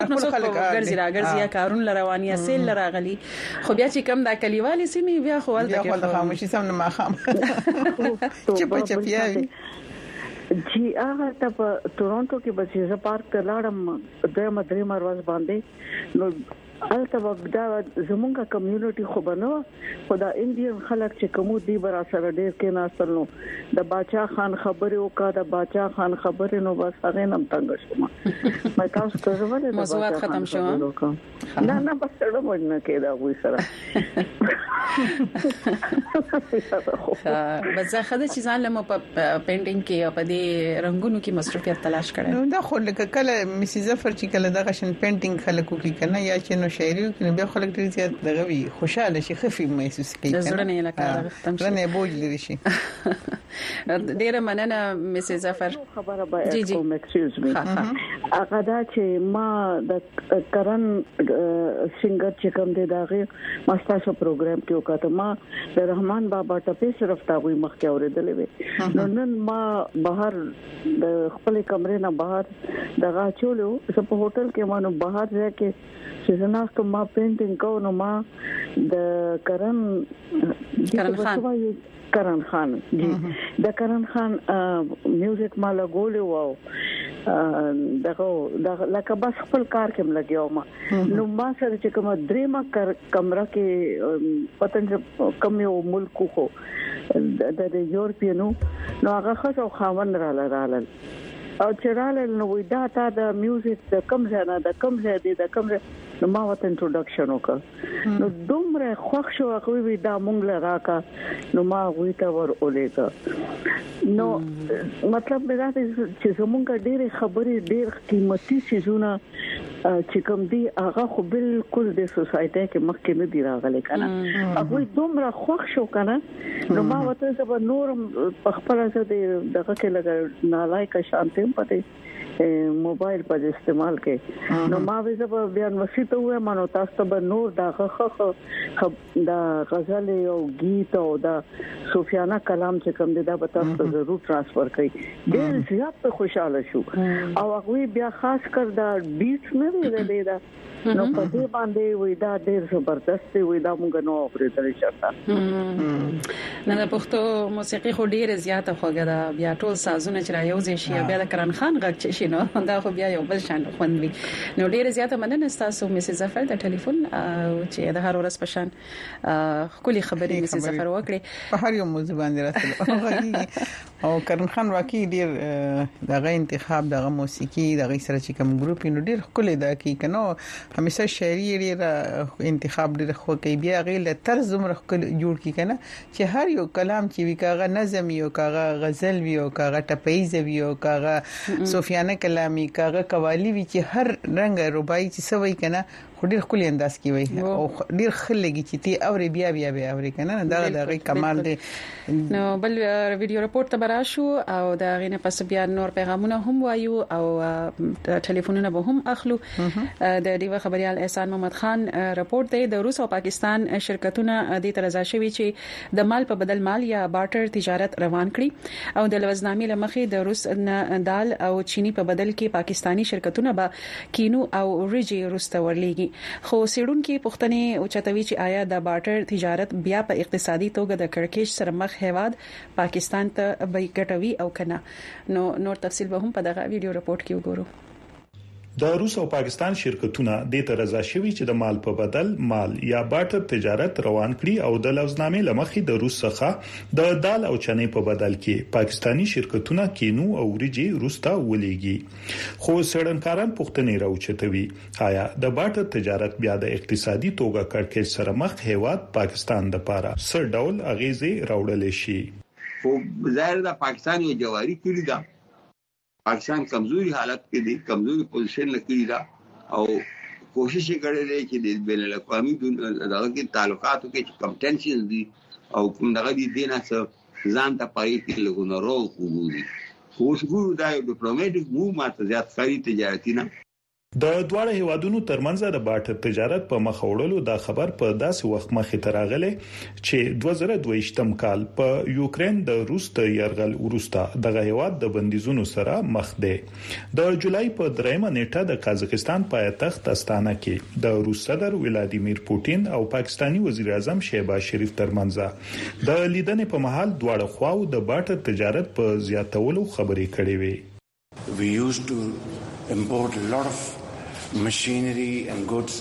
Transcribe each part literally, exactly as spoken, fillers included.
نو څه ګرځي را ګرځي کارون لروانیا سیل لراغلی خو بیا چې کم دا کلیوالي سیمه بیا خو ولته بیا خو خاموشي سم نه ماخام چې په چپیاوي جی هغه ته په تورونټو کې بچیزه پارک ته لاړم د مدري مرواز باندې نو البته دا زمونږه کمیونټي خو بنو خدا انډین خلک چې کوم دی بر سره ډیر کې ناسل نو د باچا خان خبره وکړه د باچا خان خبره نو بس هغه نم تنګ شوم مې تاسو ته ولې موضوعات ختم شو نه نه بس سره مونږ نه کېدا وې سره بس زه خدای چې ځان لمو په پینټینګ کې او په دې رنگونو کې مصروفیت تلاش کړم نو دا خو لکه کله مسی ظفر چې کله دغه شن پینټینګ خلکو کې کنه یا چې شاعري کې بیا خلک ډیر زیات دغه وی خوشاله شي خفي محسوس کوي زړه نه لکه ختم شي نه بوج لري شي ډیر مننه مسز ظفر خبره به کوم ایکسکیوز می هغه دا چې ما د کرن سنگر چې کوم دی داغه ماستاسو پروګرام کې وکړه ما د رحمان بابا ټپه صرف تا وي مخ کې اورېدلې نو نن ما بهر د خپل کمرې نه بهر دغه چولو په هوټل کې مانو بهر ځای کې چې زناستو ما پینټینګ کو نو ما د کرن کرن خان کرن خان جی د کرن خان میوزیک ما لګولې وو دغه لکه بس خپل کار کې لګیاو ما نو ما سره چې کوم دریمه کمره کې پتن کم یو ملک خو د یورپینو نو هغه خو خاون را لاله او چرال نو ودا تا د میوزیک د کم ځای نه د کم ځای دی د کم نو ما وته انټروډکشن وکړ نو دومره خوښ شو هغه وی دا مونږ لراکا نو ما وی تا ور اولېګا نو مطلب دا چې زمونږ ډېر خبرې ډېر قیمتي شیزونه چې کوم دی هغه خو بالکل د سوسایټي کې مخکې نه دی راغلي کنه هغه دومره خوښ شو کنه نو ما وته زب نور په خپل ځای دغه کې لګا نالای کا شانته پته موبایل په استعمال کې نو ما وی زب بیان وسیته وې مانو تاسو به نور دغه خو دا غزل او گیت او دا صوفیانه کلام چې کوم دی دا به تاسو ضرور ترانسفر کړئ ډېر زیات خوشاله شو او هغه بیا خاص کر دا بیټ نه ویل دا نو په دې باندې وې دا ډېر زبردست وې دا مونږ نو اورېدل شته نه د پښتو موسیقي خو ډېر زیاته خوګه دا بیا ټول سازونه چې را یوځي شي بیا د کرن خان غږ چې شي نو دا خو بیا یو بل شان خوند وي نو ډېر زیاته مننه تاسو مسز ظفر د ټلیفون چې د هر ورځ په شان خولي خبرې مسز ظفر وکړي په هر یو موضوع باندې راځي او کرن خان واقعي ډېر دغه انتخاب دغه موسیقي دغه سره چې کوم ګروپ نو ډېر خولي دا کی کنه همیشه شاعري ډېر انتخاب ډېر خو کوي بیا غیله طرز عمر جوړ کی کنه چې هر یو کلام چې وی کاغه نظم یو کاغه غزل وی او کاغه ټپیز وی او کاغه صوفیانه کلامي کاغه قوالی وی چې هر رنگ رباعي چې سوي کنه ډېر خولي انداز کی وي او ډېر خلګي چې تی اوري بیا بیا بیا اوري کنه دا دغه کمال دی نو بل ویډیو رپورت ته براشو او دا غینه پس بیا نور پیغامونه هم وایو او ټلیفونونه به هم اخلو د دیو خبريال احسان محمد خان رپورت دی د روس او پاکستان شرکتونه د ترزا شوی چې د مال په بدل مال یا بارټر تجارت روان کړي او د لوزنامې لمخې د روس دال او چینی په بدل کې پاکستانی شرکتونه به کینو او ورجی روس ته ورلېږي خو سیډونکو پښتنې او چتوي چې آیا د بارټر تجارت بیا په اقتصادي توګه د کڑکېش سره مخ هواد پاکستان ته به ګټوي او کنه نو نور تفصيل به هم په دغه ویډیو رپورت کې وګورو د روس او پاکستان شرکتونه د ترزا شوی چې د مال په بدل مال یا بارټر تجارت روان کړي او د لوزنامې لمخې د روس څخه د دال او چنې په بدل کې پاکستانی شرکتونه کینو او ورجی روس ته ولېږي خو سړنکاران پښتنې راوچتوي آیا د بارټر تجارت بیا د اقتصادي توګه کړکېچ سره مخ هیواد پاکستان د پاره سر ډول اغیزه راوړل شي خو ظاهر د پاکستان یو جواری کړی دا پاکستان کمزوري حالت کې دي کمزوري پوزیشن لکې دا او کوشش کړي دي چې د بین الاقوامي دغه کې تعلقاتو کې کم ټینشن دي او کوم دغه دي دینه څه ځان ته پای کې لګونه راو کوي خو څنګه دا یو ډیپلوماټیک موو ماته زیات خري تجارتي نه د دواړو هیوادونو ترمنځ د بارتر تجارت په مخ وړلو دا خبر په داسې وخت مخې ته راغلی چې دوه زره دوه ویشتم کال په یوکرين د روس د يرغل وروسته دغه هیواد د بندیزونو سره مخ دی. د جولای په دریمه نیټه د قازقستان پایتخت استانا کې د روس صدر ولادیمیر پوتین او پاکستانی وزیر اعظم شهباز شریف ترمنځ د لیدنې په مهال دواړه خواو د بارتر تجارت په زیاتولو خبرې کړې وې. We used to import a lot of machinery and goods.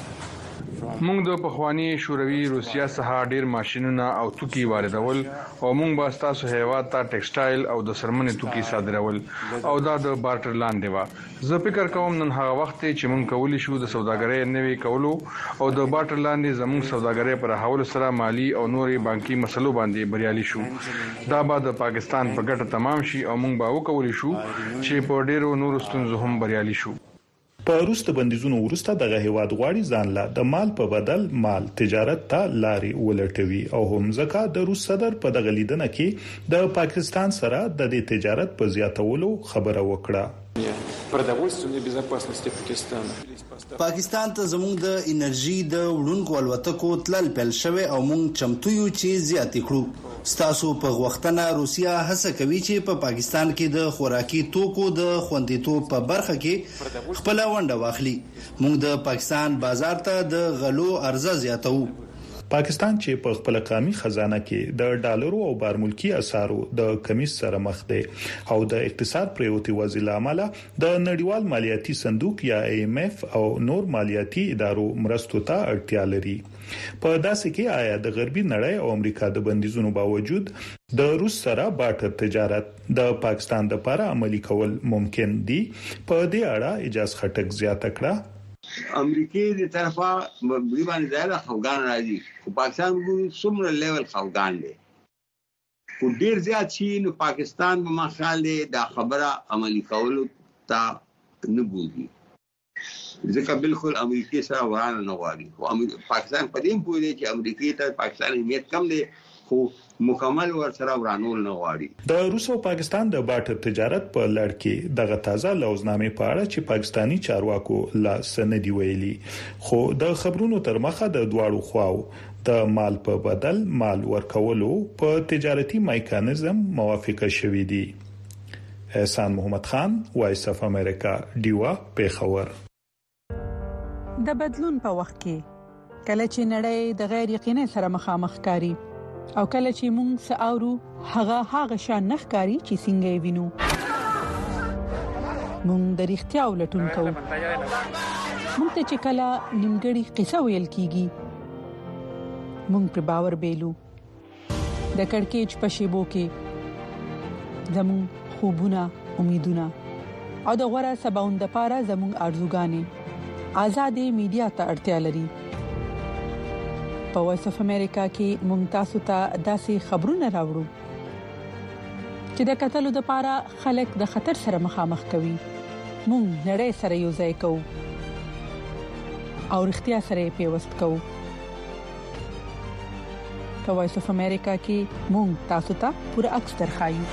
موږ د پخوانی شوروي روسیا څخه ډیر ماشينونه او توکي واردول او موږ به تاسو هیواد ته ټیکسټایل او د سرمنې توکي صادرول او دا د بارتر لاندې و. زه فکر کوم نن هغه وخت چې موږ کولی شو د سوداګرۍ نوي کولو او د بارتر لاندې زموږ سوداګرۍ پر حواله سره مالی او نورې بانکي مسلو باندې بریالي شو. دا به د پاکستان په ګټه تمام شي او موږ به وکولای شو چې په ډیرو نورو ستونزو هم بریالي شو. په روس د بندیزونو وروسته دغه هیواد غواړي ځان له د مال په بدل مال تجارت ته لارې ولټوي او هم ځکه د روس صدر په دغه لیدنه کې د پاکستان سره د دې تجارت په زیاتولو خبره وکړه. پرداوستنې безопасности پاکستان پاکستان ته زموږ د انرژي د وړونکو الوتکو تلل پیل شوه او موږ چمتو یو چې زیاتې کړو. ستاسو په وختونه روسیا هڅه کوي چې په پاکستان کې د خوراکي توکو د خوندیتوب په برخه کې خپل ونډه واخلي. موږ د پاکستان بازار ته د غلو عرضه زیاتو. پاکستان چې په خپل قومي خزانه کې د ډالرو او بارملکي اسعارو د کمیس سره مخ دی او د اقتصاد پریوتی وزیر عامل د نړیوال مالیاتي صندوق یا آی ایم اف او نور مالیاتي ادارو مرستو ته اړتیا لري. په داسې کې آیا د غربي نړۍ او امریکا د بندیزونو باوجود د روس سره بارتر تجارت د پاکستان لپاره عملي کول ممکن دي؟ په دې اړه اجازه خټک زیاته کړه. امریکای د طرفه د باندې ځای افغان راځي او پاکستان ګوري څومره لیول افغان دی خو ډیر زیات شي نو پاکستان په مخال دی دا خبره عملي کولو ته نه بوزي ځکه بالکل امریکای سره ورانه نه غواړي او پاکستان په دې پوه دی چې امریکای ته پاکستان اهمیت کم دی خو مکمل ورسره ورانول نه غواړي. د روس او پاکستان د بارتر تجارت په لړ کې دغه تازه لوزنامې په اړه چې پاکستانی چارواکو لا سندي ویلي خو د خبرونو تر مخه د دواړو خواو د مال په بدل مال ورکولو په تجارتي میکانیزم موافقه شوې دي. احسان محمد خان، وایس اف امریکا، دیوا، پیښور. د بدلون په وخت کې کله چې نړۍ د غیر یقیني سره مخامخ کاری او کله چې موږ ساورو هغه هغه شان نخکاری چې څنګه وینو موږ د اړتیا ولټون کوو. موږ ته چې کله نیمګړی قصه ویل کیږي موږ پر باور بیلو. د کڑکېچ په شیبو کې زموږ خوبونه، امیدونه او د غوړه سباوند لپاره زموږ ارزوګانې آزادې میډیا ته اړتیا لري. په وایس اف امریکا کې ممتاز ته داسې خبرونه راوړو چې د قتل لپاره خلک د خطر سره مخامخ کوي. مونږ نړۍ سره یو ځای کوو او اړتیا سره پیوست کوو. په وایس اف امریکا کې مونږ تاسو ته پوره عکس درخایو.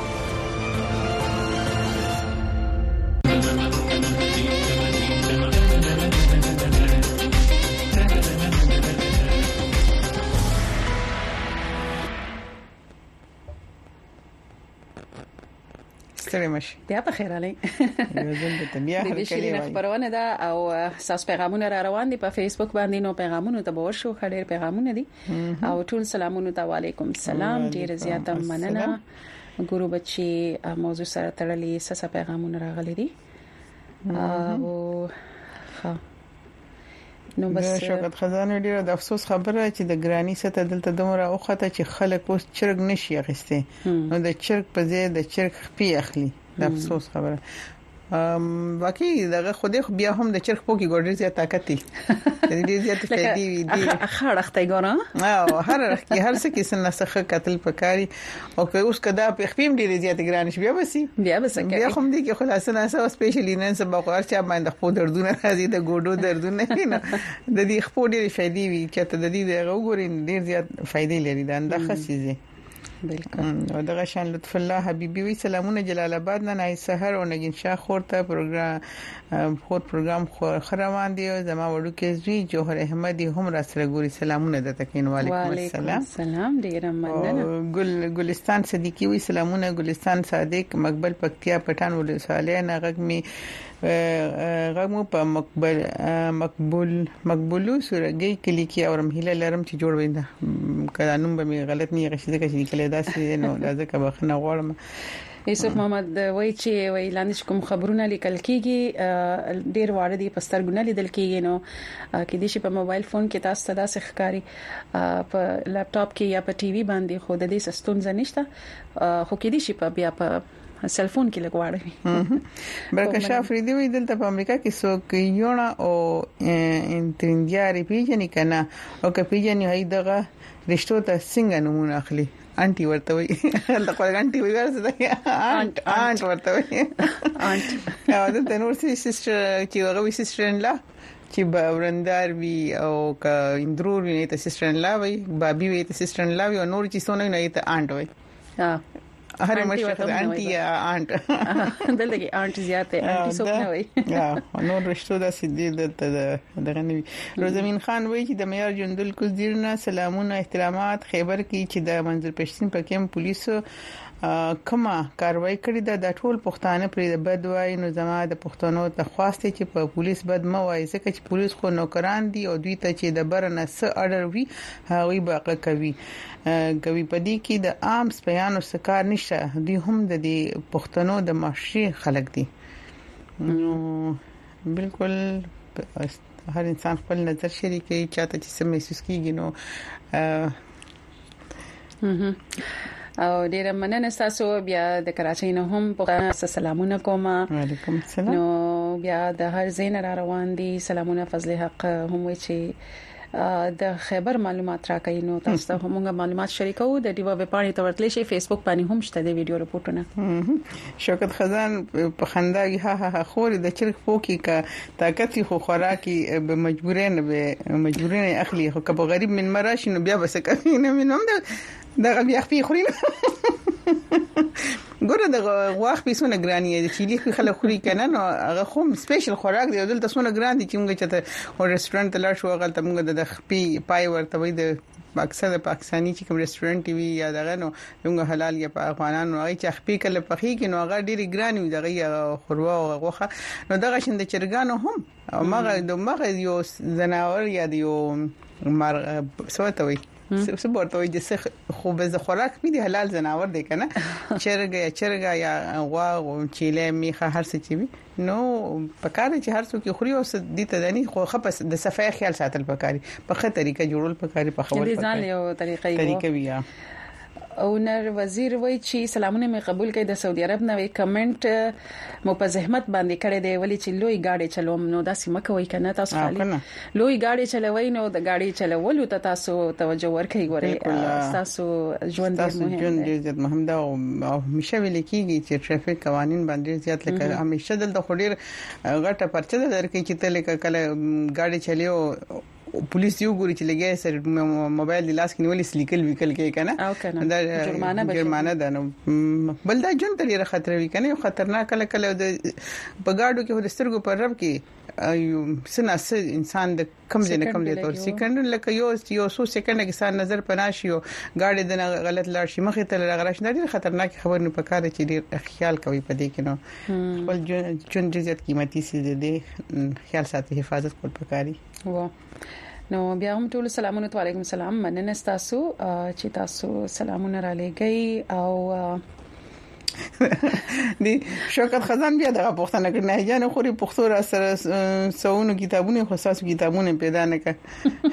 بیا په خیر علي د شیرین خبرونه ده او ساس پیغامونه را روان دي په فیسبوک باندې. نو پیغامونه ته به ورشو، خډیر پیغامونه دي او ټول سلامونه ته وعلیکم السلام. ډیر زیاته مننه ګورو بچي موضوع سره تړلې ساسه پیغامونه راغلي دي او ها نو بس شوکت خزانه ډیره د افسوس خبره چې د ګرانی سره دلته دومره اوخته چې خلک اوس چرګ نشي اخیسته. نو د چرګ په ځای د چرګ خپي اخلي. د افسوس خبره ام واقعي دغه خوده خو بیا هم د چرګ په کې ګډر زیات طاقت دي. دې زیات فائدې وي دي. اخر اخته ګورا او هر رخي هر څه کې سنسخه قتل پکاري او که اوس کدا په خپیم ډیر زیات ګران شي بیا بسي بیا بس کوي. بیا هم دي کې خلاصونه سو سپیشلی نن سبا خو هر چا باندې خپل دردونه راځي د ګوډو دردونه نه د دې خپل ډیر فائدې وي چې ته د دې دغه وګورین ډیر زیات فائدې لري دا انده خاصه بالکل. او دغه شان لطف الله حبيبي وی سلامونه جلال آباد نه نای سحر او نگین شاه خورته پروګرام خور پروګرام خو روان دی زما وړو کې زوی جوهر احمدي هم را سره ګوري سلامونه د تکین وعلیکم السلام. سلام ډیر مننه. ګل ګلستان صدیقي وی سلامونه ګلستان صادق مقبل پکتیا پټان ولسواله نه غږ می غمو په مقبل مقبول مقبولو سورګي کلی کې اورم هله لرم چې جوړ وینده کله نوم به غلط نه غشي ځکه چې کله داسې نو ځکه بخنه غواړم. یوسف محمد وای چې وای لاندې کوم خبرونه لیکل کیږي ډیر واره دي پستر ګونه لیدل کیږي نو کې دي چې په موبایل فون کې تاسو ته داسې ښکاری په لپټاپ کې یا په ټي وي باندې خو د دې سستون زنيشته خو کې دي چې په بیا په سلفون کې لګواړي. برکشا افریدي وی دلته په امریکا کې څوک یونا او انترندیاري پیژنې کنه او که پیژنې هي دغه رښتو ته څنګه نمونه اخلي انټي ورته وي د خپل انټي وي ورته انټ انټ ورته وي انټ او د نور سیستر چې هغه وي سیستر ان لا چې باورندار وي او که اندرور وي ته سیستر ان لا وي بابي وي ته سیستر ان لا وي او نور چې سونه نه ته انټ وي. ها هر مشخص انټي یا انټ دلته کې انټ زیاته انټي څوک نه وي. یا نو رښتو د سیدی د دغه نوی روزمین خان وایي چې د معیار جندل کوزیرنا سلامونه احترامات خیبر کې چې د منځل پښتون په کم پولیسو کومه کاروایی کړې ده د ټول پښتانه پر د بدوای نو زما د پښتنو ته خواسته چې په پولیس بد مو وایي ځکه چې پولیس خو نوکران دي او دوی ته چې د برنه س اډر وی هغه باقه کوي کوي پدې کې د عام سپیانو سکار نشه دوی هم د دې پښتنو د معاشري خلک دي. نو بالکل هر انسان خپل نظر شریکي چاته چې سم محسوس کیږي نو او ډیر مننه تاسو بیا د کراچۍ نه هم په سلامونه کوم. وعلیکم السلام. نو بیا د هر زین را روان دي سلامونه فضل حق هم وی چې د خبر معلومات راکې نو تاسو ته همغه معلومات شریکو د دیو په پاڼې تورتلی شي فیسبوک باندې هم شته د ویډیو رپورټونه. شوکت خزان په خنداګي ها ها خور د چرګ پوکي کا طاقت خو خوراکي به مجبورین به مجبورین اخلي خو کبه غریب من مراشي نو بیا بس کوي نه منم دا بیا خپل خوري ګوره د غواخ پیسونه ګرانی دي چې لیکي خلک خوري کنه نو هغه خو سپیشل خوراک دی دلته سونه ګران دي چې موږ چته او رستورانت ته لاړ شو غلطه موږ د خپې پای ورته وي د اکثر د پاکستانی چې کوم رستورانت وي یا دغه نو موږ حلال یا په افغانانو هغه چې خپې کله پخې کې نو هغه ډېری ګران وي دغه خوروا او غوخه نو دغه شند چرګانو هم او مغه د مغه یو زناور یا یو مر سوتوي څه ورته وي چې خو به خوراک می دي حلال زناور دی کنه چرګ یا چرګ یا غوا او چيله میخه هر څه چی نو پکاره چې هر څوک خوري او د ته دني خو خپس د صفای خیال ساتل پکاري په خه طریقه جوړول پکاري په خبر پکاري ځان یو طریقې طریقې بیا او نر وزیر وای چې سلامونه می قبول کړي د سعودي عرب نه وی کمنټ مو په زحمت باندې کړي دی ولی چې لوی گاډي چلوم نو داسې مکه وای کنه تاسو خالي لوی گاډي چلوي نو د گاډي چلولو ته تاسو توجه ورکړئ ګورئ تاسو ژوند ډیر مهم دی ژوند مهم دا او همیشه ویل کیږي چې ټرافیک قوانين باندې زیات لکه همیشه دلته خډیر غټه پرچه درکې چې تل کله گاډي چلیو پولیس یو ګوري چې لګي سره موبایل د لاس کې نیولې سلیکل وکل کې کنه دا جرمانه به جرمانه ده نو بل دا جون تل خطر وی کنه خطرناک کله کله د بغاډو کې هدسترګو پر رب کې ایو سناس انسان د کم ځنه کم دی تور سکند لکه یو یو سو سکند کې سان نظر پناشي او گاډي د غلط لاړ شي مخې ته لغراش نه ډیر خطرناک خبر نه پکاره چې ډیر خیال کوي پدې کې نو خپل جون جزيات قیمتي سي دي خیال ساتي حفاظت کول پکاري وا نو بیا هم ټول سلامونه علیکم السلام مننه تاسو چې تاسو سلامونه را لګي او دی شوکت خزان بیا دغه پښتنه کې نه جن خوري پښتو را سره سونو کتابونه خاصو کتابونه پیدا نه ک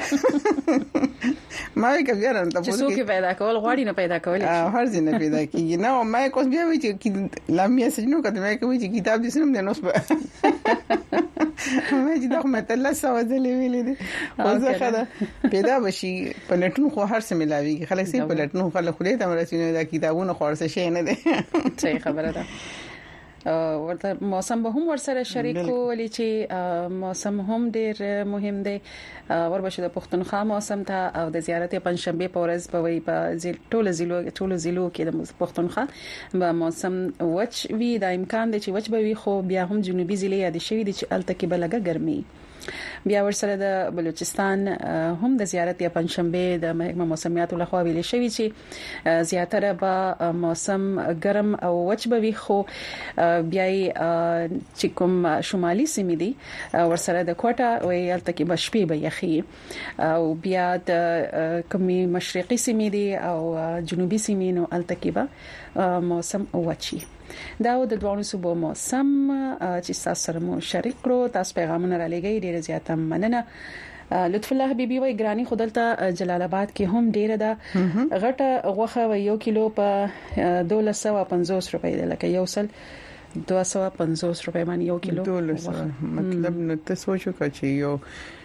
ما یې کبیر ان تاسو چې پیدا کول غواړي نه پیدا کول هر ځینې پیدا کیږي نو ما کوم بیا وی چې لامیا سجنو کته مې کوي چې کتاب دې سنم د نوس مې چې دا مته الله سوځلې ویلې دي او زه خدا پیدا بشي پلټون خو هر څه ملاوي خلک سي پلټون خلک خو دې تم رسینه دا کتابونه خورسه شي نه دي صحیح خبره ده. ورته موسم به هم ورسره شریک ولې چې موسم هم ډیر مهم دی وربشه د پښتونخوا موسم ته او د زیارت پنځشنبه په ورځ په وی په ټول ضلعو ټول ضلعو کې د پښتونخوا به موسم وچ وی د امکان دی چې وچ به وي خو بیا هم جنوبي ضلع یاد شوی دي چې الته کې بلګه ګرمي بیا ورسره د بلوچستان هم د زیارت یا پنځشنبه د محکمه موسمیات لخوا ویل شوی چې زیاتره به موسم ګرم او وچ به وي خو بیا چې کوم شمالي سیمې دي ورسره د کوټه وی الته کې بشپې به یخي او بیا د کومي مشرقي سیمې دي او جنوبي سیمې نو الته کې به موسم وچی دا د دوه صوبو موسم چې تاسو سره مو شریک کړو تاسو پیغامونه را لګی ډیر زیاته مننه لطف الله حبيبي وای ګرانی خودلته جلال آباد کې هم ډیره ده غټه غوخه و یو کیلو په دوه سوه پنځوس روپۍ ده لکه یو سل دوه سوه پنځوس روپۍ باندې یو کیلو مطلب نو ته سوچو چې یو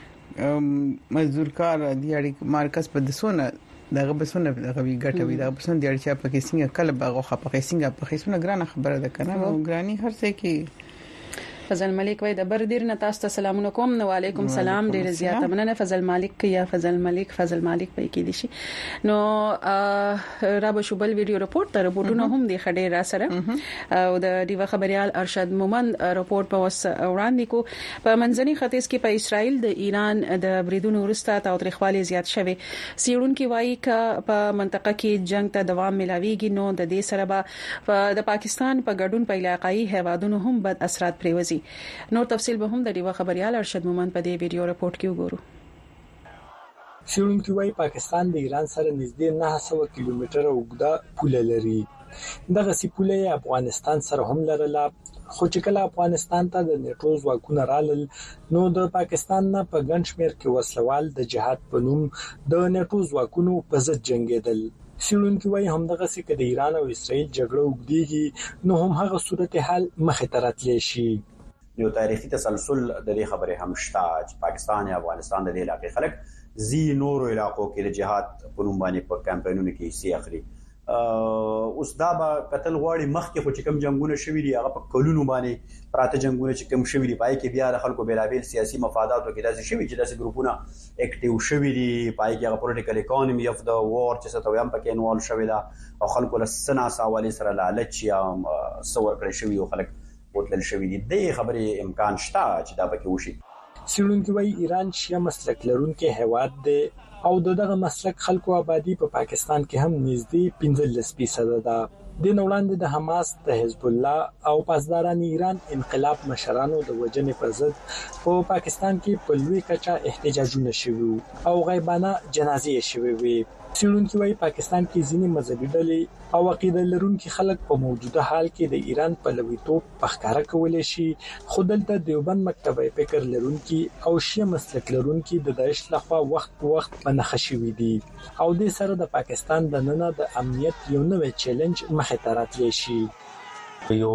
مزدور کار دی اړ مارکس په دسونه دغه بسونه دغه وی ګټوي دا بسونه د اړتیا په کې څنګه کله باغه خپه کې څنګه په خېسونه ګرانه خبره ده کنه او ګرانی هر څه کې فضل ملک وای د بردیر نه تاسو ته سلام علیکم نو علیکم سلام ډیر زیاته مننه فضل ملک یا فضل ملک فضل ملک په کې دي شي نو را به شوبل ویډیو رپورت تر رپورټونه هم دی خډې را سره او د دیو خبريال ارشد مومند رپورت په وړاندې کو په منځني ختیځ کې په اسرائیل د ایران د بریدونو ورسته تاوتریخوالي زیات شوه سیړون کې وایي ک په منطقه کې جنگ ته دوام ملاويږي نو د دې سره به د پاکستان په ګډون په علاقايي هوادونو هم بد اثرات پریوزي نور تفصیل به هم د دیو خبريال ارشد مومند په دې ویډیو رپورت کې وګورو سیړون کې وایي پاکستان د ایران سره نږدې نه سوه کیلومتره اوږده پوله لري دغه سی پوله افغانستان سره هم لرله خو چې کله افغانستان ته د نیټو ځواکونه رالل نو د پاکستان نه په ګڼ شمېر کې وسلوال د جهاد په نوم د نیټو ځواکونو په ضد جنگیدل سیړون کې وایي همدغه سی کې د ایران او اسرائیل جګړه وګړيږي نو هم هغه صورتحال مخې ته راتلی شي یو تاریخي تسلسل د دې خبرې هم شته چې پاکستان یا افغانستان د دې علاقې خلک زی نورو علاقو کې د جهاد په نوم باندې په کمپاینونو کې حصے اخلي اوس دا به قتل غواړي مخکې خو چې کوم جنگونه شوي دي هغه په کلونو باندې پراته جنگونه چې کوم شوي دي پای کې بیا د خلکو بیلابیل سیاسي مفاداتو کې داسې شوي چې داسې ګروپونه اکټیو شوي دي پای کې هغه پولیټیکل اکانومي اف د وار چې څه ته هم پکې انوال شوي دا او خلکو له سنا سوالي سره لالچ یا سور کړی شوي او خلک وتل شوي دي د خبرې امکان شته چې دا پکې وشي سیړون کې وایي ایران شیا مسلک لرونکي هواد دی او دغه مسلک خلکو آبادی په پا پاکستان کې هم نږدې پنځلس فیصد ده د نوړاندې د حماس د حزب الله او پاسداران ایران انقلاب مشرانو د وجنې پر ضد په پا پاکستان کې په لوی کچه احتجاجونه شوي او غیبانه جنازې شوي وي سیړونکي وایي پاکستان کې ځینې مذهبي ډلې او عقیده لرونکي خلک په موجوده حال کې د ایران په لویتوب پخکاره کولی شي خو دلته دیوبند مکتبه فکر لرونکي او شیعه مسلک لرونکي د داعش لخوا وخت په وخت په نښه شوي دي او د سره د پاکستان د ننه د امنیت یو نوې چیلنج مخې ته راتلی شي یو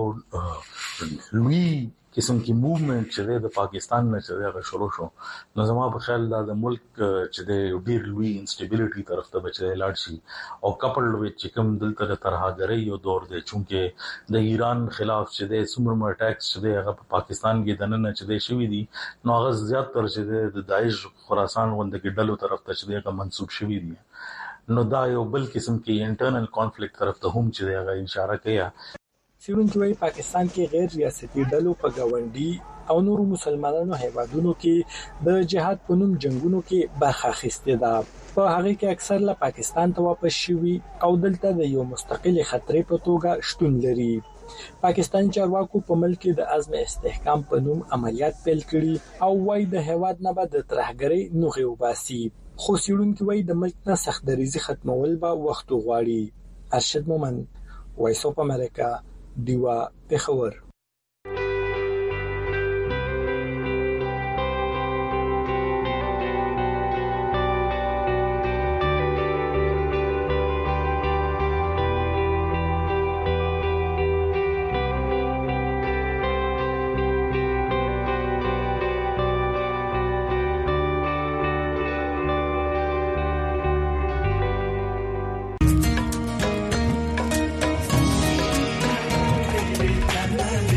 لوی قسم کی موومنت چې د پاکستان نه چې هغه شروع شو نو زما په خیال دا د ملک چې د ډیر لوی انسټیبিলিټي طرف ته بچي لاړ شي او کپل وچ چې کوم دلته ترهګرۍ یو دور دی چې د ایران خلاف چې د سمرم اٹیکس چې هغه په پاکستان کې د نن چې د شوی دي نو هغه زیات تر چې د داعش خراسان غونډه کې ډلو طرف ته چې هغه منسوب شوی دي نو دا یو بل قسم کې انټرنل کانفلیکټ طرف ته هم چې هغه اشاره کوي سیړونکي وایي پاکستان کې غیر ریاستي ډلو په گاونډي او نورو مسلمانانو هیوادونو کې د جهاد په نوم جنگونو کې برخه اخیستې ده په هغه کې اکثر له پاکستان ته واپس شوي او دلته د یو مستقل خطرې په توګه شتون لري پاکستان چارواکو په ملک کې د عزم استحکام په نوم عملیات پیل کړي او وایي د هیواد نه به د ترهګرۍ نوغې وباسي خو سیړونکي وایي د ملک نه سختدریزي ختمول به وخت غواړي ارشد مومند وایس اف امریکا دیوا پېښور Bye.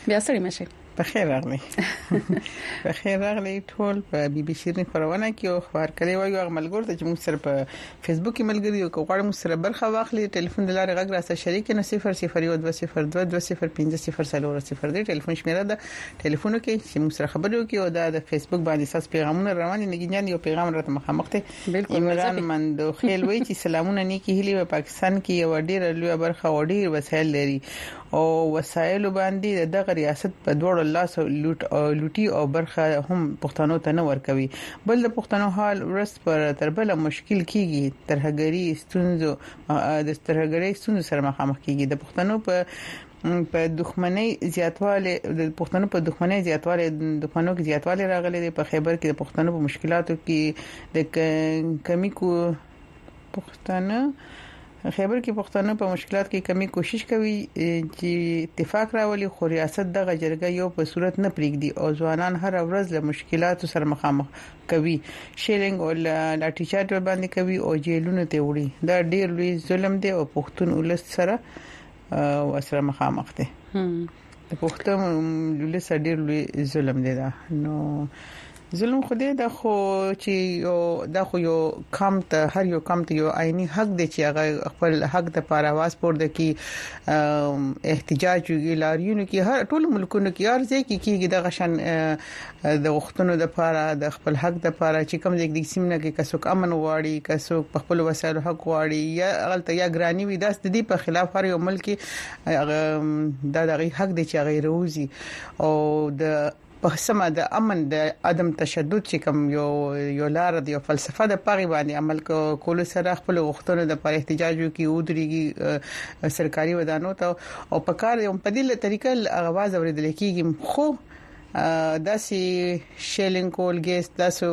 بیا سړی مشه په خیر راغلی په خیر راغلی ټول په بي بي شيرین خبرونه کې او خبر کړي وایو عملګور ته چې موږ سره په فیسبوک کې ملګری او کوړ موږ سره برخه واخلي ټلیفون د لارې غږ راځي شریک نه صفر صفر یو دوه صفر دوه دوه صفر پنځه صفر صفر صفر دی ټلیفون شمیره ده ټلیفون کې چې موږ سره خبرو کې او د فیسبوک باندې اساس پیغامونه روان دي نګینځان یو پیغام راته مخامخ ته بالکل عمران مندو خیل وایي چې سلامونه نیکی هلي په پاکستان کې یو ډیر لوی برخه او ډیر وسایل لري او وسایل باندې دغه ریاست په دوړ الله سو لوټ او لوټي او برخه هم پښتنو ته نه ورکوي بل د پښتنو حال ورس پر تربله مشکل کیږي ترهګری ستونزو د ترهګری ستونزو سره مخامخ کیږي د پښتنو په په دښمنۍ زیاتواله د پښتنو په دښمنۍ زیاتواله د دښمنو کې زیاتواله راغلي د په خیبر کې د پښتنو په مشکلاتو کې د کمی کو پښتنه خیبر کې پښتنو په مشکلات کې کمی کوشش کوي چې اتفاق راولي خو ریاست دغه جرګه یو په صورت نه پریږدي او ځوانان هر ورځ له مشکلاتو سره مخامخ کوي شیلینګ او لاټھی چارج باندې کوي او جیلونو ته وړي دا ډیر لوی ظلم دی او پښتون ولس سره وسره مخامخ دي د پښتون ولس ډیر لوی ظلم دی دا نو ظلم خو دې د خو چې یو د خو یو کم ته هر یو کم ته یو عیني حق دی چې هغه خپل حق د پاره आवाज پورته کی احتجاج وی لاریونو کې هر ټول ملکونو کې ارزه کې کېږي د غشن د وختونو د پاره د خپل حق د پاره چې کم ځای د سیمه کې کڅوک امن غواړي کڅوک په خپل وسایل حق غواړي یا غلطه یا ګرانی وي داس د دې په خلاف هر یو ملک د دغه حق دی چې غیر روزي او د په سمه د امن د عدم تشدد چې کوم یو یو لار دی او فلسفه د پاغي باندې عمل کول سره خپل وختونو د پر احتجاج کی ودرېږي سرکاري ودانو ته او په کار یو په دې طریقه اواز اوریدل کیږي خو داسي شیلینګ کول ګیس تاسو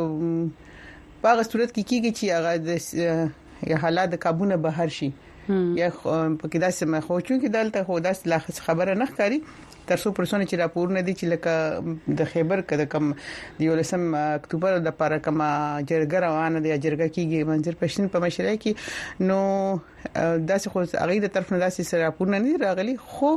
په صورت کې کیږي چې هغه د حالات قابونه بهر شي یا په کې داسې مخ خو چې دلته خو داس لا خبره نه ښکاری تر څو پرسونه چې راپور نه دي چې لکه د خیبر کده کم د یولسم اکتوبر د لپاره کما جرګه روانه دی جرګه کیږي منځر پښتون په مشرۍ کې نو داسې خو هغه د طرف نه داسې راپور نه دي راغلي خو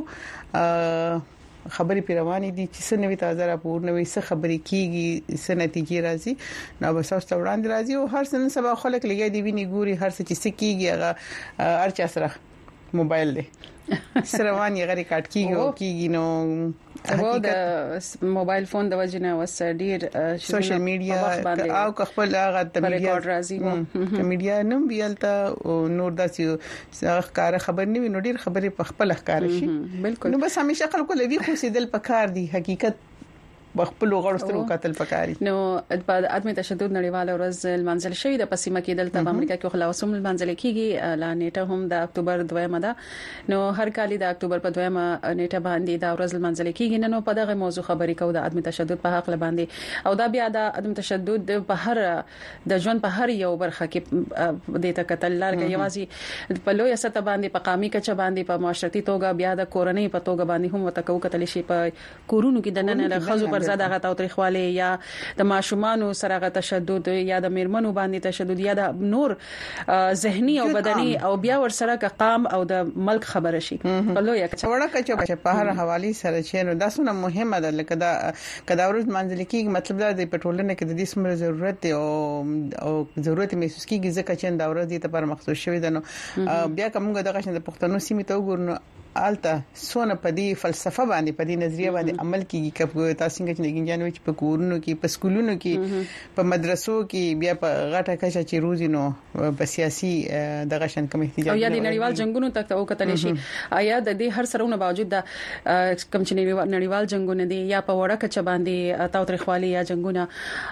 خبري پیروانی دي چې څه نوې تازه راپور نوې څه خبري کیږي څه نتیجې راځي نو بس اوس وړاندې راځي او هر څه سبا خلک لګي دی ویني ګوري هر څه چې کیږي هغه ارچا سره موبایل دی سروان یې غری کاټ کیږي او کیږي نو هغه د موبایل فون د وجنه وس ډیر سوشل میډیا او خپل هغه د میډیا راځي میډیا نوم ویلته نور داسې کار خبر نه وي نو ډیر خبرې په خپل ښکار شي بالکل نو بس همیشه خلکو لوي خو سیدل پکار دي حقیقت بخپل غړسترو قتل پکاري نو د عدم تشدد نړیواله ورځ المنزل شوی د پسیمه کې دلته په امریکا کې خلاصوم المنزل کېږي لا نیټه هم د اکتوبر دویمه ده نو هر کال د اکتوبر په دویمه نیټه باندې د ورځ المنزل کېږي نو په دغه موضوع خبرې کوو د عدم تشدد په حق باندې او دا بیا د عدم تشدد په هر د ژوند په هر یو برخه کې د تکتل لارګي یوازې په لوی سطح باندې په قامي کچه باندې په معاشرتي توګه بیا د کورنۍ په توګه باندې هم وتکو کتل شي په کورونو کې د نن له خزو پر زده غته او تاریخواله یا د ماشومان سره غته تشدد یا د میرمنو باندې تشدد یا د نور ذهني او بدني او بیا ور سره ک قام او د ملک خبره شي په لوی کچه وړه کچه په هر حواله سره چې نو دا څونه مهمه ده لکه دا کدا ورځ منځل کېږي مطلب دا د پټرولنه کې د دې سمره ضرورت دی او او ضرورت محسوس کیږي ځکه چې دا ورځ دې ته پر مخصوص شوی ده نو بیا کومه دغه شند پښتنو سیمه ته وګورنو آلته سونه په دې فلسفه باندې په دې نظریه باندې عمل کیږي کله تاسو څنګه چې لګین وي چې په کورونو کې په سکولونو کې په مدرسو کې بیا په غټه کچه چې روزي نو په سیاسي دغه شان کوم احتجاج او یا د نړیوال جنگونو تک او کتل شي آیا د دې هر سرونه باوجود د کم چې نړیوال جنگونه دي یا په وړه کچه باندې تاو تاریخوالي یا جنگونه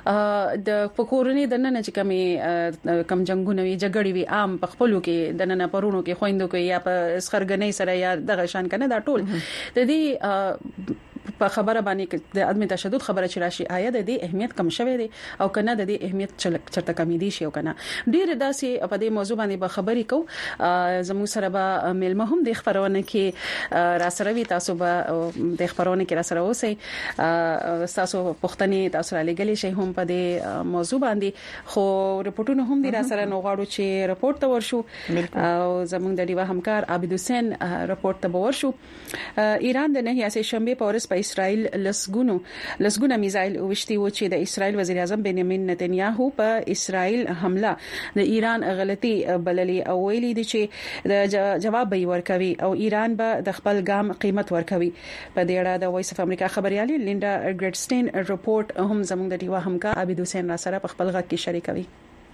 د فکرونی د نن چې کمی کم جنگونه وي جګړې وي عام په خپلو کې د نن پرونو کې خويندو کې یا په اسخرګنۍ سره یا دغه شان کنه دا ټول د دې په خبره باندې د عدم تشدد خبره چې راشي آیا د دې اهمیت کم شوه دي او کنه د دې اهمیت چرته کمی دي شي او کنه ډیر داسې په دې موضوع باندې به خبرې کو زموږ سره به ملمه هم د خبرونه کې را سره وي تاسو به د خبرونه کې را سره اوسئ تاسو پښتني تاسو را لګلې شي هم په دې موضوع باندې خو رپورټونه هم د را سره نو غواړو چې رپورټ ته ورشو او زموږ د ډیوا همکار عابد حسین رپورټ ته ورشو ایران د نه یا سه شنبه په ورځ په اسرائیل لسګونو لسګونه میزایل وشتي و چې د اسرائیل وزیر اعظم بنیامین نتنیاهو په اسرائیل حمله د ایران غلطي بللې او ویلي دي چې د جواب به ورکوي او ایران به د خپل ګام قیمت ورکوي. په دې اړه د وایس اف امریکا خبريالي لیندا ګریډسټین رپورت هم زموږ د ډیوا همکار عبید حسین را سره په خپل غږ کې شریکوي.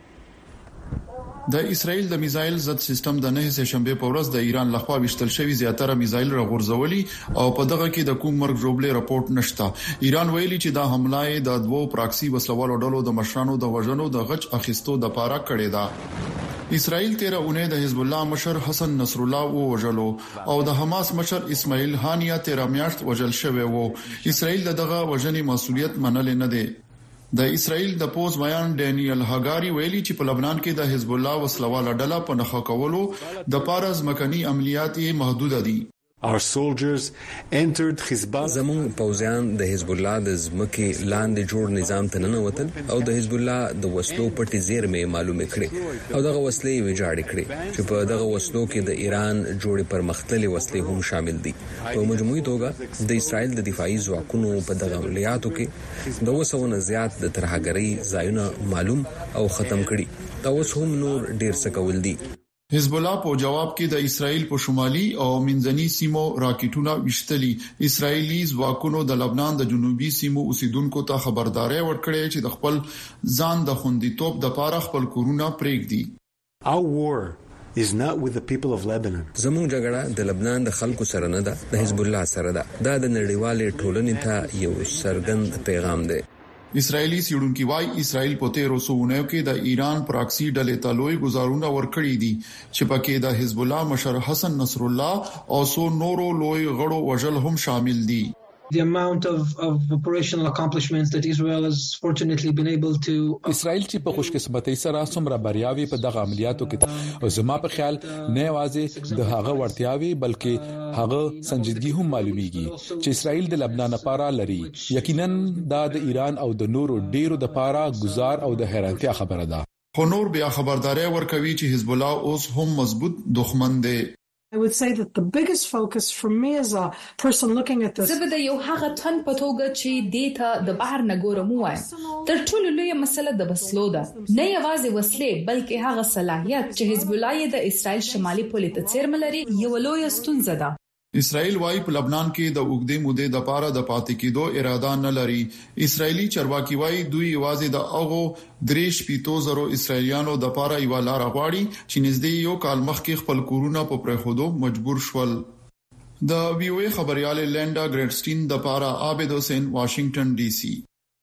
د اسرائیل د میزایل ضد سیستم د نه سه شنبه په ورځ د ایران لخوا وشتل شوی زیاتره میزایل راغورځولي او په دغه کې د کوم مرګ جوړبلې راپورټ نشته. ایران ویلي چې دا حمله د دوو پراکسي وسلوالو ډلو د مشرانو د وژنو د غچ اخیستو د پاره کړې ده. اسرائیل تیر اونۍ د حزب الله مشر حسن نصر الله وژلو او د حماس مشر اسماعیل هانیا تیر میاشت وژل شوی وو. اسرائیل دغه وژنې مسؤلیت منل نه دی. د اسرائیل د پوز بیان ډانیل هاګاری ویلي چې په لبنان کې د حزب الله وسلواله ډله په نخښه کولو د پارز مکني عملیات محدود دي. Our soldiers entered Hezbollah. زمون پوزیان د حزب الله د ځمکې لاندې جوړ نظام ته ننوتل او د حزب الله د وسلو پټي زیرمې معلومه کړې او دغه وسلې ویجاړې کړې چې په دغه وسلو کې د ایران جوړې پرمختللي وسلې هم شامل دي. په مجموعي توګه د اسرائیل د دفاعي ځواکونو په دغه عملیاتو کې د وسو نه زیات د ترهګرۍ ځایونه معلوم او ختم کړي. دا اوس هم نور ډیر څه کول دي. حزب الله په جواب کې د اسرائیل په شمالي او منځني سیمو راکټونه وشتلي. اسرائیلي ځواکونو د لبنان د جنوبي سیمو اوسیدونکو ته خبرداري ورکړې چې د خپل ځان د خوندیتوب د پاره خپل کورونه پرېږدي. Our war is not with the people of Lebanon. زموږ جګړه د لبنان د خلکو سره نه ده، د حزب الله سره ده. دا د نړیوالې ټولنې ته یو څرګند پیغام دی. اسرائیلی سیډونکو وايي اسرائیل په تیرو سوونیو کې د ایران پراکسی ډلې ته لوی گزارونه ورکړي دي چې پکې د حزب الله مشر حسن نصر الله او سو نورو لوی غړو وژل هم شامل دي. The amount of, of operational accomplishments that Israel has fortunately been able to اسرائیل چې په خوشقسمتۍ سره څومره بریاوي په دغه عملیاتو کې او زما په خیال نه واځي د هغه ورتیاوي بلکې هغه سنجیدګي هم معلومیږي چې اسرائیل د لبنان لپاره لري. یقینا دا د ایران او د نورو ډیرو د لپاره گزار او د حیرانتیا خبره ده. خو نور بیا خبرداري ورکوي چې حزب الله اوس هم مضبوط دښمن دی. I would say that the biggest focus for me as a person looking at this زبده یو هغه تن په توګه چې دیتا د بهر نه ګورم وایم تر ټولو لوی مسله د وسلو ده. نه یوازې وسلې بلکې هغه صلاحیت چې حزب الله د اسرائیل شمالي پولې ته څیرمه لري یو لوی ستونزه ده. اسرائیل وايي په لبنان کې د اوګدې مودې د پاره د پاتې کېدو اراده نه لري. اسرائیلي چرواکي وايي دوی یوازې د هغه دریش پیتو زرو اسرائیلیانو د پاره یو لار غواړي چې نږدې یو کال مخکې خپل کورونه په پرېخودو مجبور شول. د وی او ای خبريال لیندا ګریډسټین د پاره عابد حسین واشنگټن ډي سي.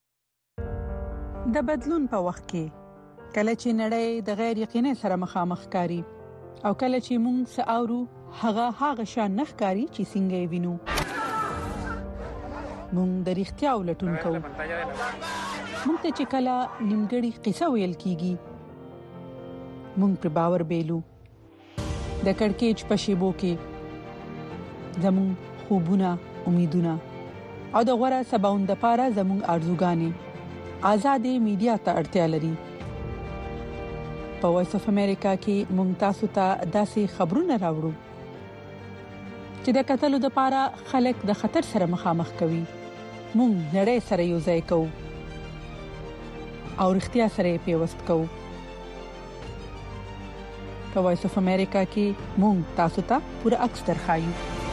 د بدلون په وخت کې کله چې نړۍ د غیر یقیني سره مخامخ کاری او کله چې موږ ساورو هغه هغه شان نخکاری چې څنګه وینو مونږ د اړتیا ولټون کوو. مونږ ته چې کله نیمګړی قصه ویل کیږي مونږ پر باور بیلو. د کڑکېچ په شیبو کې زمون خوبونه امیدونه او د غوړه سباوند لپاره زمون ارزوګانې آزادې میډیا ته اړتیا لري. په وایس اف امریکا کې مونږ تاسو ته داسې خبرونه راوړو چې د قتل د لپاره خلک د خطر سره مخامخ کوي. مونږ نړۍ سره یو ځای کوو او اړتیا سره پیوست کوو. په وایس اف امریکا کې مونږ تاسو ته پوره عکس درخایو.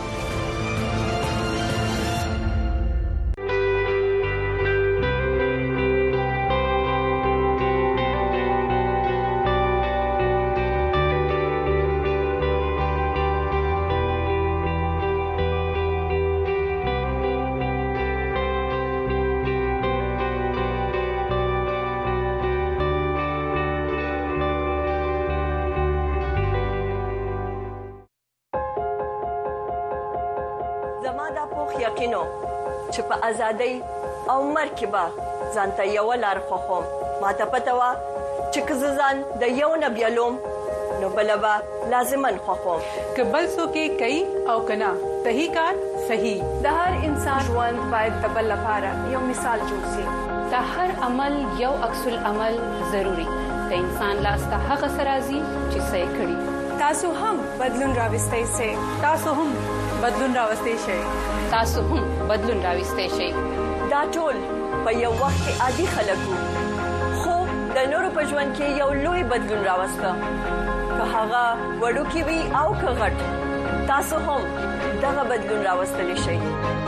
یقینو چې په ازادۍ او مرکبه ځانته یو لار خوخم ماته پته وا چې کززان د یو نبیلوم نو بلبا لازمن خوخم کبل سو کې کوي او کنا صحیح کار صحیح. د هر انسان ژوند باید د بل لپاره یو مثال جوړ شي. د هر عمل یو عکس العمل ضروری. د انسان لاس ته هغه سرازي چې صحیح کړي. تاسو هم بدلون راوستئ سي. تاسو هم بدلون راوستي شي تاسو هم بدلون راوستي شي دا ټول په یو وخت کې عادي خلکو خو د نورو په ژوند کې یو لوی بدلون راوسته که هغه وړوکی وي او که غټ تاسو هم دغه بدلون راوستلی شئ.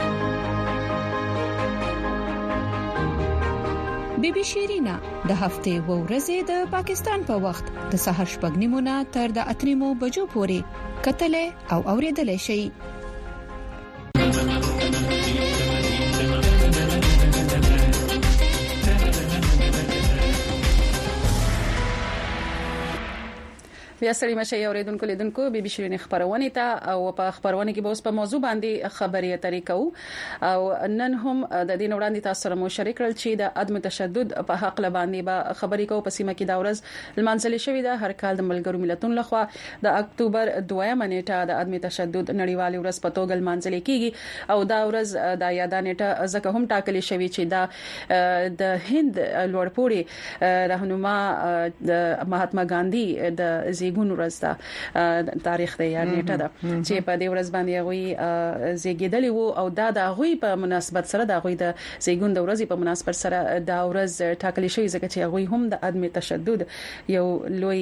بی بی شیرینا د هفته و ورځې د پاکستان په وخت د سحر شپږ نیمو نه تر د اتریمو بجو پورې کتلې او اوریدلې شي. بیا سړی مشه اوریدونکو لیدونکو بي بي شيرين خبرونه ته او په خبرونه کې به اوس په موضوع باندې خبري طریقو او نن هم د دې وړاندې تاسو سره مو شریک کړل چې د عدم تشدد په حق لباندې به خبري کو په سیمه کې دا ورځ لمانځل شوې ده. هر کال د ملګرو ملتونو لخوا د اکتوبر دویمه نیټه د عدم تشدد نړیوال ورځ په توګه لمانځل کیږي او دا ورځ د یادانه نیټه ځکه هم ټاکل شوې چې دا د هند لوړپوړي راهنما د مهاتما ګاندی د زیګون ورځ ده تاریخ دی یا نیټه ده چې په دې ورځ باندې غوي زیګیدلی وو او دا د غوي په مناسبت سره د غوي د زیګون د ورځې په مناسبت سره دا ورځ ټاکل شوی ځکه چې غوي هم د عدم تشدد یو لوی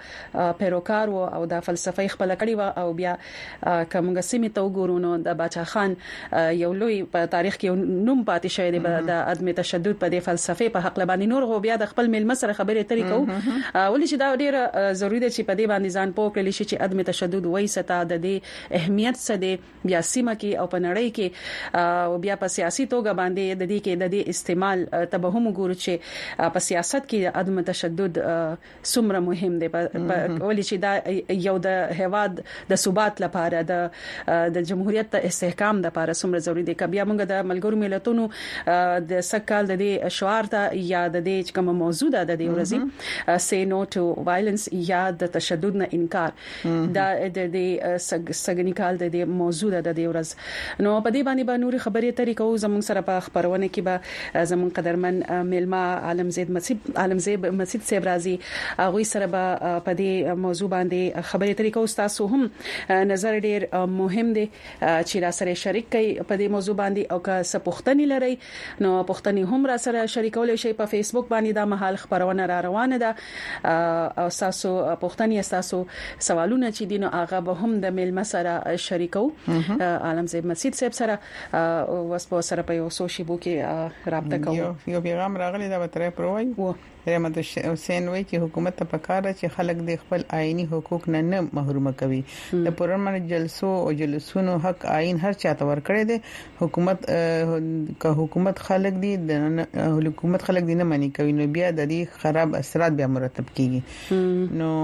پیروکار وو او د فلسفي خپل کړی و او بیا کومه سیمه تو ګورونو د باچا خان یو لوی په تاریخ کې نوم پاتې شوی دی د عدم تشدد په دې فلسفي په حق لباندې نور غو بیا د خپل مل مسره خبرې طریقو ولې چې دا ډیره ضروری ده چې په دې باندې ځان پوه کړی شي چې عدم تشدد وایي ستا د دې اهمیت څه دی بیا سیمه کې او په نړۍ کې او بیا په سیاسي توګه باندې د دې کې د دې استعمال ته هم ګورو چې په سیاست کې عدم تشدد څومره مهم دی ولې چې دا یو د هواد د ثبات لپاره د د جمهوریت ته استحکام لپاره څومره ضروری دی. کبیا موږ د ملګرو ملتونو د سکهال د دې شعار ته یا د دې کوم موضوع ده د دې ورځې say no to violence یا د تشدد نه انکار دا د دې سګنیکال د دې موضوع ده د دې ورځ نو په دې باندې به نور خبرې طریقو زموږ سره په خبرونه کې به زموږ قدرمن میلما عالمزید مسیب عالمزید مسیب صاحب راضي هغه سره به په دې موضوع باندې خبرې طریقو تاسو هم نظر ډیر مهم دي چې را سره شریک کړئ په دې موضوع باندې او که څه پوښتنې لرئ نو پوښتنې هم را سره شریکول شي په فیسبوک باندې دا مهال خبرونه را روانه ده او تاسو پوښتنې تاسو سوالونه چې دینو هغه به هم د میل مسره شریکو عالمزید مسید صاحب سره اوس په سره په یو سوشي بو کې رابطه کوو. یو پیغام راغلی دا به ترې پروي وو رحمت حسین وایي چې حکومت ته پکاره چې خلک د خپل آئینی حقوق نه نه محروم کوي. د پرمن جلسو او جلسونو حق آئین هر چاته ورکړي دي. حکومت که حکومت خلک دي د حکومت خلک دي نه مانی کوي نو بیا د دې خراب اثرات بیا مرتب کیږي. نو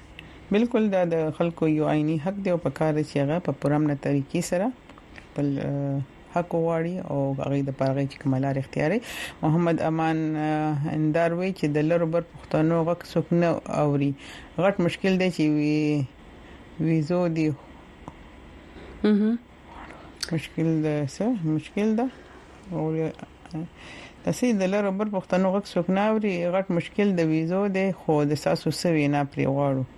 بالکل دا د خلکو یو آئینی حق دی او پکاره چې هغه په پرمن طریقې سره بل حق واړي او هغه د پاره چې کمالار اختیاري. محمد امان اندار وی چې د لر بر پښتنو غک څوک نه اوري غټ مشکل دی چې وی ویزو دی مشکل ده څه مشکل ده او تاسو د لر بر پښتنو غک څوک نه اوري غټ مشکل د ویزو دی خو د ساسو سوي نه پری واړو.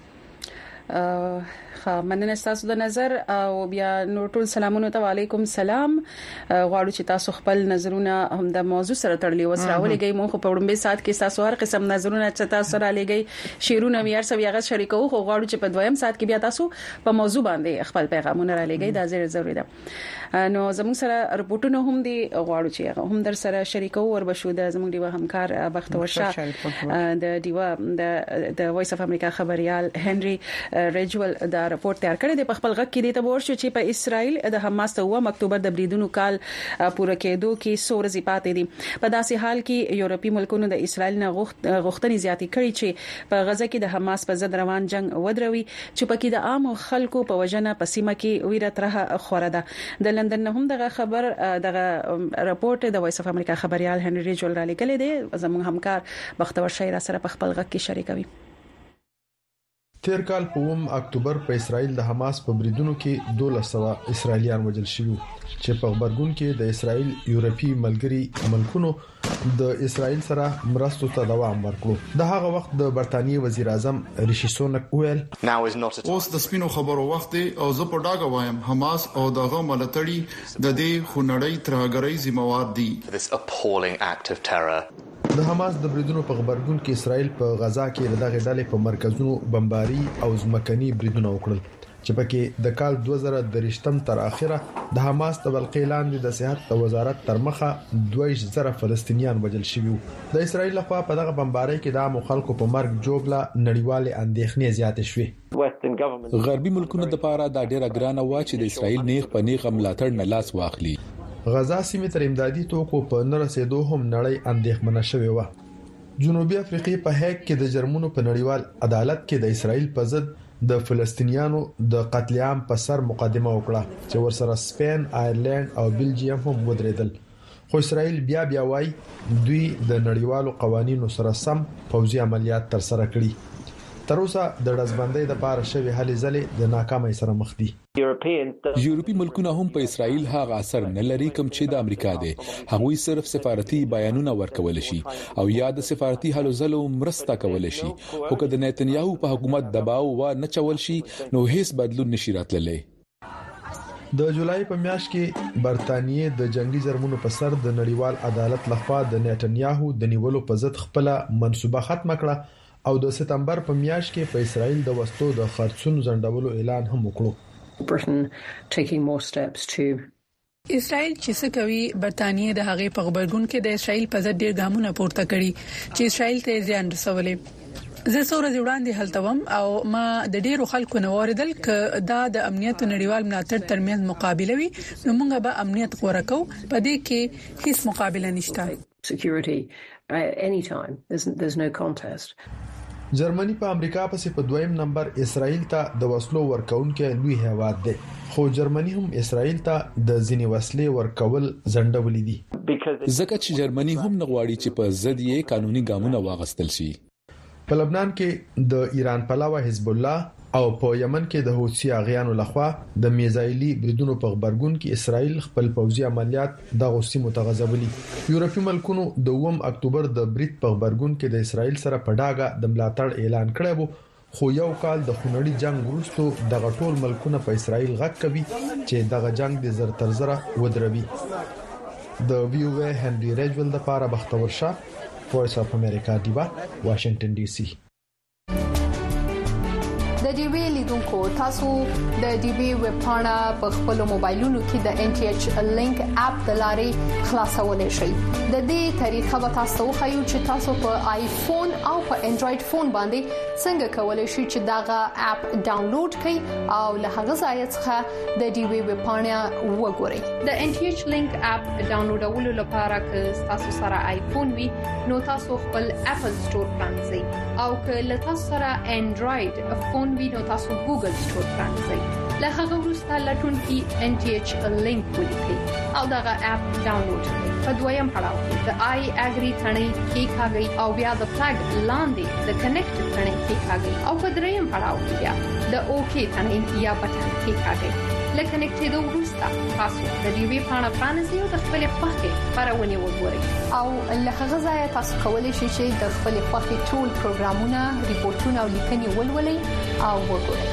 خا مننه تاسو د نظر او بیا نور ټول سلامونه ته وعلیکم سلام. غواړو چې تاسو خپل نظرونه هم د موضوع سره تړلې وسره ولګي مو خو په وړاندې سات کې تاسو هر قسم نظرونه چې تاسو سره لګي شیرونه مېر سو یغه شریکو خو غواړو چې په دویم سات کې بیا تاسو په موضوع باندې خپل پیغامونه را لګي دا ډېر ضروری ده. نو زموږ سره رپورټونه هم دي غواړو چې هم در سره شریکو ور بشو د زموږ دیو همکار بختور شاه د دیو د وایس اف امریکا خبريال هنري ریجول دا رپورټ تیار کړی دی. په خپل غږ کې د تبور شو چې په اسرائیل د حماس ته و اکتوبر د بریدونو کال پوره کېدو کې سور زیپاتې دي. په داسې حال کې یورپی ملکونو د اسرائیل نه غوښتنې زیاتې کړې چې په غزه کې د حماس په ضد روان جنگ ودروي چې په کې د عام خلکو په وجنه په سیمه کې ویره ترها خوره ده. د لندن هم دغه خبر دغه رپورټ د وایس اف امریکا خبريال هنري ریجول را لګلې دی. زموږ همکار بختور شاه سره په خپل غږ کې شریکوي. تیر کال په اووم اکتوبر په اسرائیل د حماس په بریدونو کې دولس سوه اسرائیلیان وژل شوي چې په خبرګون کې د اسرائیل یورپی ملګری ملکونو د اسرائیل سره مرستو ته دوام ورکړو. د هغه وخت د برتانیې وزیر اعظم ریشي سونک ویل اوس د سپینو خبرو وخت دی او زه په ډاګه وایم حماس او دغه ملتړي د دې خونړۍ ترهګرۍ ذمہوار دي. د حماس د بریدونو په خبرګون کې اسرائیل په غزا کې دغه ډلې په مرکزونو بمباري او ځمکني بریدونه وکړل چې پکې د کال دوه زره درې تر اخره د حماس د بلقې لاندې د صحت د وزارت تر مخه دوه زره فلسطینیان وژل شوي وو. د اسرائیل لخوا په دغه بمبارۍ کې د عام خلکو په مرګ جوړه نړیواله اندېښنې زیاتې شوې. غربي ملکونو د پاره د ډیره ګرانه وا چې د اسرائیل نیغ په نیغ ملاتړ نه لاس واخلي. غزا سیمه تر امدادي توکو په نرسېدو هم نړۍ اندېښمنه شوې و. جنوبي افریقا په هک کې د جرمونو په نړیوال عدالت کې د اسرائیل په ضد د فلسطینیانو د قتل عام په سر مقدمه وکړه چې ورسره سپین، آیرلند او بلجیم هم ودرېدل. خو اسرائیل بیا بیا وايي دوی د نړیوالو قوانینو سره سم پوځي عملیات تر سره کړي. تر اوسه د رزبندۍ د پاره شوی هلې ځلې د ناکامۍ سره مخ دي. یورپی ملکونه هم په اسرائیل هغه اثر نه لري کوم چې د امریکا دی. هغوی صرف سفارتي بیانونه ورکول شي او یا د سفارتي هلو ځلو مرسته کول شي. او که د نتنیاهو په حکومت دباو و نه چول شي نو هیڅ بدلون نشي راتللی. د جولای په میاشت کې برتانیې د جنگي جرمونو په سر د نړیوال عدالت لخوا د نتنیاهو د نیولو په ضد خپل منصوبه ختم کړه او د سپتمبر په میاشت کې په اسرائیل د وسلو د خرڅونو ځنډولو اعلان هم وکړو. اسرائیل چې څه کوي برتانیې د هغې په خبرګون کې د اسرائیل په ضد ډېر ګامونه پورته کړي چې اسرائیل ته زیان رسولې. زه څوره وړاندې هلتوم او ما د ډیرو خلکو نو اوریدل ک دا د امنیت نړیوال ملاتړ ترمنځ مقابله وي نو موږ به امنیت غوړه کوو. په دې کې هیڅ مقابله نشته. security uh, anytime there's there's no contest. جرمني په امریکا پسې په دویم نمبر اسرائیل ته د وسلو ورکونکو لوی هیواد دی. خو جرمني هم اسرائیل ته د ځینې وسلې ورکول ځنډولې دي. ځکه چې جرمني هم نغواړي چې په ضد یې قانوني ګامونه واغستل شي. په لبنان کې د ایران پلاوه حزب الله او په یمن کې د حوثي اغیانو لخوا د میزایلی بریدونو په خبرګون کې اسرائیل خپل پوځي عملیات د غوسی متغزبلی. یورپی ملکونو د اووم اکتوبر د برید په خبرګون کې د اسرائیل سره په ډاګه د ملاتړ اعلان کړی وو. خو یو کال د خونړي جنگ وروسته د غټول ملکونه په اسرائیل غږ کوي چې دغه جنگ د زر تر زره ودروي. د وی او ای هنري ریجول د پاره بختور شاه وایس اف امریکا دیوا واشنگټن ډي سي. د ډي وی لیدونکو تاسو د ډي وی ویب پاڼه په خپل موبایلونو کې د ان ټي ایچ لینک اپ د لارې خلاصولای شئ. د دې طریقه به تاسو خو چې تاسو په آیفون او په انډراید فون باندې څنګه کولای شئ چې داغه اپ ډاونلوډ کړئ او له هغه ځای څخه د ډي وی ویب پاڼه وګورئ. د ان ټي ایچ لینک اپ ډاونلوډولو لپاره که تاسو سره آیفون وي نو تاسو خپل اپل سٹور پرانځئ او که له تاسو سره انډراید فون وي نو تاسو ګوګل سٹور پرانځئ. له هغه وروسته لټون کې ان ټي ایچ لینک ولیکئ او دغه اپ ډاونلوډ کړئ. په دویم پړاو کې د آی اګری ثنې کې کاږي او بیا د فلګ لاندې د کنیکټ ثنې کې کاږي او په دریم پړاو کې بیا د اوکی ثنې یا بټن کې کاږي. لکه کنیکټېدو وروسته تاسو د دې وی پاڼه پرانیزئ او د خپل خوښې خبرونه وګورئ او له هغه ځای تاسو کولی شئ چې د خپل خوښې ټول پروګرامونه، ریپورتونه او لیکنې ولولئ او وګورئ.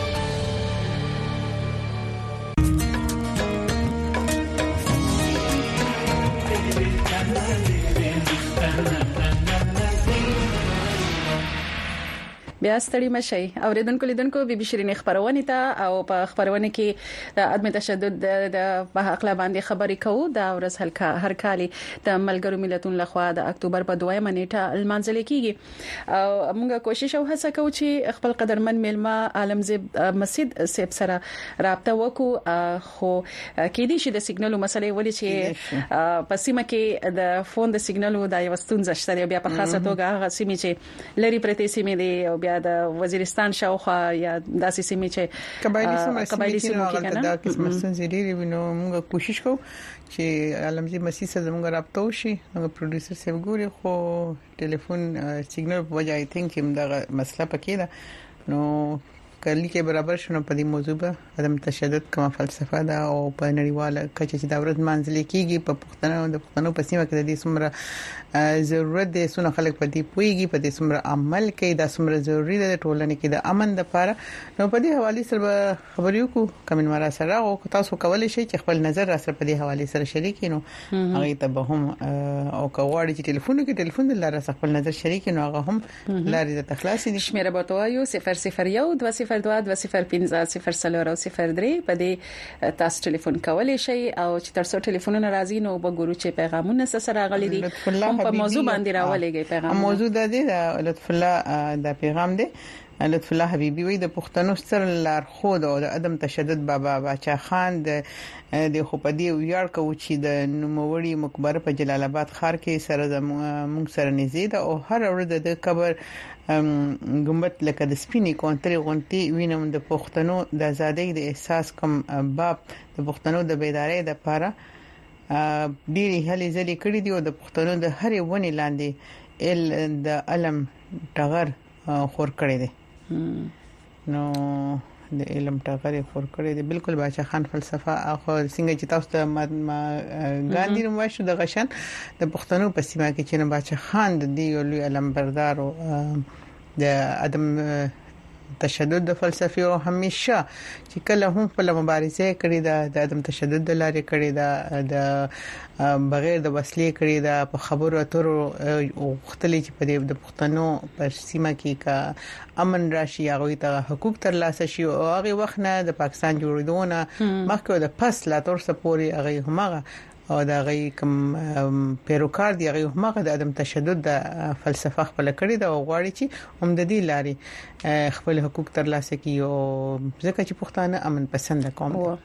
بیا ستړي مشي اوریدونکو لیدونکو بي بي شيرين خبرونه ته او په خبرونه کې د عدم تشدد د په حق باندې خبرې کوو. دا ورځ هلکا هر کال د ملګرو ملتونو لخوا د اکتوبر په دویمه نیټه المنځل کیږي او موږ کوشش او هڅه کوو چې خپل قدرمن ملما عالمزیب مسجد سیب سره رابطه وکړو. خو کې دي چې د سیګنالو مسلې ولې چې په سیمه کې د فون د سیګنالو د یو ستونزه شته بیا په خاصه توګه هغه سیمه چې لری پرتې سیمه دي او بیا د وزیرستان شاوخوا یا داسې سیمې چې قبایلی سیمې قبایلی سیمې کې دا قسم ستونزې لري. نو موږ کوشش کوو چې عالمزی مسیح سره موږ رابطه وشي. نو پروډوسر سیب ګوري خو ټلیفون سیګنال په وجه آی تھنک هم دا مسله پکې ده. نو کلی کې برابر شونه په دې موضوع به عدم تشدد کومه فلسفه ده او په نړیواله کچه چې دا ورځ منځلې کیږي په پښتنو د پښتنو په سیمه کې د دې څومره ضرورت دي سونه خلک په دې پويږي په دې څومره عمل کوي دا څومره ضروری ده ټولنه کې د امن لپاره نو په دې حواله سره خبرې وکړو کوم مرا سره او تاسو کولای شئ چې خپل نظر را سره په دې حواله سره شریک کینو هغه ته به هم او کواړي چې ټلیفون کې ټلیفون د لاره خپل نظر شریک کینو هغه هم لارې د تخلاصي دي شمیره باتوایو صفر صفر یو دوه صفر دوه دوه صفر پنځه صفر صفر او صفر درې په دې تاسو ټلیفون کولای شئ او چې تاسو ټلیفونونه راځي نو وګورو چې پیغامونه سره غلي دي هم په موضوع باندې راولېږي پیغام موضوع د دې لطف الله د پیغام دی لطف الله حبيبي وي د پښتنو سره لارښود او د عدم تشدد بابا باچا خان د د خو په دې ویاړ کو چې د نوموړي مقبره په جلال آباد ښار کې سره موږ سره نزيد او هر ورځ د قبر ګمبت لکه د سپینې کونتري غونټي وینم د پښتنو د ازادۍ د احساس کوم باب د پښتنو د بیدارۍ د لپاره ډېری هلي ځلې کړې دي او د پښتنو د هرې ونې لاندې ال د علم ټغر خور کړی دی نو د علم ټغر خور کړی دی بالکل باچا خان فلسفه اخو څنګه چې تاسو ته مهاتما ګاندھی نوم شو د غشن د پښتنو په سیمه کې چې باچا خان د دی لوی علم بردار او د عدم تشدد د فلسفي او همیشه چې کله هم په مبارزه کړې ده د عدم تشدد د لارې کړې ده د بغیر د وسلې کړې ده په خبرو اترو او خپل چې په د پښتنو په سیمه کې کا امن راشي هغه ته حقوق ترلاسه شي او هغه وخت نه د پاکستان جوړیدونه مخکې د پس لا تور سپوري هغه همغه او دا غي کوم پیروکار دی هغه همغه د عدم تشدد د فلسفه خپل کړی دا غواړي چې هم د دې لارې خپل حقوق ترلاسه کړي او ځکه چې پښتانه امن پسند قوم دي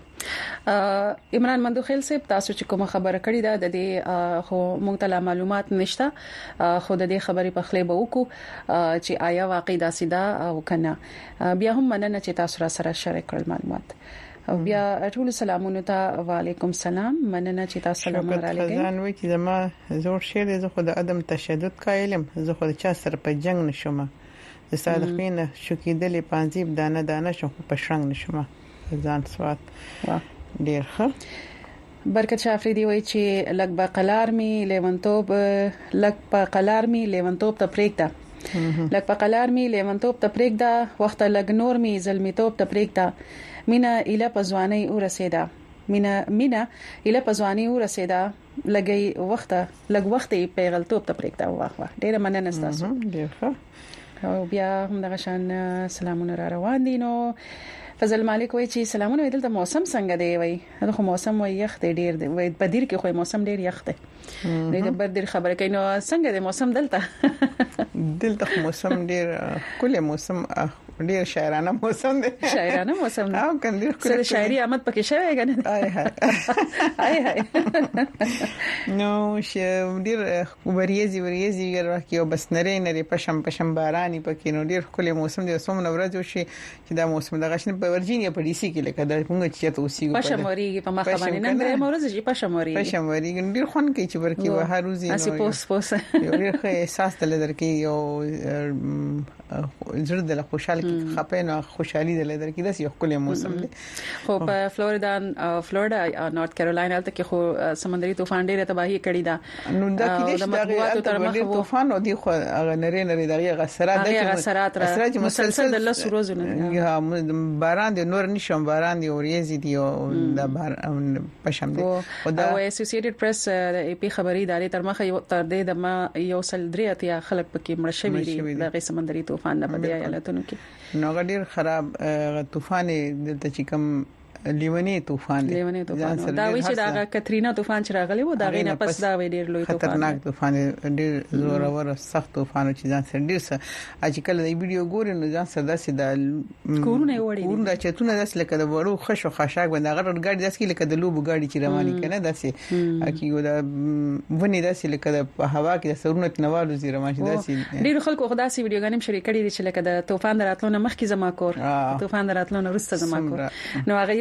عمران مندوخیل صاحب تاسو چې کوم خبره کړې ده د دې خو موږ ته معلومات نشته خو د دې خبرې په خله به وکړو چې آیا واقعي دا سیده او کنه بیا هم مننه چې تاسو را سره شریک کړل معلومات او بیا ټول سلامونه ته وعلیکم السلام مننه چې تاسو سلام را لګی ځان وی چې زما زور شیر زه خو د عدم تشدد قائلم زه خو چا سره په جنگ نشم د صادقین شو کېدلې پانځيب دانه دانه شو په شرنګ نشم ځان سوات ډیر ښه برکت شافریدي وایي چې لګ با قلار می لیونتوب لګ په قلار می لیونتوب ته پریکدا لګ په قلار می لیونتوب ته پریکدا وخت لګ نور می ظلمیتوب ته پریکدا مینا اله پزوانی ورسیدا مینا مینا اله پزوانی ورسیدا لګي وخت لګ وخت پیغلتوب ته پریکدا واخوا ډیر مننه تاسو ډیر ښه او بیا هم دغه شان سلامونه را روان دي نو فضل مالک وایي چې سلامونه ویل ته موسم څنګه دی وایي دا خو موسم وایي یخ دی ډیر دی وایي په دیر کې خو موسم ډیر یخ دی د بر ډیر خبره کوي نو څنګه دی موسم دلته دلته موسم ډیر کله موسم ډیر شاعرانه موسم دی شاعرانه موسم او کنده سره شاعري آمد پکې شوی کنه آی هاي آی هاي نو ش ډیر وریځي وریځي ورکه او بس نری نری پشم پشم باراني پکې نو ډیر کله موسم دی سوم نو ورځ وشي چې دا موسم د غشن په ورجینیا په ډي سي کې لکه د موږ چې ته اوسې په پشموري په مخه باندې نن درې مورز چې پشموري پشموري ډیر خون کې چې ورکی و هر روز نو اسی پوس پوس یو ډیر احساس تل درکې یو زړه د خوشحالي خپه نو خوشحالي د لدر کې داس یو کله موسم دی خو په فلوریدا فلوریدا نارث کیرولینا ته کې خو سمندري طوفان ډیره تباہي کړی دا نو دا کې د طوفان او دی خو نری نری دغه غسرات د غسرات را مسلسل د لس ورځې یا باران دی نور نشم باران دی اوریزي دی او د بار پشم دی او دا اسوسییټډ پریس د ای پی خبري ادارې تر مخه تر دې د ما یو سل درې اتیا خلک پکې مړ شوي دي د سمندري طوفان نه په ایالتونو کې نو غډیر خراب طوفان دلته چې کوم لیونی طوفان دی لیونی طوفان دا وی چې دا کترینا طوفان چې راغلی و دا غینه پس دا وی ډیر لوی طوفان خطرناک طوفان ډیر زور اور سخت طوفان چې ځان سره ډیر څه اج کله د ویډیو ګوري نو ځان سره داسې د کورونه وړي کورونه چې تونه داسې لکه د وړو خشو خشاک باندې هغه ګاډي داسې لکه د لوبو ګاډي چې رواني کنه داسې اکیو دا ونی داسې لکه د هوا کې د سرونه تنوالو زیره ماشي داسې ډیر خلکو خدای سي ویډیو غنیم شریک کړي چې لکه د طوفان دراتلو نه مخکې زما کور طوفان دراتلو نه وروسته زما کور نو هغه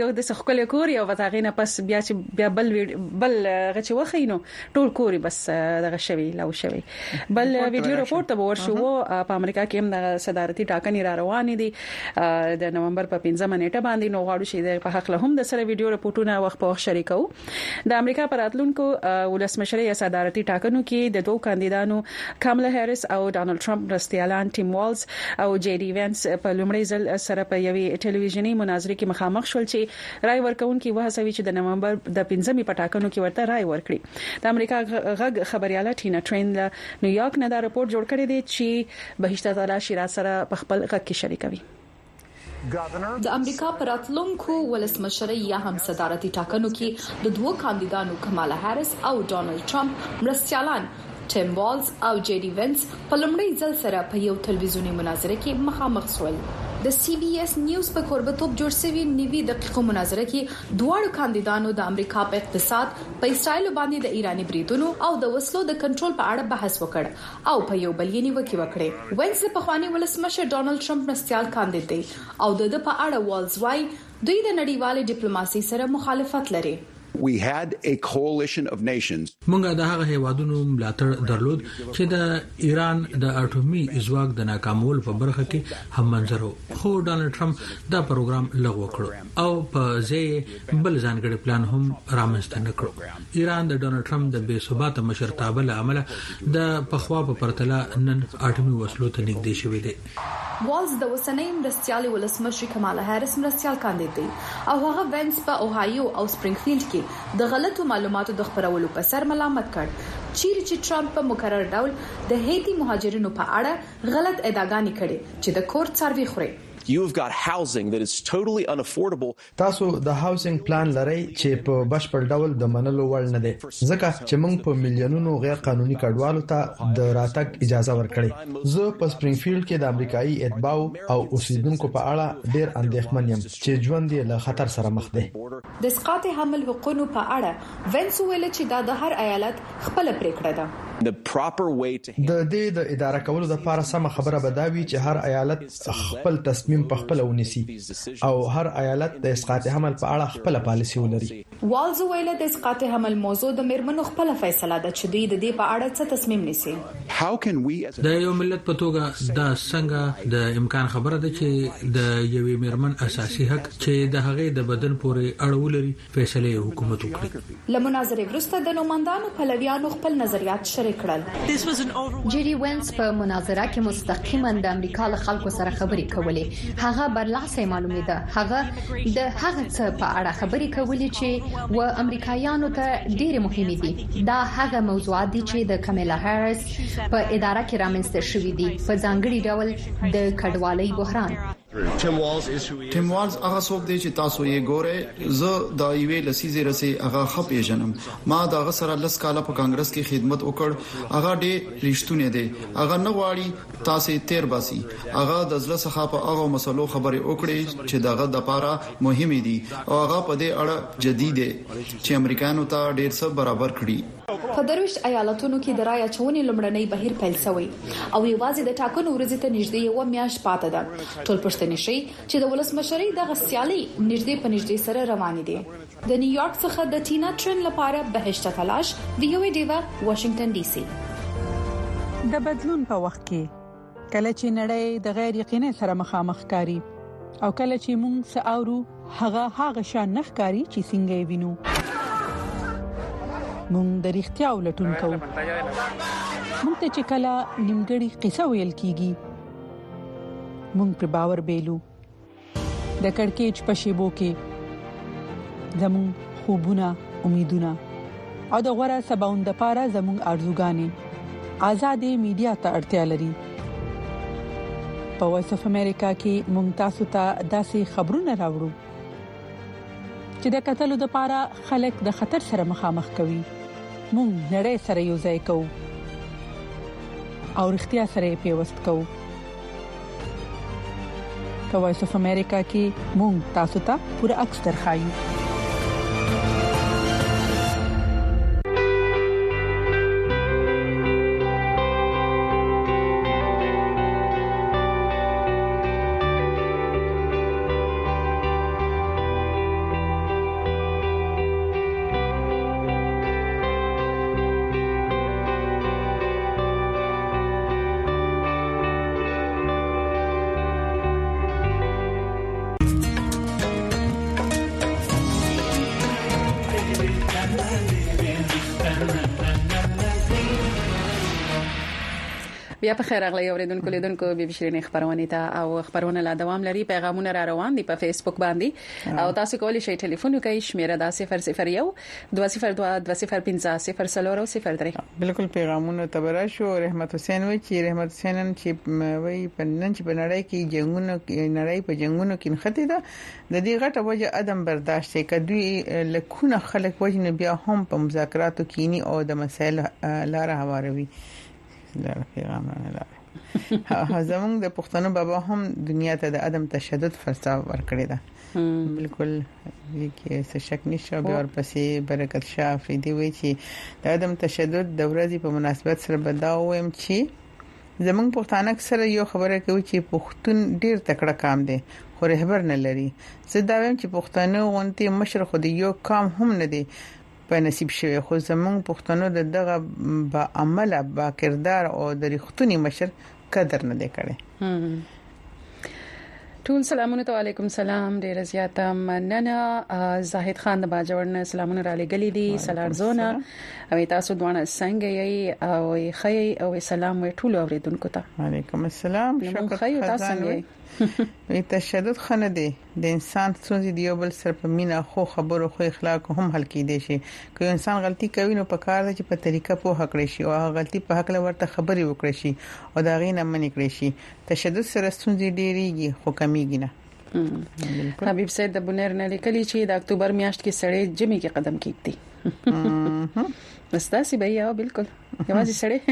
یو د سخکل کور یو وتاغینه پس بیا چې بیا بل بل غچ وخینو ټول کوري بس دغه شوی لاو شوی بل ویډیو رپورت ته ورشو په امریکا کې هم د صدارتي ټاکنې را روانې دي د نومبر په پنځمه نیټه باندې نو غواړو چې په حق له هم د سره ویډیو رپورټونه وخت په وخت شریکو د امریکا پر راتلونکو ولسمشرۍ صدارتي ټاکنو کې د دوه کاندیدانو کاملا هریس او ډانلډ ټرمپ رستيالان ټیم والز او جی ډي وینس په لومړي ځل سره په یوې ټلویزیونی مناظره کې مخامخ شول چې رائے ورکونکو وهڅوي چې د نومبر د پنځمې پټاکنو کې ورته رائے ورکړي د امریکا غږ خبرياله ټینا ټرین له نیویارک نه دا رپورت جوړ کړی دی چې بهشته تعالی شیراز سره په خپل غږ کې شریکوي د امریکا پر راتلونکو ولسمشرۍ یا هم صدارتي ټاکنو کې د دوه کاندیدانو کمالا هریس او ډانلډ ټرمپ مرستيالان ټیم والز او جی ډي وینس په لومړي ځل سره په یو ټلویزیونی مناظره کې مخامخ شول د سی بي اس نیوز په کوربتوب جوړ شوی نیوي دقیقو مناظره کې دوه کاندیدانو د امریکا په اقتصاد په اسرائیل باندې د ایرانی بریدونو او د وسلو د کنټرول په اړه بحث وکړ او په یو بل یې نیوکه وکړه وینس په خواني ولسمشر ډانلډ ټرمپ مرستيال کاندید دی او د په اړه والز وايي دوی د نړیوال ډیپلوماسي سره مخالفت لري We had a coalition of nations. مونږه د هغه هیوادونو ملاتړ درلود چې د ایران د اټومي ځواک د ناکامولو په برخه کې هم منځرو خو ډانلډ ټرمپ دا پروګرام لغوه کړ او په ځای بل ځانګړي پلان هم رامنځته نکړ ایران د ډانلډ ټرمپ د بې ثبات مشرتابه له امله د پخوا په پرتله نن اټومي وسلو ته نږدې شوی دی والز د وسنۍ مرستيالي ولسمشر کمالا هریس مرستيال کاندید دی او هغه وینس په اوهایو او سپرینګفیلډ کې د غلطو معلوماتو د خبرولو په سر ملامت کړ چیرې چې ټرمپ په مکرر ډول د هیتی مهاجرینو په اړه غلط ادعاګانې کړې چې د کور څاروي خوري You've got housing that is totally unaffordable. تاسو د هاوسینګ پلان لرئ چې په بشپړ ډول د منلو وړ نه دی ځکه چې موږ په میلیونونو غیر قانوني کډوالو ته د راتګ اجازه ورکړې زه په سپرینګفیلډ کې د امریکایي اتباع او اوسیدونکو په اړه ډیر اندېښمن یم چې ژوند یې له خطر سره مخ دی د اسقاط حمل حقوقو په اړه وینس ویل چې دا د هر ایالت خپل پریکړه ده The proper way to د دې د اداره کولو لپاره سم خبره بداوي چې هر ایالت خپل تصمیم په خپل ونیسي او هر ایالت د اسقاط حمل په اړه خپل پالیسي ولري والز ویل د اسقاط حمل موضوع د میرمنو خپل فیصله ده چې دوی د دې په اړه څه تصمیم نیسي How can we د یو ملت په توګه دا څنګه د امکان خبره ده چې د یوې میرمن اساسي حق چې د هغې د بدن پورې اړه لري فیصله حکومت وکړي لمناظره ورسته د نوماندانو پلویانو خپل نظریات شریک کړل جیری وینس په مناظره کې مستقیما د امریکا له خلکو سره خبرې کولې هغه برلاسه معلومه ده هغه د هغه څه په اړه خبرې کولې چې و امریکایانو ته ډېر مهمه دي دا هغه موضوعات دي چې د کاملا هریس په اداره کې رامنځته شوې دي په ځانګړي ډول د کډوالۍ بحران ټیم والز هغه څوک دی چې تاسو یې ګوره زه د ایوې لسیزې رسي هغه خپې جنم ما د هغه سره لس کاله په کانګرس کې خدمت وکړ هغه ډېر رښتونه دی هغه نه غواړي تاسو تیر باسي هغه د ځل څخه په هغه مسلو خبرې وکړي چې دغه د لپاره مهمه دي او هغه په دې اړه جدي دی چې امریکایانو ته ډېر څه برابر کړي په درويش ایالتونو کې د رای اچونې لومړنۍ بهیر پیل شوی او یوازې د ټاکنو ورځې ته نږدې یو میاشت پاتې ده ټول پښتني شي چې د ولسمشرۍ د غسیالي نږدې په نږدې سره روان دي د نیویارک څخه د ټینا ټرین لپاره بهشته تلاش وی او ای ډیوا واشنگټن ډي سي د بدلون په وخت کې کله چې نړۍ د غیر یقیني سره مخامخ کاری او کله چې موږ ساورو هغه هغه شان نخکاری چې څنګه وینو مونږ د اړتیا ولټون کوو مونږ ته چې کله نیمګړی قصه ویل کیږي مونږ پر باور بیلو د کڑکېچ په شیبو کې زمون خوبونه امیدونه او د غوړه سباوند لپاره زمون ارزوګانې آزادې میډیا ته اړتیا لري په وایس اف امریکا کې مونږ تاسو ته داسې خبرونه راوړو چې د قتل لپاره خلک د خطر سره مخامخ کوي مونږ نړۍ سره یو ځای کوو او اړتیا سره پیوست کوو په وایس اف امریکا کې مونږ تاسو ته پوره عکس درخایو بیا په خیر اغلی اوریدونکو لیدونکو بي بي شيرين خبرونه ته او خبرونه لا دوام لري پیغامونه را روان دي په فیسبوک باندې او تاسو کولی شئ ټلیفون وکړئ شمیره دا صفر صفر یو دوه صفر دوه دوه صفر پنځه صفر صفر صفر درې. بالکل پیغامونه تبرا شو. رحمت حسین وی چې رحمت حسین چې وی پنن چې بنړای کې جنگونو نړۍ په جنگونو کې نخته ده د دې غټه وجه عدم برداشت کدوې لکونه خلک وجنه بیا هم په مذاکراتو کې ني او د مسایل لار هواروي لار پیغام نه لار زمونږ د پښتنو بابا هم دنیا ته د عدم تشدد فلسفه ورکړې ده. بالکل کې څه شک نشته. بیا ورپسې برکت شاه افریدي وی چې د عدم تشدد د ورځې په مناسبت سره بداوم چې زمونږ پښتانه اکثر یو خبره کوي چې پښتون ډیر تکړه کام دی خو رهبر نه لري. زه دا وایم چې پښتانه غونډې مشر خو دی یو کام هم نه دی په نصیب شوی خو زمونږ پښتنو د دغه با عمل با کردار او د ریښتونی مشر قدر نه دی کړی. ټول سلامونه علیکم سلام ډیر زیاته مننه. زاهد خان د باجوړ سلامونه را لګلې دي سلارزونه او تاسو دوه څنګه یې او خی او سلام وی ټول اوریدونکو ته. وعلیکم السلام. شکر خی تاسو څنګه وي تشدد خنه دي د انسان څونځي دی بل سر په مینا خو خبرو خو اخلاق هم حل کیدي شي. که انسان غلطي کوي نو په کار چې په طریقه په حق لري شي او غلطي په حق لورته خبري وکړي شي او دا غینه منې کړی شي. تشدد سره څونځي ډیریږي خو کمیږي نه. حبیب سید د بنیر نه لیکلی چې د اکتوبر میاشت کې سړی جمی کې قدم کېږي. مستاسي به یا بالکل یوازې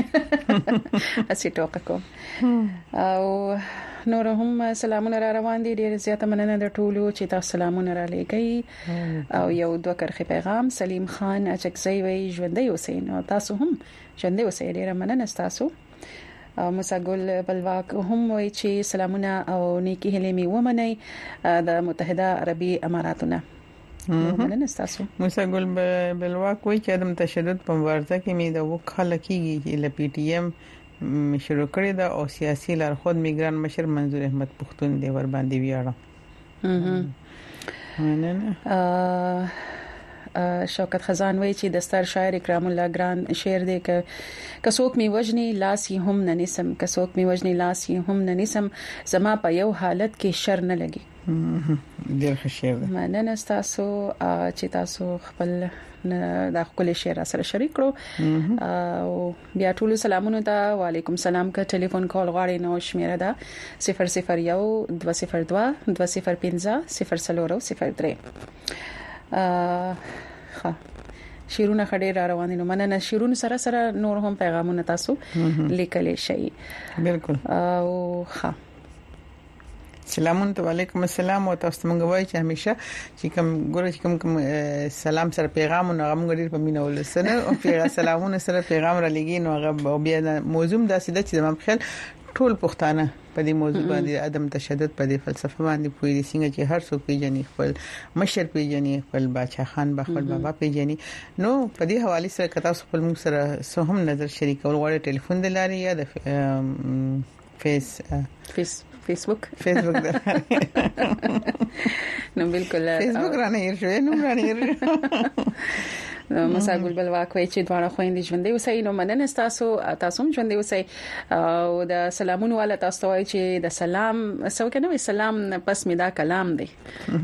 سړی اسی ټوکه کوم او نور هم سلامونه را روان دي. ډیر زیاته مننه د ټولو چې تاسو سلامونه را لګي او یو دوه کرخي پیغام سلیم خان اچکزی وی ژوندۍ اوسئ او تاسو هم ژوندۍ اوسئ. ډیر مننه تاسو. موسی ګل بلواک هم وی چې سلامونه او نیکی هلي می ومني د متحده عربي اماراتونه. مننه تاسو. موسی ګل بلواک وی چې عدم تشدد په مبارزه کې می د وکاله کیږي چې ل پی ټی ایم شروع کړی دا او سیاسي لارښود میګران مشر منظور احمد پختون دی ور باندې ویاړم. مننه. شوکت خزان وی چې د ستر شاعر اکرام الله ګران شعر دی ک کڅوک می وجنی لاس هم نه نسم کڅوک می وجنی لاس هم نه نسم زما په یو حالت کې شر نه لګي. ډیر ښه شعر دی. مننه تاسو چې تاسو خپل دا خپل شعر سره شریک کړو او بیا ټول سلامونه ته وعلیکم سلام کا ټلیفون کال غواړي نو شمیره ده صفر صفر یو دوه صفر دوه دوه صفر پنځه صفر صفر صفر درې. ها شیرونه خډې را روان دي نو مننه. شیرونه سره سره نور هم پیغامونه تاسو لیکلی شي. بالکل. او ها سلامون ته وعلیکم السلام او تاسو موږ وایي چې همیشه چې کوم ګوره چې کوم کوم سلام سره پیغام نو هغه موږ ډیر په مینه ولسنه او پیغام سلامونه سره پیغام را لګي نو هغه بیا موضوع داسې ده چې زموږ خیال ټول پښتانه په دې موضوع باندې عدم تشدد په دې فلسفه باندې پوری څنګه چې هر څوک پیژني خپل مشر پیژني خپل بادشاہ خان خپل بابا پیژني نو په دې حواله سره کتا خپل موږ سره سهم نظر شریکول غواړي ټلیفون د لاري یا د فیس فیس فیسبوک فیسبوک ده نو بالکل فیسبوک رانه یې شوې نو رانه یې موسی ګل بلواک وایي چې دواړه خويندې ژوندۍ اوسئ. نو مننه تاسو تاسو هم ژوندۍ اوسئ او د سلامونو والا تاسو وایي چې د سلام سو کنه وي سلام پس می دا کلام دی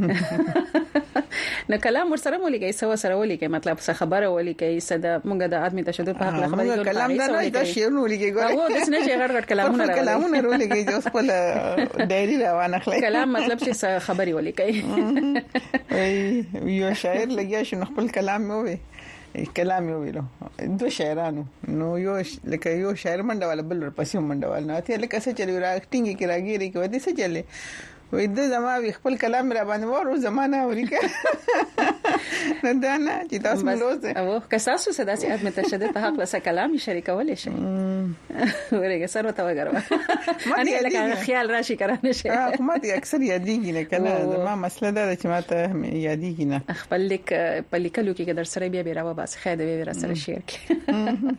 نو کلام ورسره مولګي سو سره ولګي مطلب څه خبره ولګي صدا مونږ د ادمي تشدد په حق خبرې کوو. کلام دا دا شی نو ولګي ګوره او د سنې غړ غړ کلامونه کلامونه ولګي چې اوس په ډایري روانه خلک کلام مطلب چې خبري ولګي ای یو شاعر لګیا شنو خپل کلام مو وي کلام یو ویلو دوه شاعرانو نو یو لکه یو شاعر منډه بل ورپسې منډه ول نه ته لکه څه چلی راکټینګ کې راګيري کې ودی څه چلی وې د زما خپل کلام را باندې ورو زمانہ اوريکه نه دا نه چې تاسو ملوځه او که تاسو صدا سي ادمه تشدد په حق له کلام شریکول شي ورګه سره تا وګورم انا لکه خیال راشي کرانه شي ما دي اکثر یادېږي نه کنه ما مسله ده چې ماته یادېږي نه خپل لیک په لیکلو کې در سره بیا بیره بس خاله به را سره شیر کی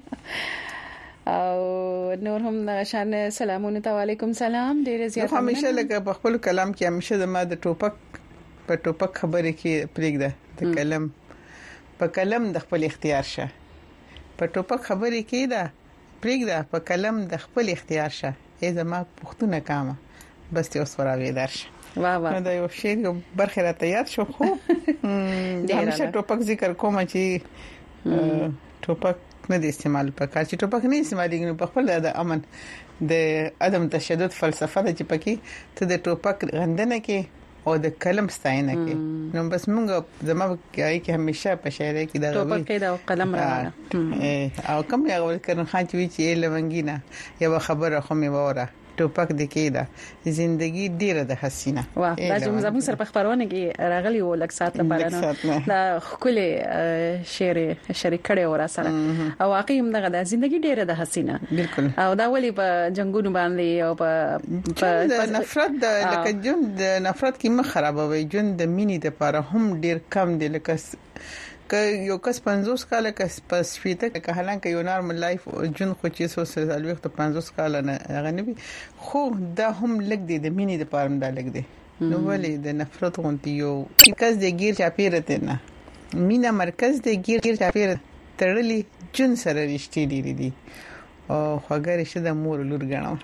او نور هم شان سلامونه ته وعلیکم سلام ډیر زیات همیشه لکه په خپل کلام کې همیشه د ما د ټوپک په ټوپک خبرې کې پرېږده د کلم په کلم د خپل اختیار شه په ټوپک خبرې کې ده پریږده په کلم د خپل اختیار شه ای زما پښتونه کامه بس ته اوس وراوي درشه واه واه دا یو شعر یو برخه را تیار شو خو همیشه ټوپک ذکر کوم چې ټوپک نه د استعمال په کار چې ټوپک نه استعمالېږي په خپل د امن د عدم تشدد فلسفه د چې پکې ته د ټوپک غندنه کې او د کلم ستاینه کې نو بس موږ زما کې همیشه په شاعرۍ کې د ټوپک کې د قلم روانه او کوم یو ولکرن خان چې وی لمنګینا یو خبره خو می وره ټوپک د کېده ژوندۍ ډیره د حسینه واه دا چې زموږ سره په خبرونه کې راغلی و لک سات لپاره نه دا خپل شعر شریک کړي ور سره او واقعي هم دغه د ژوندۍ ډیره د حسینه بالکل او دا ولي په جنگونو باندې او په نفرت د لکه جون د نفرت کې مخ خرابوي جون د مینې د لپاره هم ډیر کم دی لکه که یو کس پنځوس کال کس پس فیته که هلکه یو نارمل لایف جون خو چې سو سره الوخت پنځوس کال نه غنبي خو دا هم لګ دی د مینې د پارم دا لګ دی نو ولې د نفرت غونتی یو کس د گیر چاپیرته نه مینا مرکز د گیر گیر چاپیر تړلی جون سره رښتې دي دي او خوګر شه د مور لور غنم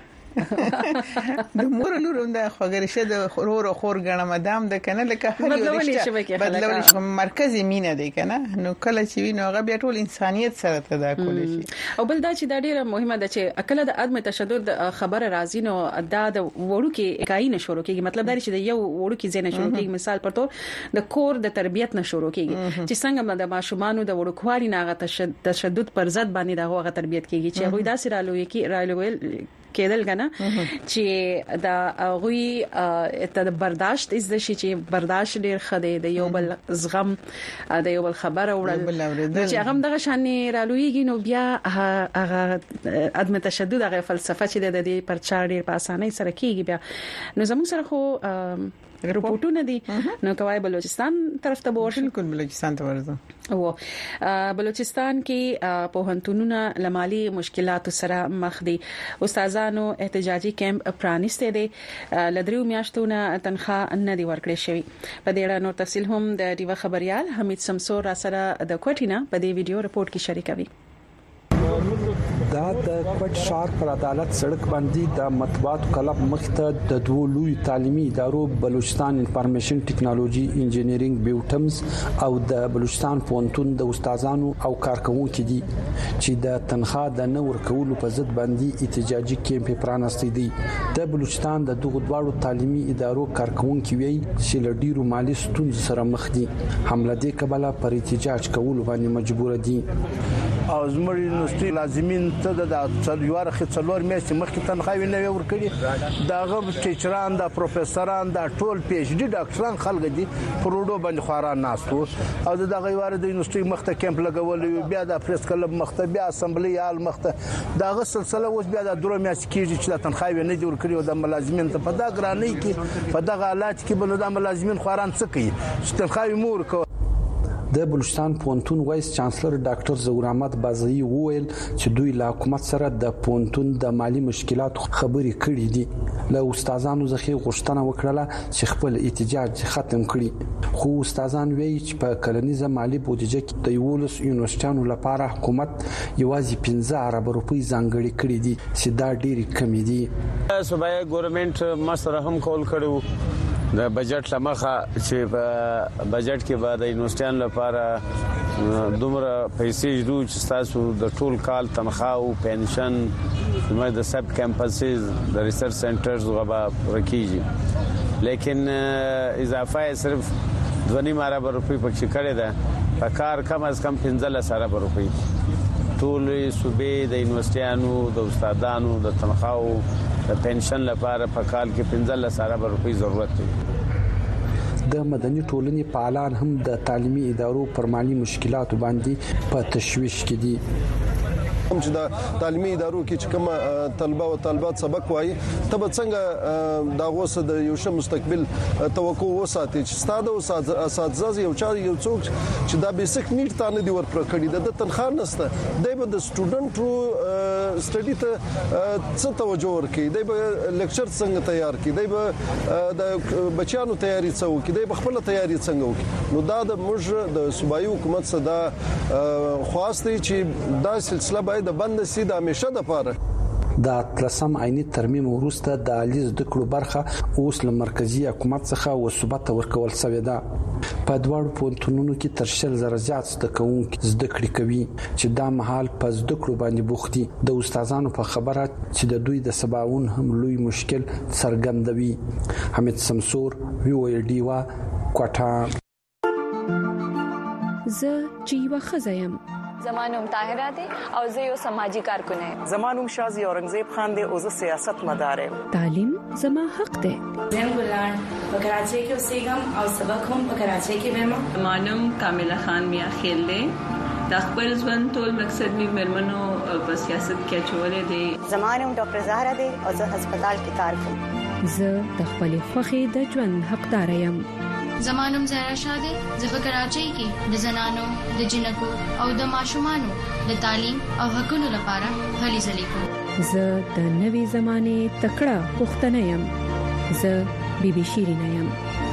د مور لور د خوګر شه د خور او خور غنم دام د کنه لکه هر یو رشته بدلول شي مرکزي مینه دی کنه نو کله چې وینو هغه بیا ټول انسانيت سره تداخل شي او بل دا چې دا ډیره مهمه ده چې اکل د عدم تشدد خبره راځي نو دا د وړو کې اکای نه شروع کیږي مطلب دا چې د یو وړو کې زنه شروع کیږي مثال پر تور د کور د تربيت نه شروع کیږي چې څنګه د ماشومان د وړو خواري نه تشدد پر ضد باندې دا هغه تربيت کیږي چې هغه داسې رالوي کې رالوي کېدل کنه چې دا غوي ته برداشت از د شي چې برداشت ډیر خدای د یو بل زغم د یو بل خبره وړل چې هغه دغه شانې رالويږي نو بیا هغه عدم تشدد هغه فلسفه چې د دې پر چار ډیر په اسانۍ سره کیږي بیا نو زموږ سره خو رپورټونه دي نو کوي بلوچستان طرف ته ورشل بالکل بلوچستان ته ورځو او بلوچستان کې په هنتونونو لمالي مشکلات سره مخ دي استادانو احتجاجي کیمپ پرانیسته دي لدریو میاشتونه تنخواه نه دی ورکړی شوی په دې اړه نور تفصیل هم د دیو خبريال حمید سمسور را سره د کوټینا په دې ویډیو رپورت کې شریکوي دا د کوټ شار پر عدالت سړک باندې د مطبوعات کلب مخته د دوه لوی تعلیمي ادارو بلوچستان انفارمیشن ټیکنالوژي انجینرینګ بیوټمز او د بلوچستان پونتون د استادانو او کارکونکو دي چې د تنخواه د نور کولو په ضد باندې احتجاجي کیمپ پرانستی دي د بلوچستان د دغه دواړو تعلیمي ادارو کارکونکو وی چې لډیرو مالی ستونزو سره مخ دي حمله دې کبله پر احتجاج کولو باندې مجبور دي او زموږ یونیورسيټي لازمین ته د څلور خڅلور میاشتې مخکې تنخواهي نه ورکړي داغه ټیچران د پروفیسوران د ټول پی ایچ ډي ډاکټران خلک دي پروډو باندې خوران ناستو او دغه یواره د یونیورسيټي مخته کیمپ لګول بیا د پریس کلب مخته بیا اسمبلی حال مخته داغه سلسله اوس بیا د درو میاشتې کېږي چې د تنخواهي نه دی ورکړي او د ملازمین ته په دا ګرانۍ کې په دغه حالات کې بل د ملازمین خوران څه کوي چې تنخواهي مور کوي د بلوچستان پونتون وایس چانسلر ډاکټر زهور احمد بازئی وویل چې دوی له حکومت سره د پونتون د مالی مشکلاتو خبرې کړې دي له استادانو ځخه غوښتنه وکړه چې خپل احتجاج ختم کړي خو استادان وایي چې په کلنیزه مالی بودیجه کې د یولس یونیورسيټانو لپاره حکومت یوازې پنځه ارب روپۍ ځانګړي کړې دي چې دا ډېری کم دي صوبایي ګورنمنت مسره هم کول کړو د بجټ لمخه چې په بجټ کې بعد یونیورسيټان لپاره دومره پیسې جوړ چې تاسو د ټول کال تنخواه او پنشن زموږ د سب کیمپسز د ریسرچ سنټرز غوا ورکیږي لیکن اضافه صرف دونی ماره روپۍ پکې کړی ده په کار کم از کم پنځه سره روپۍ ټول صوبې د یونیورسيټانو د استادانو د تنخواه د پنشن لپاره په کال کې پنځه سره روپۍ ضرورت دی د مدني ټولنې فعالان هم د تعلیمي ادارو پر مالی مشکلاتو باندې په تشویش کې دي هم چې د تعلیمي ادارو کې چې کوم طلبه او طالبات سبق وایي ته به څنګه دا غوسه د یو ش مستقبل توقع وساتي چې ستاده او اساتذه یو چا یو څوک چې دا بیسیک نیډ ته نه دی ورپر کړی د تنخواه نسته دای به د سټوډنټ سټډي ته څه توجه ورکړي دای به لیکچر څنګه تیار کړي دای به د بچیانو تیاری څه وکړي دای به خپل تیاری څنګه وکړي نو دا د موږ د صوبایي حکومت څخه دا خواسته چې دا سلسله باید بند سي د همیشه د پاره. د اتلسم عیني ترمیم وروسته د عالی زده کړو برخه اوس له مرکزی حکومت څخه وسوبت ورکول شوې ده. په دواړو پوهنتونونو کې تر شل زره زیات زده کوونکي زده کړې کوي چې دا مهال په زده کړو باندې بوخت دي. د استادانو په خبره چې د دوی د سباوون هم لوی مشکل څرګندوي. حمید سمسور وی او ال ډي وا کوټا. زه جیوا خزایم. زمانوم طاهره دي او زه یو سماجی کارکون یم. زمانوم شازي اورنګزیب خان دی او زه سیاست مدار یم. تعلیم زما حق دی. زم ګلان په کراچۍ کې اوسېږم او سبق هم په کراچۍ کې وایم. زمانوم کامله خان میا خیل دی. د خپل ژوند ټول مقصد می مرمنو په سیاست کې چولې دی. زمانوم ډاکټر زهرا دی او زه هسپتال کې کار کوم. زه د خپل خوخي د ژوند حقدار یم. زمانوم زهرا شاده زه په کراچۍ کې د زنانو د جنکو او د ماشومانو د تعلیم او حقوقو لپاره هلي ځلې کوم. زه د نوي زمانه تکړه پښتنه یم. زه بیبي شیرین یم.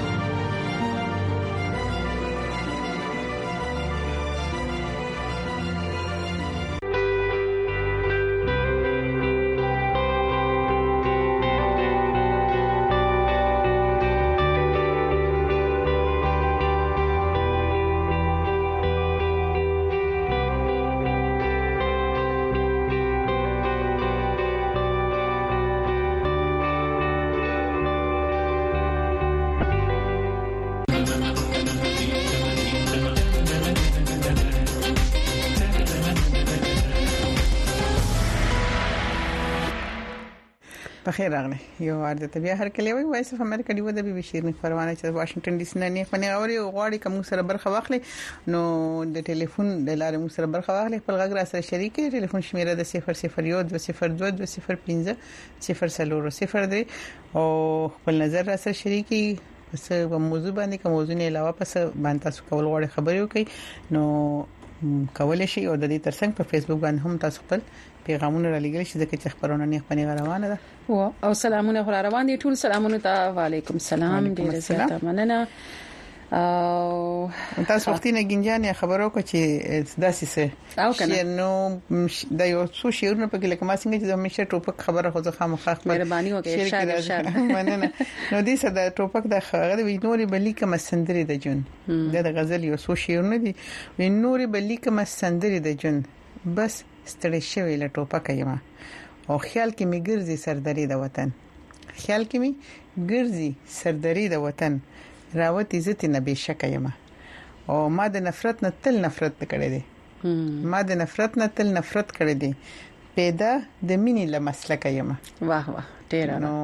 بخیر راغلی. یو ورته بیا هر کله وای وایس اف امریکا دی ود به شیرین پروانه چې واشنگټن ډي سي نه نه پنه اوري غواړي کوم سره برخه واخلي نو د ټلیفون د لارې مو سره برخه واخلي. خپل غږ را سره شریکي. ټلیفون شمیره د صفر صفر یو دوه صفر دوه دوه صفر پنځه صفر څلور صفر دی او خپل نظر را سره شریکي. پس په موضوع باندې کوم موضوع نه علاوه پس باندې تاسو کول غواړي خبرې وکړي نو کولای شي او د دې ترڅنګ په فیسبوک باندې هم تاسو خپل پیغامونه را لګل شي ځکه چې خبرونه نه خپنه روانه ده. او سلامونه خو روان دي ټول. سلامونه ته وعلیکم السلام. ډیره زیاته مننه. او تاسو وختي نه ګنجانې خبرو کو چې داسې څه او کنه نو د یو څو شیرونه په کې لکه ما څنګه چې د همیشه ټوپک خبره خو ځخه مخاخ مهرباني وکړئ. شاده شاده مننه. نو دې څه د ټوپک د خغه د نوري بلی کوم سندري د جون د غزل یو څو شیرونه دي و نوري بلی کوم سندري د جون بس ستړي شوی له ټوپک یما او خیال کې می ګرځي سردری د وطن. خیال کې می ګرځي سردری د وطن راوت عزت نه بشک یما او ما د نفرت نه تل نفرت کړې دي. ما د نفرت نه تل نفرت کړې دي. پیدا د مینې له مسلک یما. واه واه ډیر نو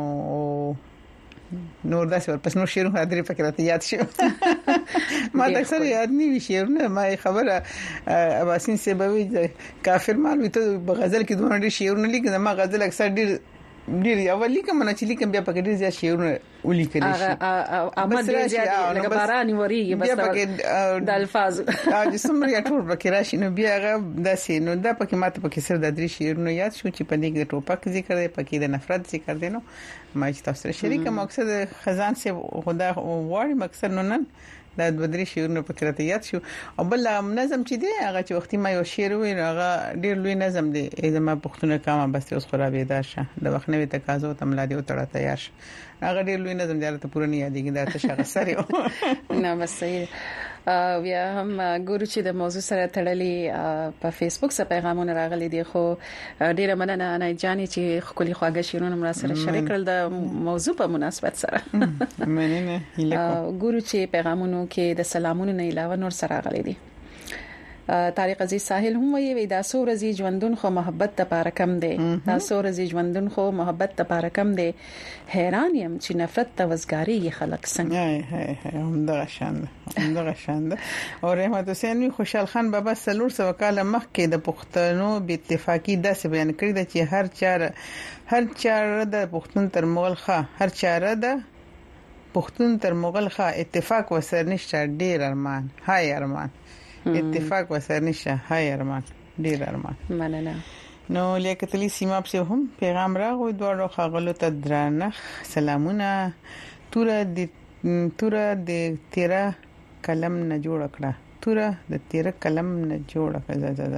نور داسې ورپس نو شیرونه حاضر پکې راته یاد شو. ما د اکثر یاد نه وی شیرونه ما خبره اباسین سبوي کافر مال وي ته بغزل کې دوه ډیر شیرونه لیکم. ما غزل اکثر ډیر ډیر اول لیکم نه چې لیکم بیا پکې ډیر زیات شیرونه ولیکل شي. احمد ډیر زیات لکه باران وریږي بس د الفاظ د سمري ټول پکې راشي نو بیا هغه داسې نو دا پکې ماته پکې سر د درې شیرونه یاد شو چې په دې کې ټوپک ذکر دی پکې د نفرت ذکر دی. نو ما چې تاسو سره شریک مقصد خزان سے خدا وړي مقصد نو نن دا د بدري شیرونه پکې راته یاد شو. او بل نظم چې دی هغه چې وختي ما یو شعر وی هغه ډیر لوی نظم دی. زما پښتون کامه بس اوس خرابې ده شه د وخت نوې تقاضا ته ملادي او تړه تیار شه. هغه ډیر لوی نظم دی ته پوره نه یادېږي دا ته شغه سره نه بس صحیح. بیا هم ګورو چې د موضوع سره تړلې په فیسبوک سره پیغامونه راغلي دي خو ډیره مننه نه جاني چې خولي خواږه شیرونه مر سره شریک کړل د موضوع په مناسبت سره. مننه. ګورو چې پیغامونو کې د سلامونو نه علاوه نور سره راغلي دي. طارق عزیز ساحل هم وی دا سورزي ژوندون خو محبت ته پاره کم دی. دا سورزي ژوندون خو محبت ته پاره کم دی. حیران يم چې نفرت ته وزګاری خلک څنګه. هاي هاي هاي همدغه شان همدغه شان او رحمت حسین خوشحال خان بابا سلور سو کال مخکې د پښتنو به اتفاقی داسې بیان کړی دی چې هر چاره هر چاره د پښتون تر مغل خا هر چاره د پښتون تر مغل خا اتفاق وسر نشته. ډیر ارمان هاي ارمان اتفاق وسر نشه. هاي ارمان ډیر ارمان مننه. نو لیکتلی سیما په هم پیغام راغوي دوه خغلو ته درنه سلامونه. توره د توره د تیرا کلم نه جوړ کړه. توره د تیرا کلم نه جوړ کړه.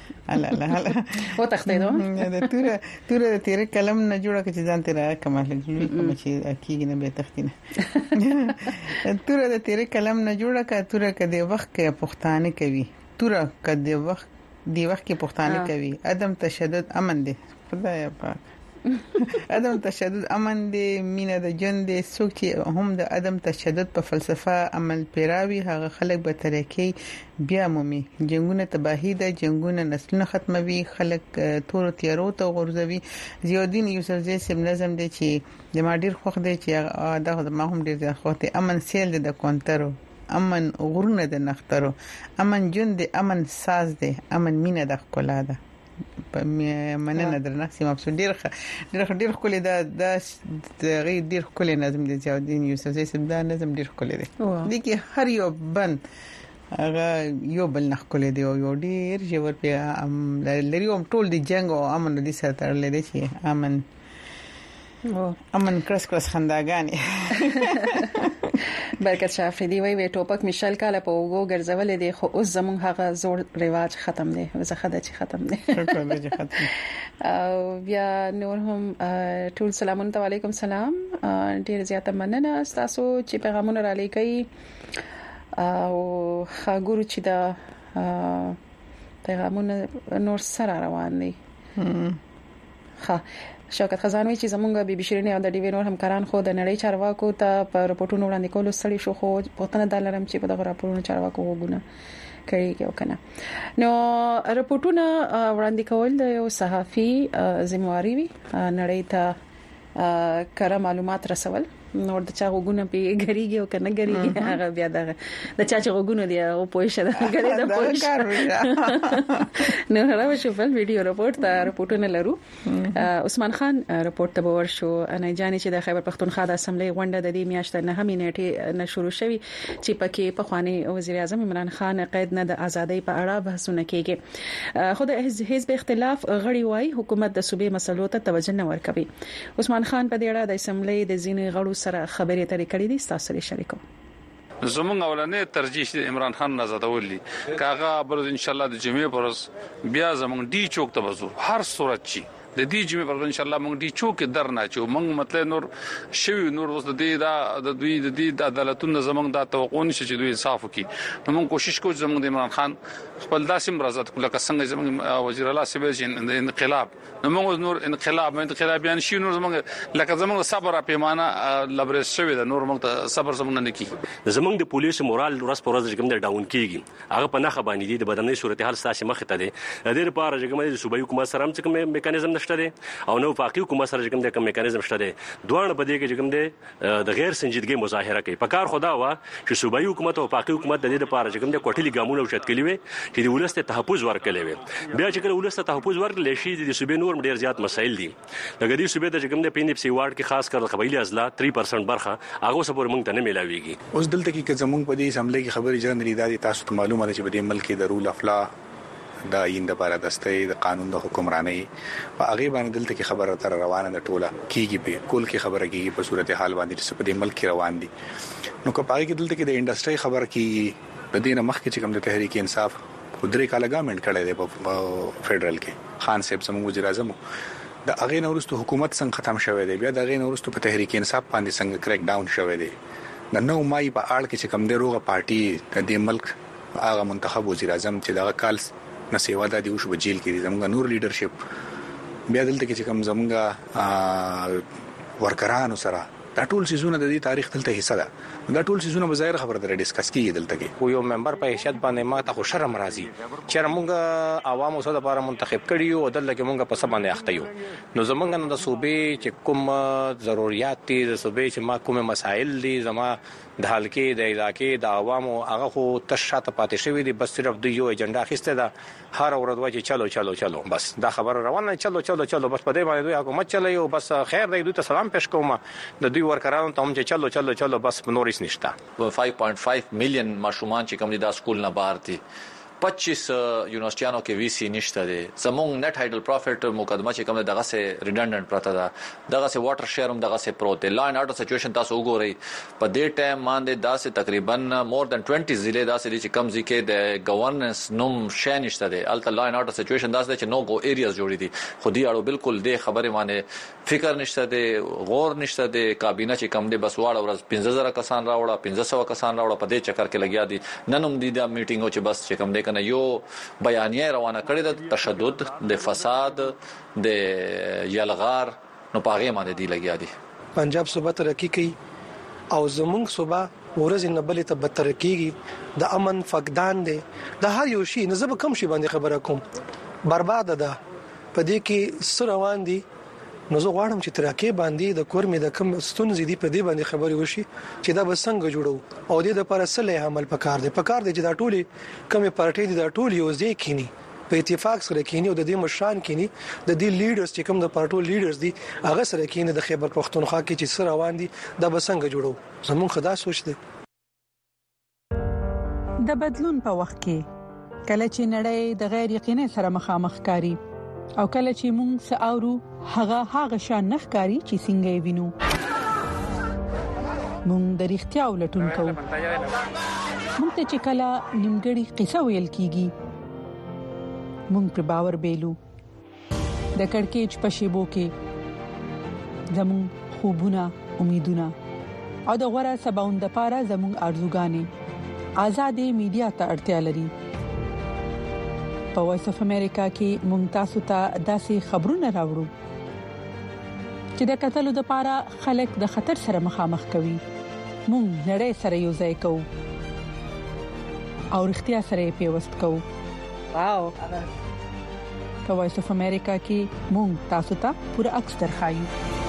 الله الله و تختیدو دا توره توره د تیر کلم نه جوړه چې ځان تیر کمال لوي کوم چې کیږي نه به تختینه توره د تیر کلم نه جوړه کا توره کدي وخت کې پښتانه کوي توره کدي وخت دی وخت کې پښتانه کوي عدم تشدد امن دی خدای پاک عدم تشدد امن دی مینه د جن دی څوک چې هم د عدم تشدد په فلسفه عمل پیراوي هغه خلک به ترکي بیا مومي جنگونه تباہی ده جنگونه نسلونه ختموي خلک تور تیارو ته غورځوي زیادین یوسفزی سم نظم دی چې د ما ډیر خوښ دی چې دا ما هم ډیر خوښ دی امن سیل د کونترو امن غرونه د نخترو امن جن دی امن ساز دی امن مینه د خلا ده په مننه درنه سیمه په ډیر ډیر ډیر خولې دا د غیر ډیر خولې نظم دي زیادین یوسفزی سم دا نظم ډیر خولې دي دي کې هر یو بند هغه یو بل نه خولې دی او یو ډیر ژور په لري هم ټول دی جنگ او امن دي سره تړلې دي چې امن امن کرس کرس خنداګانی برکت شافری وی وی ټوپک مشال کاله په وګو ګرځول دي خو اوس زمون هغه زوړ رواج ختم دي زه خدای چې ختم دي شکر دې ختم او بیا نور هم ټول سلامونه علیکم سلام ډیر زیاته مننه تاسو چې پیغامونه را لیکي او خاګورو چې دا پیغامونه نور سره روان دي ها شوکت خزانوی چې زمونږ بي بي شيرين او د ډي وی نور همکاران خو د نړۍ چارواکو ته په رپورټونو وړاندې کولو ستړي شو خو پوښتنه د لرم چې په دغه راپورونو چارواکو وګونه کوي کې وکنه نو رپورټونه وړاندې کول د یو صحافي ذمہواری وي نړۍ ته کره معلومات رسول نور د چا وګونه په غریږي او کنه غریږي هغه بیا دغه د چا چې وګونه دی او پوښښ ده غری د پوښښ نو هغه شو په ویډیو رپورټ ته رپورټونه لرو عثمان خان رپورټ ته ورشو نه جاني چې د خیبر پختونخوا د اسمبلی غونډه د دې میاشتې نه همې نیټه نه شروع شوي چې پکې په خواني وزیر اعظم عمران خان قید نه د ازادۍ په اړه بحثونه کیږي خو د حزب اختلاف غړي وای حکومت د صوبې مسلو ته توجه نه ورکوي عثمان خان په دې اړه د اسمبلی د ځینې غړو سره خبرې اترې کړې دي تاسو سره شریکو زمونږ اولنې ترجیح د عمران خان نازدولي کاغه بر ان شاء الله د جمعې پرز بیا زمونږ ډی چوک ته وځو هر صورت چی د دې جمعې پر ان شاء الله مونږ ډی چوک درنه چو مونږ مطلب نور شوی نور اوس د دې دا د دوی د دې د عدالتونو زمونږ د توقع نشي چې دوی انصاف وکړي نو مونږ کوشش کوو زمونږ د عمران خان خپل داسې مرزت کله څنګه زمونږ وزیر الله سیبل چې د انقلاب نو مونږ نور انقلاب انقلابیان شي نور زمونږ لکه زمونږ صبر پیمانه لبرس شوی د نور مونږ صبر زمونږ نه کی زمونږ د پولیس مورال ورځ پر ورځ کوم د ډاون کیږي هغه په نخ باندې دي د بدنۍ صورتحال ساسي مخ ته دي د دې لپاره چې کوم د صوبایي حکومت سره هم کوم میکانیزم نشته دي او نو فاقي حکومت سره کوم د کوم میکانیزم شته دي دوه په دې کې کوم د د غیر سنجیدګي مظاهره کوي په کار خدا وا چې صوبایي حکومت او فاقي حکومت د دې لپاره چې کوم د کوټلي ګامونه وشت کلی وي چې د ولست تحفظ ورکړي وي بیا چې کله ولست تحفظ ورکړي شي د صوبې نور ډیر زیات مسایل دي لکه د صوبې د کوم د پی ان اف سي وارډ کې خاص کر قبایلی ازلا تین پرسنټ برخه هغه سپور موږ ته نه ملاويږي اوس دلته کې زموږ په دې اسمبلی کې خبرې جن لري تاسو ته معلومه ده چې په دې ملک کې د رول اف لا دا یند لپاره دستې د قانون د حکمراني په هغه باندې دلته کې خبره تر روانه ده ټوله کیږي په کول کې خبره کیږي په صورت حال باندې چې په دې ملک کې روان دي نو که پاره کې دلته کې د انډستری خبره کیږي د دینه مخ کې چې کوم د تحریک انصاف خودري کاله ګورنمنت کړی دی په فدرال کې خان صاحب زموږ وزیر اعظم د هغه نورستو حکومت څنګه ختم شوه دی بیا د هغه نورستو په تحریک انصاف باندې څنګه کریک ډاون شوه دی د نو مای په اړه کې چې کوم د روغه پارټي د دې ملک هغه منتخب وزیر اعظم چې دغه کال نسیوا د دې وشو بجیل کې زموږ نور لیدرشپ بیا دلته کې چې کوم زموږ ورکرانو سره دا ټول سيزونه د دې تاریخ دلته حصہ ده دا ټول سيزونه بظاهر خبره درې ډیسکس کیږي دلته کې یو ممبر په حیثیت باندې ما ته خو شرم راځي چې موږ عوامو سره لپاره منتخب کړیو او دلته کې موږ په سبا نه اخته یو نو زمونږ نه د صوبې چې کوم ضرورت دي د صوبې چې ما کوم مسائل دي زما د حل کې د علاقې د عوامو هغه خو تشاته پاتې شوی دي بس صرف د یو ایجنډا خسته ده هر ورځ وایي چلو چلو چلو بس دا خبر روانه چلو چلو چلو بس په دې باندې دوی حکومت چلوي او بس خیر دی دوی ته سلام پېښ کوم د دوی ورکرانو ته هم چې چلو چلو چلو بس نورس نشته پنځه پوینټ پنځه میلیون ماشومان چې کوم دي د سکول نه بهر دي پچیس یونیورسيټانو کې وی سي نشته دي زمونږ نت هایډل پروفټ مقدمه چې کوم دغه سه ریډنډنټ پراته ده دغه سه واټر شیر هم دغه سه پروت دی لاین اورډر سچويشن تاسو وګورئ په دې ټایم باندې داسې تقریبا مور دان بیس ضلع داسې چې کم ځکه د گورننس نوم شانشته دي الته لاین اورډر سچويشن داسې چې نو ګو ایریاز جوړې دي خو دې اړو بالکل د خبره باندې فکر نشته دي غور نشته دي کابینه چې کم دي بس واړه ورځ پنځه زره کسان راوړه پنځه سوه کسان راوړه په دې چکر کې لګیا دي نن هم دي د میټینګ چې بس چې کم دي کنه یو بیانیه روانه کړې ده تشدد د فساد د یلغار نو پاغه باندې دی لګیا دي پنجاب صوبه ترقی کوي او زمونږ صوبه ورځ نه بلې ته بدتر کیږي د امن فقدان دي د هر یو شی نه زب کم شي باندې خبره کوم برباد ده په دې کې سره روان دي نو زه غواړم چې ترکیه باندې د کورمې د کم ستونزې دی په دې باندې خبري وشي چې دا به څنګه جوړو او د لپاره سله عمل پکار دی پکار دی چې دا ټولي کمې پارټي دي دا ټولي یو ځای کینی په اتفاق سره کینی او د دې مشران کینی د دې لیډرز چې کوم د پارټو لیډرز دي هغه سره کینی د خیبر پختونخوا کې چې سره روان دي دا به څنګه جوړو زمون خدا سوچ دی د بدلون په وخت کې کله چې نړۍ د غیر یقیني سره مخامخ کاری او کله چې موږ ساورو هغه هغه شان نخکاری چې څنګه وینو موږ د اړتیا ولټون کوو موږ ته چې کله نیمګړی قصه ویل کیږي موږ پر باور بیلو د کڑکېچ په شیبو کې زموږ خوبونه امیدونه او د غوړه سباوند لپاره زموږ ارزوګانې آزادې میډیا ته اړتیا لري په وایس اف امریکا کې مونږ تاسو ته داسې خبرونه راوړو چې د قتلو د لپاره خلک د خطر سره مخامخ کوي مونږ نړۍ سره یو ځای کوو او اړتیا سره پیوست کوو واو په وایس اف امریکا کې مونږ تاسو ته پوره عکس درخایو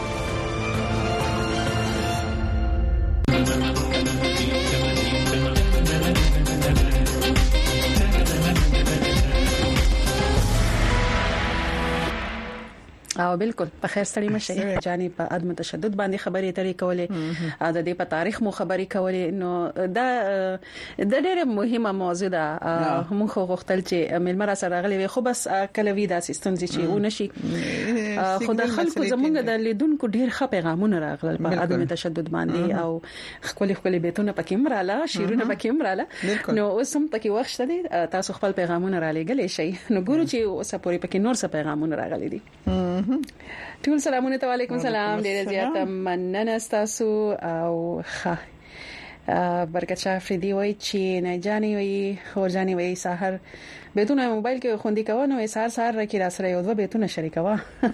او بالکل په خیر ستړي مشه جاني په عدم تشدد باندې خبرې ترې کولې د دې په تاریخ مو خبرې کولې نو دا د ډېر مهمه موضوع ده موږ خو غوښتل چې ملمر سره غلي خو بس کله وی دا سیستم چې ونشي خو د خلکو زمونږ د لیدونکو ډېر ښه پیغامونه راغلل په عدم تشدد باندې او خپل خپل بیتونه پکې مراله شیرونه پکې مراله نو اوس هم پکې وخت دی تاسو خپل پیغامونه را لګلې شي نو ګورو چې اوس پورې پکې نور څه پیغامونه راغلي دي ټول سلامونه علیکم سلام ډیر زیات مننه تاسو او ښه برکت شاه فریدي وای چې نه جاني وای خو جاني وای سحر بیتونه موبایل کې خوندې کوو نو سحر سحر راکې را سره یو دوه بیتونه شریکوا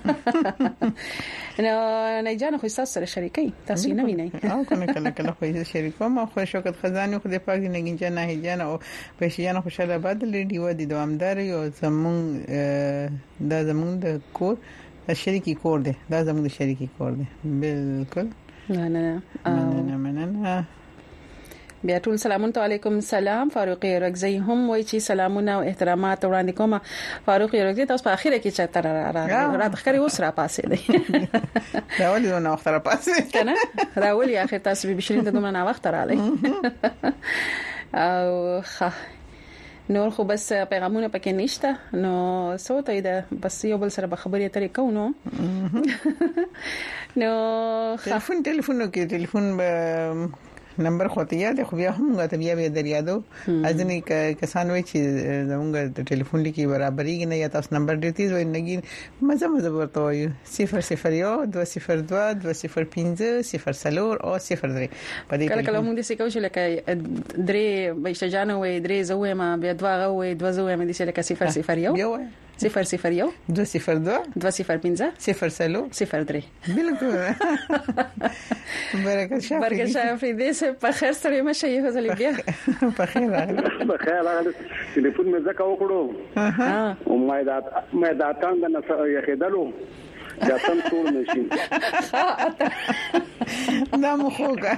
نو نه جان خو تاسو سره شریکي تاسو نه وینئ او کنه کله کله خو شریکوم خو شوکت خزانه خو د پاک نه جن نه جن او پېښیان خوشاله بدل دی و دي دوامدار یو زمون د زمون د کور شریکی کور دی دا زموږ د شریکی کور دی بالکل نه نه مننه مننه بیا ټول سلامونه علیکم سلام فاروق رغزی هم وای چې سلامونه او احترامات وړاندې کوم فاروق رغزی تاسو په اخیره کې چتر را را تخکری اوس را پاسې دی دا ولې نو وخت را پاسې کنه راولي اخر تاسو به بشرین ته دومره نه وخت رااله او ښه نور خو بس پیغامونه پکې نشته نو سوته ده بس یو بل سره خبرې اترې کوو نو نو ټلیفون ټلیفون کې ټلیفون نمبر خو ته یاد خو بیا هم غته بیا به دریادو ازنی کسان وای چې زموږ د ټلیفون لیکي برابرۍ نه یا تاسو نمبر ډیر تیز وای نګي مزه مزه ورته وای صفر صفر یو دوه صفر دوه دوه صفر پنځه صفر څلور او صفر درې په دې کله کله موږ د څه کوو چې لکه درې بشجانه وای درې زوې ما بیا دوه وای دوه زوې ما دي چې لکه صفر صفر یو صفر صفر یو دو صفر دو دو صفر پنځه صفر سلو صفر درې بالکل برکت شاه برکت شاه فریدي سه په خیر سره مشه یو ځلې بیا په خیر راغلی په خیر راغلی ټلیفون مې ځکه وکړو او مې دا مې دا څنګه نه یخېدلو دا تم ټول نشي دا مو خوګه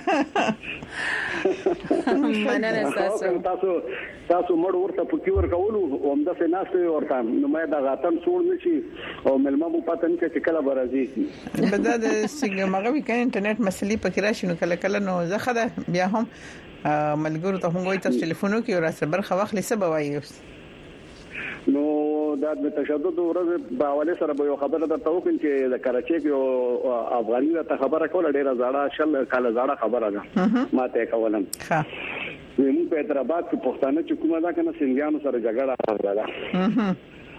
مننه تاسو تاسو تاسو مړ ورته پکې ورکولو او هم د فناسته ورته نو مې دا غاتم څور نشي او ملما مو پاتن چې کله برازي بدا د څنګه مغوي کې انټرنیټ مسلې پکې راشي نو کله کله نو زخه ده بیا هم ملګرو ته هم وایي تاسو ټلیفونو کې ورسره برخه واخلې سبا وایي نو دا د تشدد ورځ په حواله سره به یو خبره درته وکړم چې د کراچۍ کې یو افغاني ته خبره کوله ډیره زړه شل کاله زړه خبره ده ما ته کولم ها موږ په حیدرآباد کې پښتانه چې کومه دا کنه سنگیانو سره جګړه راغله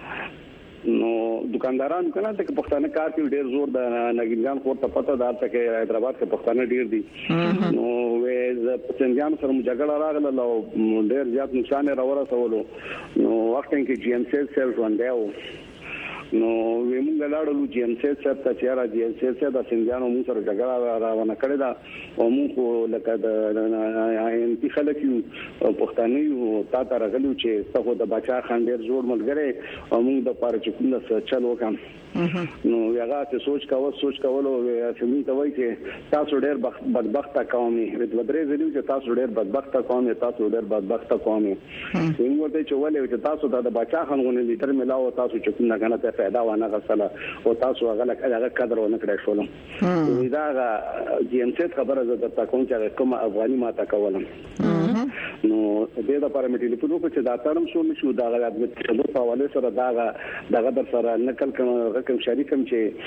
نو دکانداران کنه ته پښتانه کار کوي ډیر زور د نګینګان خور ته پته ده چې حیدرآباد کې پښتانه ډیر دي نو وې سنگیانو سره جګړه راغله نو ډیر زیات نقصان راورسولو نو وخت کې جی ام سی سیل ژوندیو نو ویمونګ لاړو جی ام سی سره ته چیرې جی ام سی سره د سنگیانو موږ سره جګړه راونه کړې ده او موږ لکه د ان خلک یو پښتانه یو تا ته راغلو چې څنګه د بچا خان ډیر زور ملګری او موږ د پاره چې کوم څه چل وکم نو هغه ته سوچ کاوه سوچ کولو چې ته وایي چې تاسو ډیر بدبخت قومي د ودرې زلیو چې تاسو ډیر بدبخت قومي تاسو ډیر بدبخت قومي موږ ته چې ولې چې تاسو د بچا خان غونې لیټر ملاو تاسو چې کوم نه کنه ته فائدہ ونه غسله او تاسو هغه هغه قدر ونه کړی شولم دا جی ام سی خبره زه د تکون چې کوم افغاني ما تا کولم نو د دې لپاره مې ټلیفون وکړ چې دا ترم شو نشو دا غلط د په حواله سره دا دغه در سره نقل کوم رقم شریکم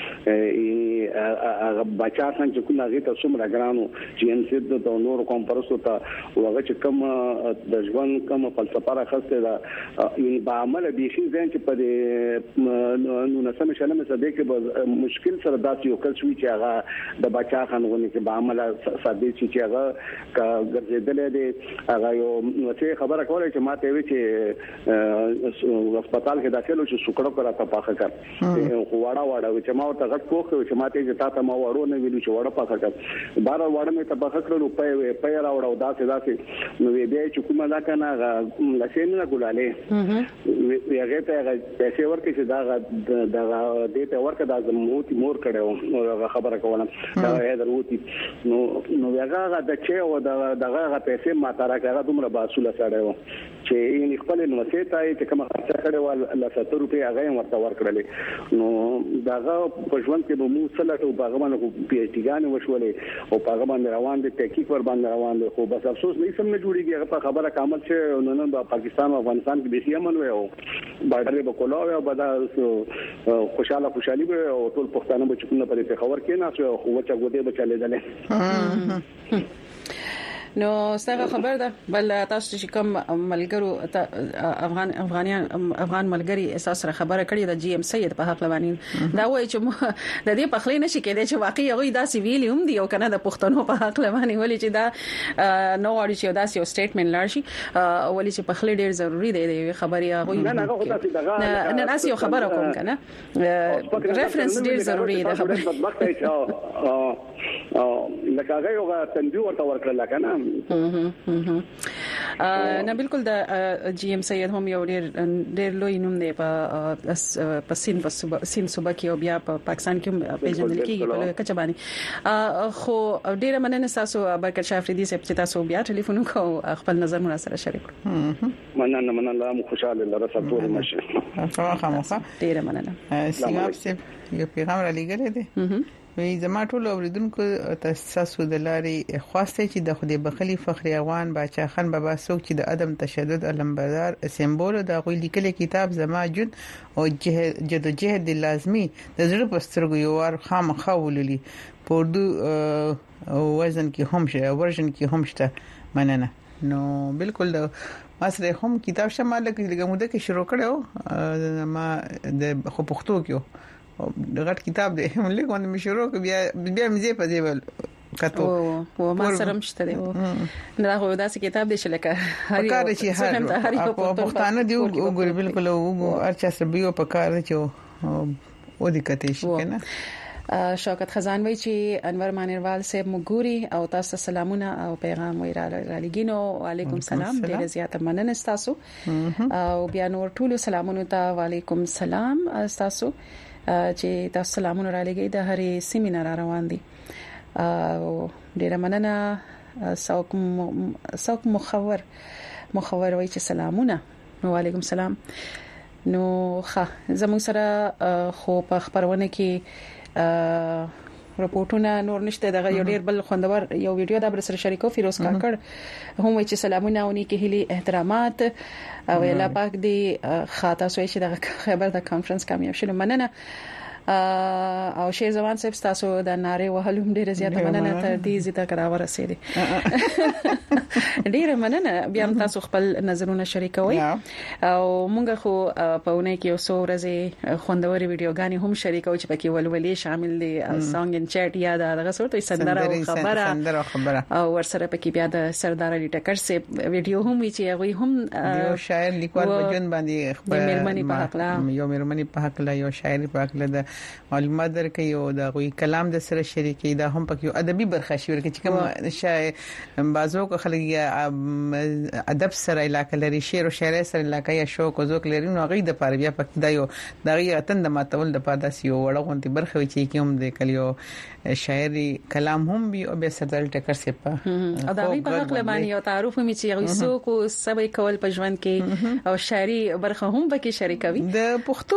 چې هغه بچا څنګه چې کومه غیته څومره ګرانو چې ان سی د نور کوم پرسو ته هغه چې کوم د ژوند کوم فلسفه راخسته دا یعنی په عمل به شي ځین چې په نو نسمه شلمه صدې کې مشکل سره داسې یو کس وی چې هغه د بچا خانونه کې په عمل ساده چې هغه ګرځیدل دي هغه یو څه خبره کوله چې ماته وی چې هسپتال کې داخلو چې سوکړو کرا ته پاخه کړ خو واړه واړه چې ما ته غټ پوښتنه چې ماته چې تاسو ما وړو نه ویلو چې وړه پاخه کړ بار وړه مې ته پاخه کړو په په راوړو داسې داسې نو وی به چې کومه دا کنه لسین نه ګولالې وی هغه ته پیسې ورکړي چې دا د دې ته ورکړه د زموتي مور کړو نو خبره کوله دا یې دروتی نو نو هغه د چې او دغه پیسې ما ترا هغه دومره باسوله سره و چې یې خپل نو سیتای چې کومه خرچه کړې و ل ستر روپیا هغه ورته ورکړلې نو داغه په ژوند کې به مو سره او باغمن کو پی ایچ ډی غانې وشولې او باغمن روان دي تحقیق ور باندې روان دي خو بس افسوس نه سم نه جوړیږي هغه خبره کامل چې نن نن پاکستان او افغانستان کې به امن وي او بارډر به کولاو او بدا خوشاله خوشالي به او ټول پښتانه به چونه پرې خبر کې نه او خو چا ګوتې به چلے دله نو څنګه خبر ده بل تاسو چې کوم ملګرو افغان افغانیان افغان ملګری اساس سره خبره کړې د جی ام سید په حق لوانین دا وایي چې د دې په خلی نشي کېدای چې واقعي هغه دا سیویل هم دی او کنه د پښتنو په حق لوانین ولې چې دا نو اړ چې دا یو سټیټمنټ لار شي ولې چې په خلی ډیر ضروری دی د خبري هغه نه نه ناس یو خبره کوم کنه ریفرنس ډیر ضروری دی خبره لکه هغه یو تنبیه ورته ورکړل کنه نه بالکل د جی ام سید هم یو ډیر ډیر لوی نوم دی په په سین په سین صوبه کې او بیا په پاکستان کې پیژندل کېږي په کچه باندې خو ډیر مننه تاسو برکت شاه افریدي صاحب چې تاسو بیا ټلیفون وکړو خپل نظر مو سره شریک کړو مننه مننه مو خوشاله لره ستوري مشه خامخا ډیر مننه سیماب صاحب یو پیغام را لګل دي وی زما ټول اوریدونکو تاسو د لارې خواسته چې د خدای بخلی فخر افغان باچا خان بابا څوک چې د عدم تشدد علمبردار سمبول د غوي لیکل کتاب زما جون او جدوجهد لازمی د زړه پسترګو یو ور خامخا ولولي پوردو وزن کې هم شه ورژن کې هم شته مننه نو بالکل د ماسره هم کتاب شمال کې لګموده کې شروع کړو ما د خو پښتو کې د غټ کتاب دی هم لیکونه مې شروع ک بیا بیا مې په دې ول کتو او ما سره مشته دی دا خو داسې کتاب دی چې لکه هر کار چې هر په پښتانه دی وګوري بالکل وګوري هر چا سره بيو په کار دی چې او دې کته شي کنه شوکت خزان وی چې انور مانیروال صاحب مګوري او تاسو سلامونه او پیغام وی را لګینو وعلیکم سلام ډیر زیات مننه تاسو او بیا نور ټول سلامونه ته وعلیکم سلام تاسو چې تاسو سلامونه را لګي د هرې سیمینار روان دي او ډیر مننه څوک څوک مخور مخور وی چې سلامونه وعلیکم سلام نو ښه زموږ سره خو په خبرونه کې رپورټونه نور نشته دغه یو ډیر بل خوندور یو ویډیو دا بر سره شریکو فیروز کاکړ هم وایي چې سلامونه او نیکه هلي احترامات او الله پاک دې خاطر سوي چې دغه خبر د کانفرنس کامیاب شنه مننه او شیر زمان صاحب تاسو د ناره وهلوم ډیر زیاته مننه تر دې زیاته کراوه رسیدي ډیر مننه بیا تاسو خپل نظرونه شریکوي او مونږ خو په ونه کې اوسو ورځې خوندوري ویډیوګانی هم شریکو چې پکې ولولې شامل دي سانګ ان چټ یا دغه صورت سندره او خبره او ورسره پکې بیا د سردار علي ټکر سي ویډیو هم چې هغه هم یو شاعر لیکوال بجون باندې خبر مېرمنې په حق لا یو مېرمنې په حق لا یو شاعر په حق لا معلومات درکې او دا غوي کلام د سره شریکي دا هم پکې ادبي برخه شي ورکه چې کوم شاعر بازو کو خلک ادب سره علاقه لري شعر او شاعر سره علاقه یا شوق او ذوق لري نو غي د پاره بیا پکې دا یو دا غي اتن د ماتول د پاره داسې یو وړغونتي برخه وي چې کوم د کلیو شاعري کلام هم وي او به سردار ټکر سي په او دا غي په حق لبانی او تعارف می چې غي سو کو سبي کول په ژوند کې او شاعري برخه هم پکې شریکوي د پښتو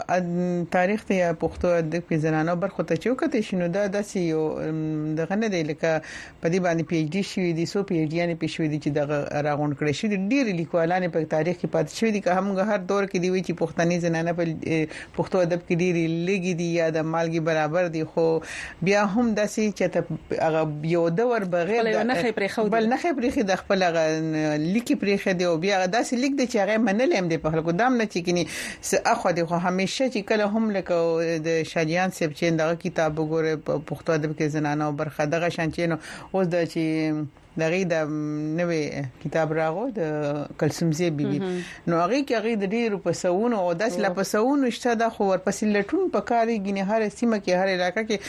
تاریخ ته یا پښتو د زنانو برخه ته چوکته شنو دا داسې یو دغه نه دی لکه په دې باندې پی ایچ ډی شوی دي سو پی ایچ ډی نه پی شوی دي چې دغه راغون کړی شي ډیر لیکوالانه په تاریخ کې پاتې شوی دي که همغه هر دور کې دی وی چې پښتني زنانه په پښتو ادب کې ډیر لګي دي یا د مالګي برابر دي خو بیا هم داسې چې هغه یو دور بغیر نه خې پرې خو بل نه خې پرې د خپل لیکي پرې خې دی او بیا داسې لیک دي چې هغه منل هم دي په خلکو دام نه چې کینی اخو دي خو همیشه چې کله هم لکه د شاجیان سیب چې دغه کتاب وګوره پښتو ادب کې زنانه برخه دغه شانچینو اوس د چې دغه د نوې کتاب راغو د کلسمزی بیبي نو هغه کې هغه د ډیرو پسونو او داس لا پسونو شته د خو ورپسې لټون پکاري غني هر سیمه کې هر علاقې کې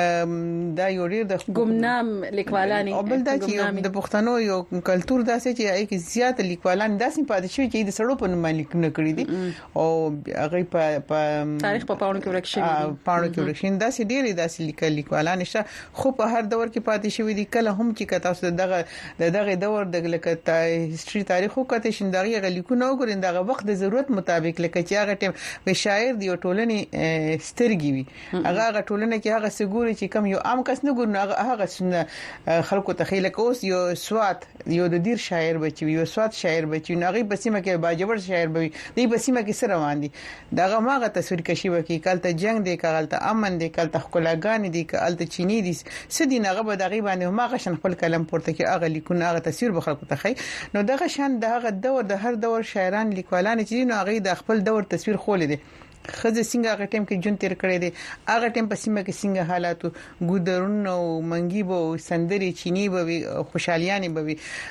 دا یو ډیر د ګمنام لیکوالانی او بل دا چې د پښتنو یو کلچر داسې چې هغه کې زیات لیکوالان داسې پاتې شوی چې د سړو په نوم لیک نه کړی دي او هغه په تاریخ په پاڼو کې ورکشي پاڼو کې ورکشي داسې ډیر داسې لیکوالان شته خو په هر دور کې پاتې شوی دي کله هم چې تاسو دغه دغه دور د لکه هیستوري تاریخ او کته شندغه غلیکونه وګورئ دغه وخت د ضرورت مطابق لکه چې هغه ټیم وی شاعر دی ټولنې سترګي وي هغه هغه ټولنه کې هغه سګوري چې کم یو عام کس نه ګور نه هغه خلکو تخیل کوس یو سوات یو د دیر شاعر بچي یو سوات شاعر بچي نه غي بسیمه کې باجبر شاعر بوي دی بسیمه کې سره روان دي دغه ماغه تصویر کشي وکي کالته جنگ دی کالته امن دی کالته خپلګان دي کالته چيني دي سدي نغه به دغه باندې ماغه شن خپل کلم پورته کې هغه لیکونه هغه تصویر به خلکو ته خي نو دغه شان دغه دور د هر دور شاعران لیکوالان چې نو هغه د خپل دور تصویر خولې دي خزه څنګه هغه ټیم کې جون تیر کړی دی هغه ټیم په سیمه کې څنګه حالاتو ګودرون او منګي بو سندري چيني بو خوشحاليانه بو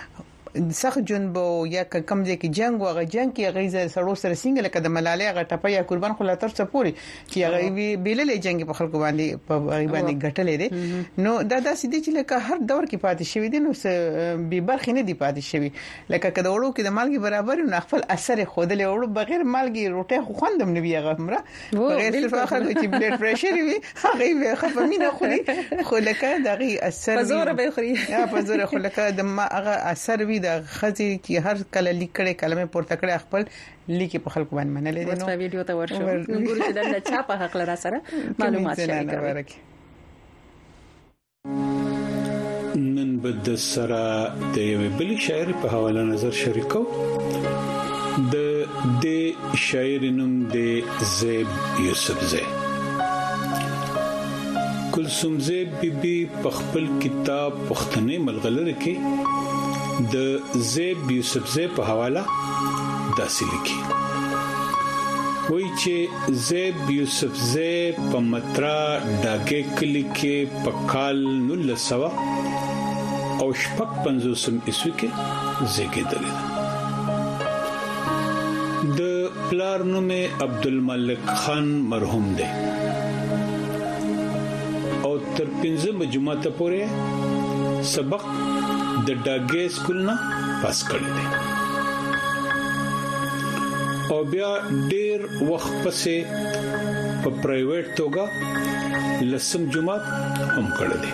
سخت جنب یا کم ځای کې جنگ او جنگ کې غیزه سړو سره څنګه لکه د ملالۍ هغه ټپه یا قربان خو لاتر څه پوری چې هغه بیللې جنگ په خلکو باندې په باندې غټلې دي نو دا داسې دي چې لکه هر دور کې پاتې شوی دي نو به برخې نه دي پاتې شوی لکه کله وړو کې د مالګي برابر نه خپل اثر خودلې وړو بغیر مالګي روټه خو خوندم نه بیغه مره بغیر صرف خلکو چې بلډ پريشر وي هغه خپمینه خوري خو لکه دغه اثر په زور به خوري یا په زور خو لکه د هغه اثر وي د خزي چې هر کله لیکړې کلمې پورته کړې خپل لیکي په خلکو باندې منلې دي نو په ویډیو ته ورشو نو ګورو چې د چا په حق لرا سره معلومات شریکوي نن بد سره د یو بل شاعر په حواله نظر شریکو د د شاعر نوم د زیب یوسف زی کلثوم زی بیبي په خپل کتاب پښتنې ملغلره کې د زیب یوسف زی په حواله داسې لیکي وایي چې زیب یوسف زی په مترا ډاګه کلی کې په کال نولس سوه او شپږ پنځوسم عیسوي کې زیږیدل د پلار نوم عبدالملک خان مرحوم دی او تر پنځمه جماعت پورې سبق د ډاګه سکول نه پاس کړی دی او بیا ډیر وخت پسې په پرایویټ توګه لسم جماعت هم کړی دی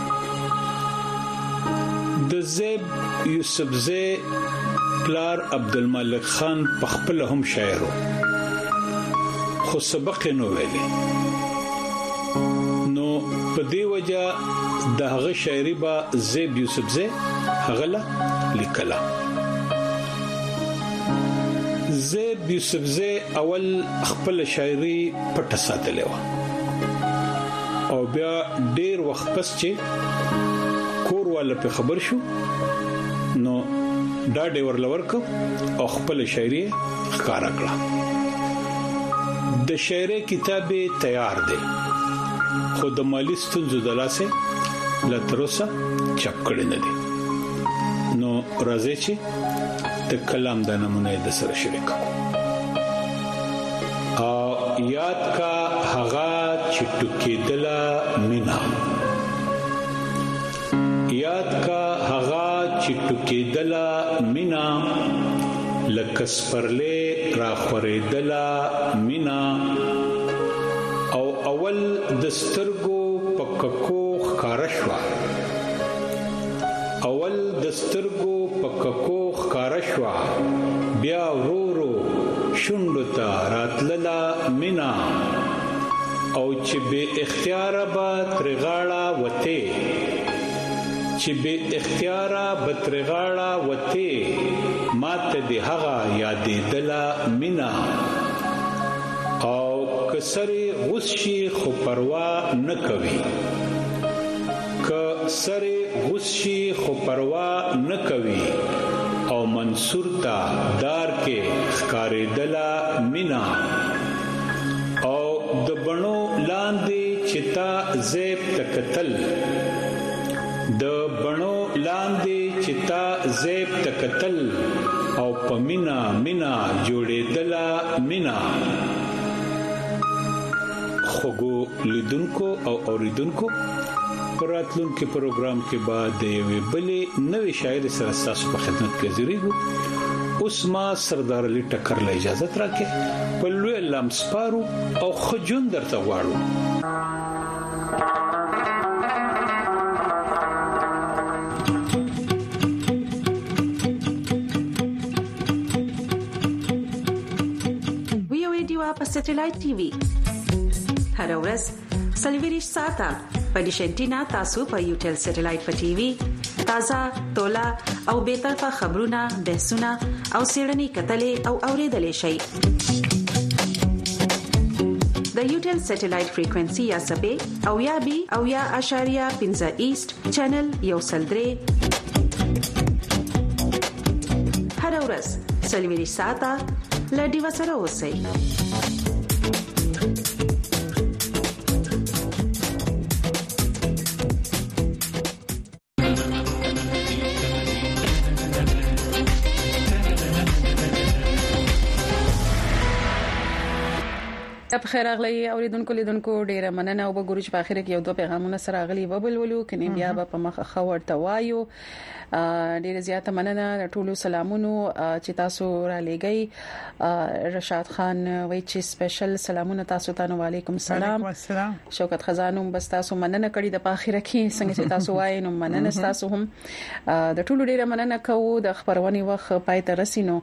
د زیب یوسف زی پلار عبدالملک خان په خپل هم شاعر خو سبق نو ویلي نو په دې وجہ د هغه شاعري با زیب یوسفزی هغه لیکلا. زیب یوسفزی اول خپل شاعري پټه ساتلې و او بیا ډیر وخت پس چې کور والا په خبر شو نو دا ډېر ورلور کو او خپل شاعري ښکارا کړه. د شاعري کتابه تیار دی خو د مالی ستونزو د لاسه لتروسه چاپ کړي نه دي. نو راځي چې د کلام د نمونه د سره شریک او یاد کا هغه چې ټکی دلا مینا یاد کا هغه چې ټکی دلا مینا لکس پرله را خورې دلا مینا او اول دسترګو پککو خارشوا اول دسترګو پککو خارشوا بیا ورورو شوندتا راتللا مینا او چې به اختیار با ترغاړه وته چې به اختیار به ترغاړه وته ماته دی هغه یادې دلا مینا او کسری غشي خو پروا نه کوي کسری غشي خو پروا نه کوي او منصور تا دار کې ښکارې دلا مینا او د بڼو لاندې چتا زیب تکتل د بڼو لاندې چتا زیب تکتل او پمینا مینا جوړې دلا مینا. خوګو لیدونکو او اوریدونکو پراتلون کې پروګرام کې بعد د یوې بلې نوې شاعر سره تاسو په خدمت کې حاضرېږو. اوس ما سردار علي ټکر له اجازه راکې په لوی لمسپارو او خجون درته غواړو. وی او ډیوا په سټلایټ ټي وي هر ورځ سلویریش ساته په ډیشنټینا تاسو په یوټل سټلایټ په ټي وي تازه تولا او به طرفه خبرونه بحثونه او سیړنی کتلې او اوریدلې شي. د یوټل سټلایټ فریکوئنسي یا سبې او یا بي او یا اشاریه پنځه ایست چینل یو سلدري هر ورځ سلویریش ساته لډي وسره اوسئ. په خیر اغلی اوریدونکو لیدونکو ډیره مننه او وګورئ چې په اخر کې یو دوه پیغامونه سره اغلی وبلولو کني بیا په مخه خور توایو. ډیره زیاته مننه ټولو سلامونو چې تاسو را لګی. رشاد خان وای چې سپیشل سلامونه تاسو ته. وعلیکم السلام. شوکت خزانو بس تاسو مننه کړی د په اخر کې څنګه چې تاسو وای نو مننه تاسو هم د ټولو ډیره مننه کوو. د خبرونې وخت پای ته رسینو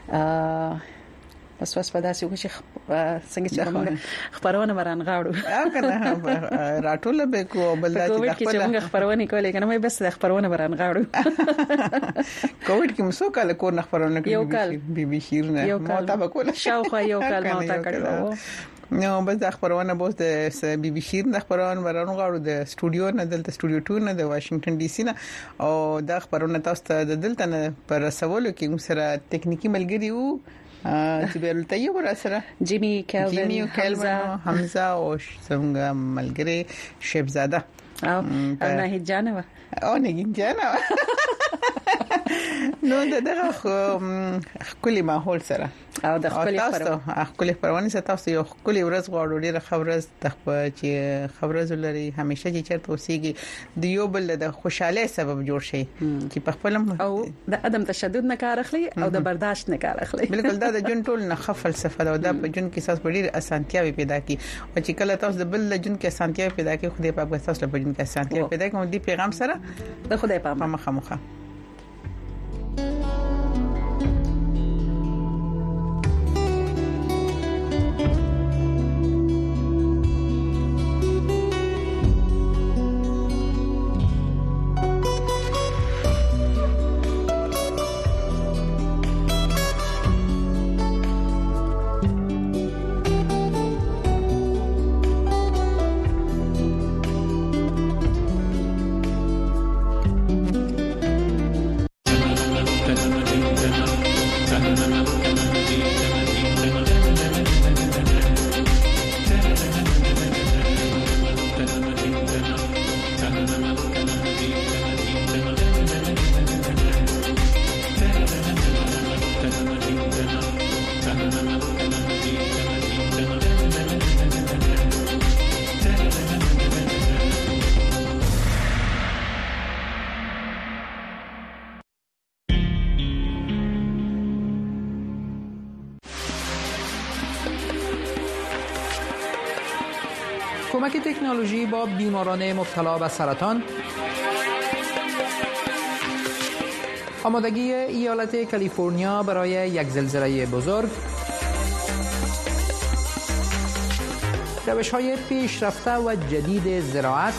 بس بس په داسې وګورئ څنګه چې موږ خبرونه وران غاړو او کنه راټول به کو بل د خپل چې موږ خبرونه کولې کنه مې بس د خبرونه وران غاړو. کووډ کې مسو کال کو نه خبرونه کوي بي بي شیرنه مو تا به کول شاوخوا یو کال مو تا کړو. نو بس د خبرونه بوس د بي بي شیر د خبرونه ورانو غاړو د سټوډیو نه دلته سټوډیو ټور نه د واشنگټن ډي سي نه او د خبرونه تاسو ته د دلته نه پر سوالو کې موږ سره ټکنیکی ملګری وو چې به لته یو سره جیمی کیلوین حمزه او څنګه ملګری شیبزاده او نه جانو او نه جانو نو دغه خولي ماحول سره او د خپل تاسو خپل پروانه سره تاسو یو خپل ورځ غواړو ډیره خبره چې خبره زلري همیشه چې چرته اوسېږي د یو بل د خوشاله سبب جوړ شي چې په خپل او د عدم تشدد نه کار اخلي او د برداشت نه کار اخلي. بالکل دا د جون ټول نه فلسفه ده او دا په جون کې اساس ډیره اسانتیاوي پیدا کی او چې کله تاسو د بل جون کې اسانتیاوي پیدا کی خو دې په اساس له جون کې اسانتیاوي پیدا کوم دی پیغام سره د خدای په مخه مخه کمک تکنولوژی با بیماران مبتلا به سرطان، آمادگی ایالت کالیفرنیا برای یک زلزله بزرگ، روش‌های پیشرفته و جدید زراعت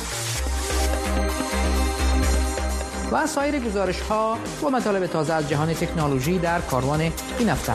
و سایر گزارش‌ها و مطالب تازه از جهان تکنولوژی در کاروان این هفته.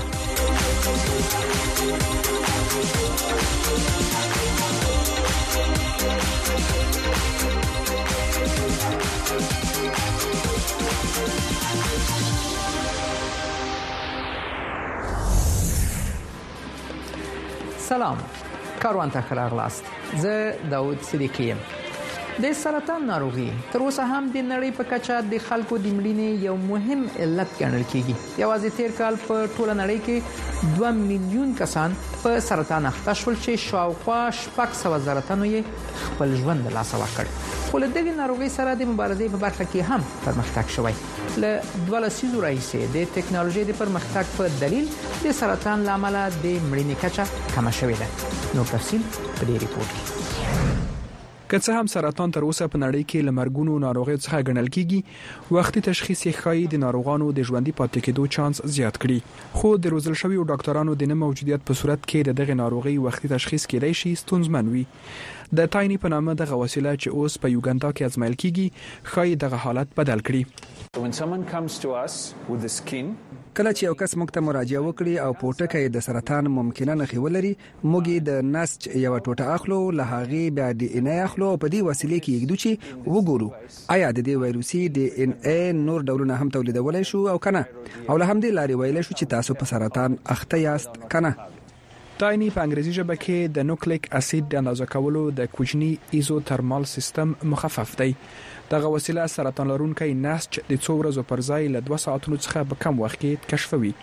سلام، کاروان ته ښه راغلاست. زه داود صدیقی یم. د سرطان ناروغي تر اوسه هم د نړۍ په کچه د خلکو د مړینې یو مهم علت ګڼل کیږي. یوازې تیر کال په ټوله نړۍ کې دوه میلیون کسان په سرطان اخته شول چې شاوخوا شپږ سوه زره تنو یې خپل ژوند له لاسه ورکړ. خو له دغې ناروغۍ سره د مبارزې په برخه کې هم پرمختګ شوی. له دوه لسیزو راهیسې د ټکنالوژۍ د پرمختګ په دلیل د سرطان له امله د مړینې کچه کمه شوې ده. نو تفصیل په دې ریپورت کې. که څه هم سرطان تر اوسه په نړۍ کې له مرګونو ناروغیو څخه ګڼل کیږي، وختي تشخیص یې ښایي د ناروغانو د ژوندي پاتې کېدو چانس زیات کړي. خو د روزل شویو ډاکټرانو د نه موجودیت په صورت کې د دغه ناروغي وختي تشخیص کېدای شي ستونزمن وي. د تایني په نامه دغه وسیله چې اوس په یوګاندا کې ازمایل کیږي ښایي دغه حالت بدل کړي. کله چې یو کس موږ ته مراجعه وکړي او پوټکی د سرطان ممکنه نښې ولري، موږ د نسج یو ټوټه اخلو، له هغې بیا ډي ان اے اخلو او په دې وسیلې کې یګدو چې وګورو آیا د دې وایروسي ډي ان اے نور ډولونه هم تولیدولای شو او کنه، او له همدې لارې ویلی شو چې تاسو په سرطان اخته یاست کنه. تایني په انګریزي ژبه کې د نوکلیک اسید د اندازه کولو د کوچني ایزوترمال سیستم مخفف دی. دغه وسیله سرطان لرونکي نسج د څو ورځې پر ځای له دوه ساعتونو څخه په کم وخت کې کشفوي.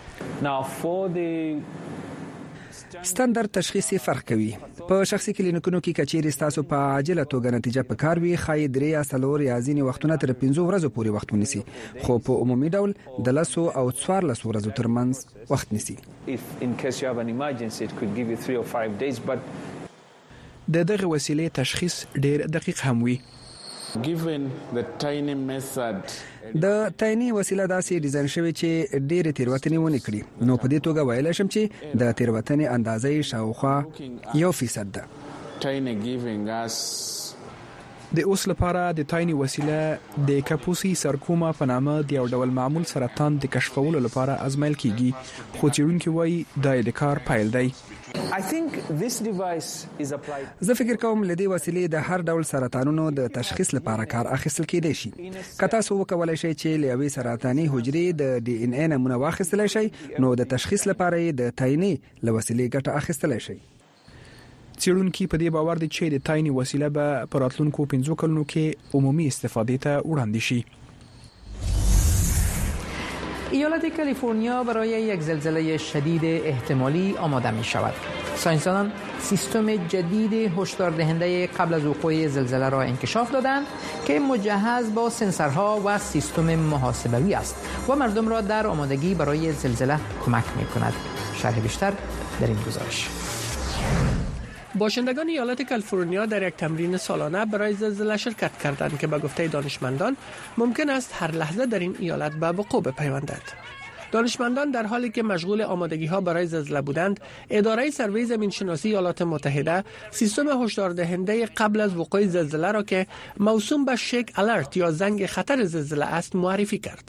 ستاندرد تشخیص فرق کوي. په شخصي کلینیکونو کې کچېرې ستاسو په عاجله توګه نتیجه په کار وي، خای درې یا څلور یا ځینې وختونه تر پنځو ورځو پورې وخت ونیسي، خو په عمومي ډول د لسو او څوارلسو ورځو ترمنځ وخت نیسي. د دغه وسیلې تشخیص ډېر دقیق هم وي. د تایني وسیله داسې ډیزاین شوی چې ډېرې تیروتنې ونه کړي، نو په دې توګه ویلی شم چې د تیروتنې اندازې شاوخوا یو فیصد ده. د اوس لپاره د تایني وسیله د کاپوسی سارکوما په نامه د یو ډول معمول سرطان د کشفولو لپاره ازمایل کیږي، خو څېړونکي وایي دا د کار پیل دی. زه فکر کوم لدې وسیلې د هر ډول سرطانونو د تشخیص لپاره کار اخیستل کېدای شي. که تاسو وکولای شئ چې له یوې سرطاني حجرې د ډي ان اے نمونه واخیستلی شئ، نو د تشخیص لپاره یې د تایني له وسیلې ګټه اخیستلی شئ. څېړونکي په دې باور دي چې د تایني وسیله به په راتلونکو پنځو کلونو کې عمومي استفادې ته وړاندې شي. ایالت کالیفرنیا برای یک زلزله شدید احتمالی آماده می شود. ساینسدانان سیستم جدید هشدار دهنده قبل از وقوع زلزله را انکشاف دادند که مجهز با سنسورها و سیستم محاسبه‌ای است و مردم را در آمادگی برای زلزله کمک می کند. شرح بیشتر در این گزارش. باشندگان ایالت کالیفرنیا در یک تمرین سالانه برای زلزله شرکت کردند که به گفته دانشمندان ممکن است هر لحظه در این ایالت به وقوع بپیوندد. دانشمندان در حالی که مشغول آمادگی‌ها برای زلزله بودند، اداره سروی زمین‌شناسی ایالات متحده سیستم هشداردهنده قبل از وقوع زلزله را که موسوم به شیک الرت یا زنگ خطر زلزله است معرفی کرد.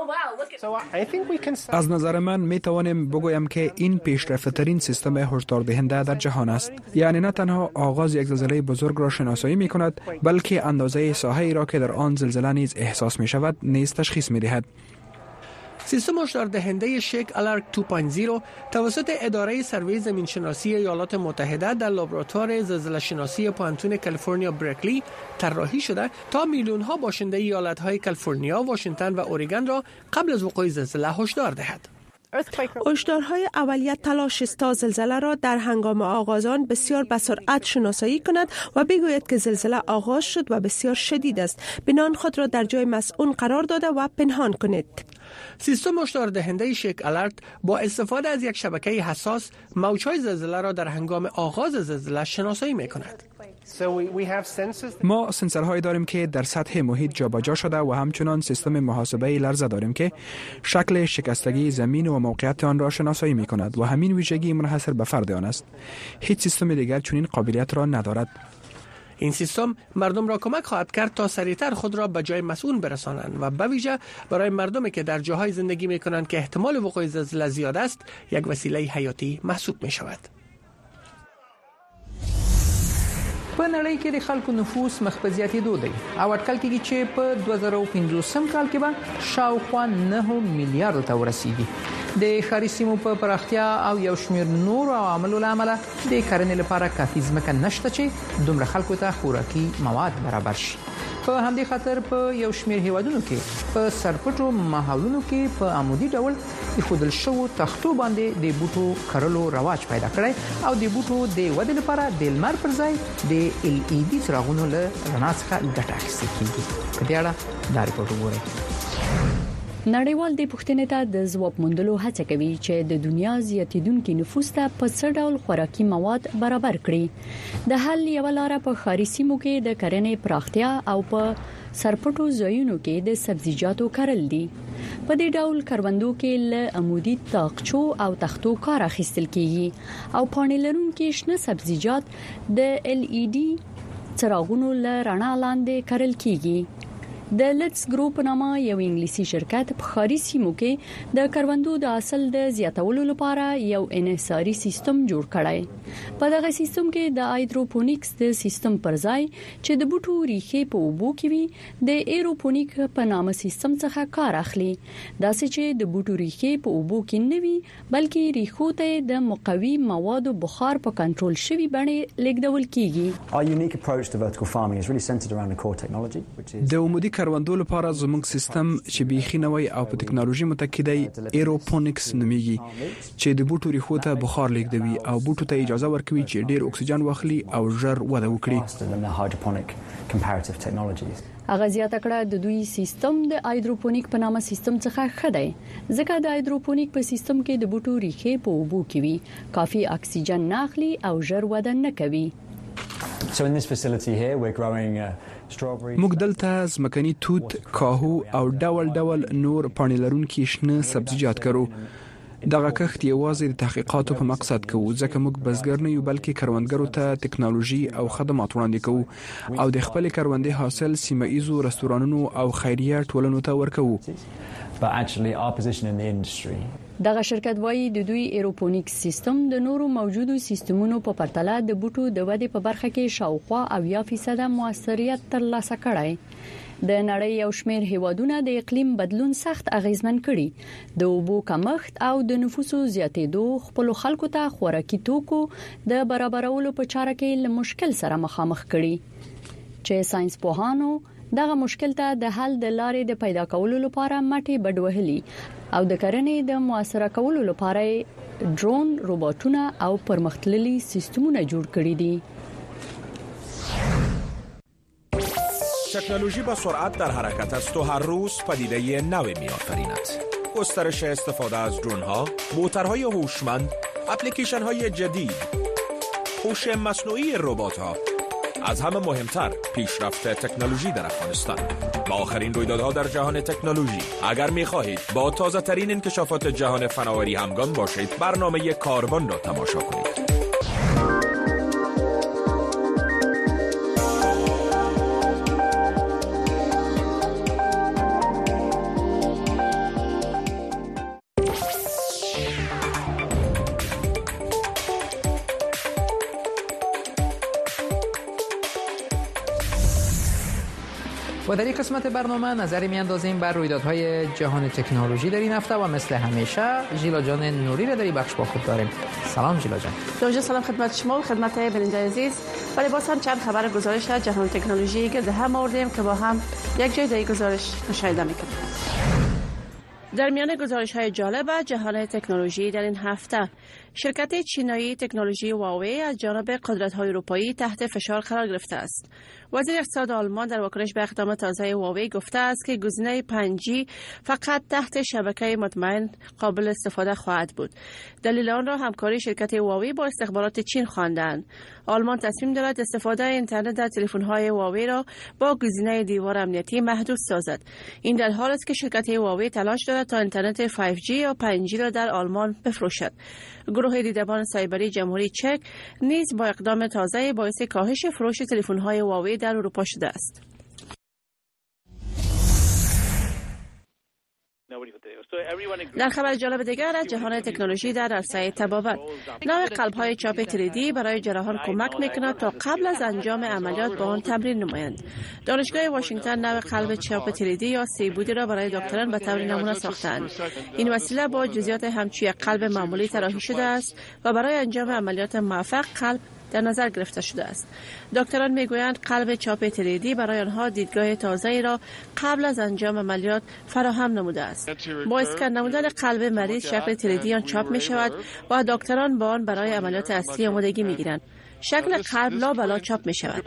از نظر من می توانیم بگویم که این پیشرفته ترین سیستم هشدار دهنده در جهان است. یعنی نه تنها آغاز یک زلزله بزرگ را شناسایی می کند، بلکه اندازه ساحه‌ای را که در آن زلزله نیز احساس می شود نیز تشخیص می دهد. سیستم هشداردهنده شیک الرت دو نقطه صفر توسط اداره سروی زمین‌شناسی ایالات متحده در لابراتوار زلزله شناسی پوانتون کالیفرنیا برکلی طراحی شده تا میلیون‌ها باشنده ایالت‌های کالیفرنیا، واشنگتن و اورگان را قبل از وقوع زلزله هشدار دهد. هشدارهای اولیت تلاش است تا زلزله را در هنگام آغاز آن بسیار به سرعت شناسایی کند و بگوید که زلزله آغاز شد و بسیار شدید است. بنان خود را در جای مسئول قرار داده و پنهان کنید. سیستم هشداردهنده شیک الرت با استفاده از یک شبکه حساس موج‌های زلزله را در هنگام آغاز زلزله شناسایی می‌کند. ما سنسورهایی داریم که در سطح محیط جابجا شده و همچنان سیستم محاسبه لرزه داریم که شکل شکستگی زمین و موقعیت آن را شناسایی می کند و همین ویژگی منحصر به فرد آن است. هیچ سیستم دیگر چنین قابلیت را ندارد. این سیستم مردم را کمک خواهد کرد تا سریعتر خود را به جای مسئول برسانند و به ویژه برای مردمی که در جاهای زندگی می کنند که احتمال وقوع زلزله زیاد است یک وسیله حیاتی محسوب می شود. په نړۍ کې د خلکو نفوس مخ په زیاتېدو دی او اټکل کېږي چې په دوه زره پنځوسم کال کې به شاوخوا نه میلیارډ ته ورسیږي. د ښاري سیمو په پراختیا او یو شمېر نور عواملو له امله د کرنې لپاره کافي ځمکه نشته چې دومره خلکو ته خوراکي مواد برابر شي. په همدې خاطر په یو شمېر هیوادونو کې په سرپټو ماحولونو کې په عمودي ډول ایښودل شوو تختو باندې د بوټو کرلو رواج پیدا کړی او د بوټو د ودې لپاره د لمر پر ځای د ال ای ډي څراغونو له رڼا څخه ګټه اخیستل کیږي. په دې اړه دا ریپورت وګورئ. نړیوال د پښتنې ته د ځواب موندلو هڅه کوي چې د دنیا زیاتیدونکو نفوس ته په څه ډول خوراکي مواد برابر کړي. د حل یو لار په ښاري سیمو کې د کرنې پراختیا او په سرپټو ځایونو کې د سبزیجاتو کرل دي. په دې ډول کروندو کې له عمودي تاقچو او تختو کار اخیستل کیږي او پاڼې لرونکي شنه سبزیجات د ال ای ډي څراغونو له رڼا لاندې کرل کیږي. د لیټس ګروپ نامه یو انګلیسي شرکت په ښاري سیمو کې د کروندو د حاصل د زیاتولو لپاره یو انحصاري سیستم جوړ کړی. په دغه سیستم کې د هایدروپونیکس د سیستم پر ځای چې د بوټو ریښې په اوبو کې وي د ایروپونیک په نامه سیستم څخه کار اخلي. دا چې د بوټو ریښې په اوبو کې نه وي بلکې ریښو ته د مقوي موادو بخار په کنټرول شوی باندې لیږدول کیږي. Our unique approach to vertical farming is really centered around the core technology which is د عمودي کروندو لپاره زموږ سیستم چې بيخي نوې او په ټکنالوژي متکی دی ایروپونیکس نومیږي چې د بوټو ریښو ته بخار لیږدوي او بوټو ته اجازه ورکوي چې ډیر اکسیجن واخلي او ژر وده وکړي. هغه زیاته کړه د دوی سیستم د هایدروپونیک په نامه سیستم څخه خدای ځکه د هایدروپونیک په سیستم کې د بوټو ریښې په اوبو کې وي کافي اکسیجن ناخلي او ژر وده نه کوي. So in this facility here we're growing uh, strawberries. موږ دلته ځمکني توت، کاهو او ډول ډول نور پاڼې لرونکي شنه سبزیجات کرو. دغه کښت یوازې د تحقیقاتو په مقصد کوو ځکه موږ بزګر نه یو بلکې کروندګرو ته ټکنالوژي او خدمات وړاندې کوو او د خپل کروندې حاصل سیمه ایزو رستورانونو او خیریه ټولنو ته ورکوو. But actually our position in the industry دغه شرکت وایي د دوی ایروپونیک سیستم د نورو موجودو سیستمونو په پرتله د بوټو د ودې په برخه کې شاوخوا اویا فیصد موثریت ترلاسه کړی. د نړۍ یو شمېر هیوادونه د اقلیم بدلون سخت اغیزمن کړي. د اوبو کمښت او د نفوسو زیاتېدو خپل خلکو ته خوراکي توکو د برابرولو په چاره کې له مشکل سره مخامخ کړي چې ساينس پوهانو دغه مشکل ته د حل د لارې د پیدا کولو لپاره مټې بډوهلي او د کرنې د موثره کولو لپاره ډرون روبوټونه او پرمختللي سیستمونه جوړ کړي دي. تکنولوژی با سرعت در حرکت است و هر روز پدیده نوی می‌آفریند. گسترش استفاده از درون‌ها، موتورهای هوشمند، اپلیکیشن‌های جدید، هوش مصنوعی ربات‌ها، از همه مهمتر پیشرفت تکنولوژی در افغانستان. با آخرین رویدادها در جهان تکنولوژی اگر می‌خواهید با تازه ترین انکشافات جهان فناوری همگام باشید برنامه کاربن را تماشا کنید. و در این قسمت برنامه نظری میاندازیم بر رویدادهای جهان تکنولوژی در این هفته و مثل همیشه ژیلا جان نوری را در این بخش با خود داریم. سلام ژیلا جان. درود سلام خدمت شما و خدمت بیننده عزیز. ولی باز هم چند خبر گزارش جهان تکنولوژی گرد هم آوردیم که با هم یک جای در گزارش مشاهده میکنیم. در میان گزارش‌های جالب جهان تکنولوژی در این هفته شرکت چینایی تکنولوژی هواوی از جانب قدرت‌های اروپایی تحت فشار قرار گرفته است. وزیر اقتصاد آلمان در واکنش به اقدام تازه هواوی گفته است که گزینه پنج جی فقط تحت شبکه مطمئن قابل استفاده خواهد بود. دلیل آن را همکاری شرکت هواوی با استخبارات چین خواندند. آلمان تصمیم دارد استفاده اینترنت در تلفن‌های هواوی را با گزینه دیوار امنیتی محدود سازد. این در حالی است که شرکت هواوی تلاش دارد تا اینترنت پنج جی یا پنج جی را در آلمان بفروشد. گروه دیدبان سایبری جمهوری چک نیز با اقدام تازه باعث کاهش فروش تلفن‌های هواوی در اروپا شده است. در خبر جالب دیگر از جهان تکنولوژی در عرصه طبابت، نوع قلب‌های چاپ تری دی برای جراحان کمک می‌کند تا قبل از انجام عملیات با آن تمرین نمایند. دانشگاه واشنگتن نوع قلب چاپ تری دی یا سی بودی را برای دکتران به طور نمونه ساختند. این وسیله با جزئیات همچون قلب معمولی طراحی شده است و برای انجام عملیات موفق قلب در نظر گرفته شده است. دکتران میگویند قلب چاپ تری دی برای آنها دیدگاه تازه‌ای را قبل از انجام عملیات فراهم نموده است. با اسکن نمودن قلب مریض شکل تری دی آن چاپ می شود و دکتران با آن برای عملیات اصلی آمادگی می گیرند. شکل قلب لابلا چاپ می شود.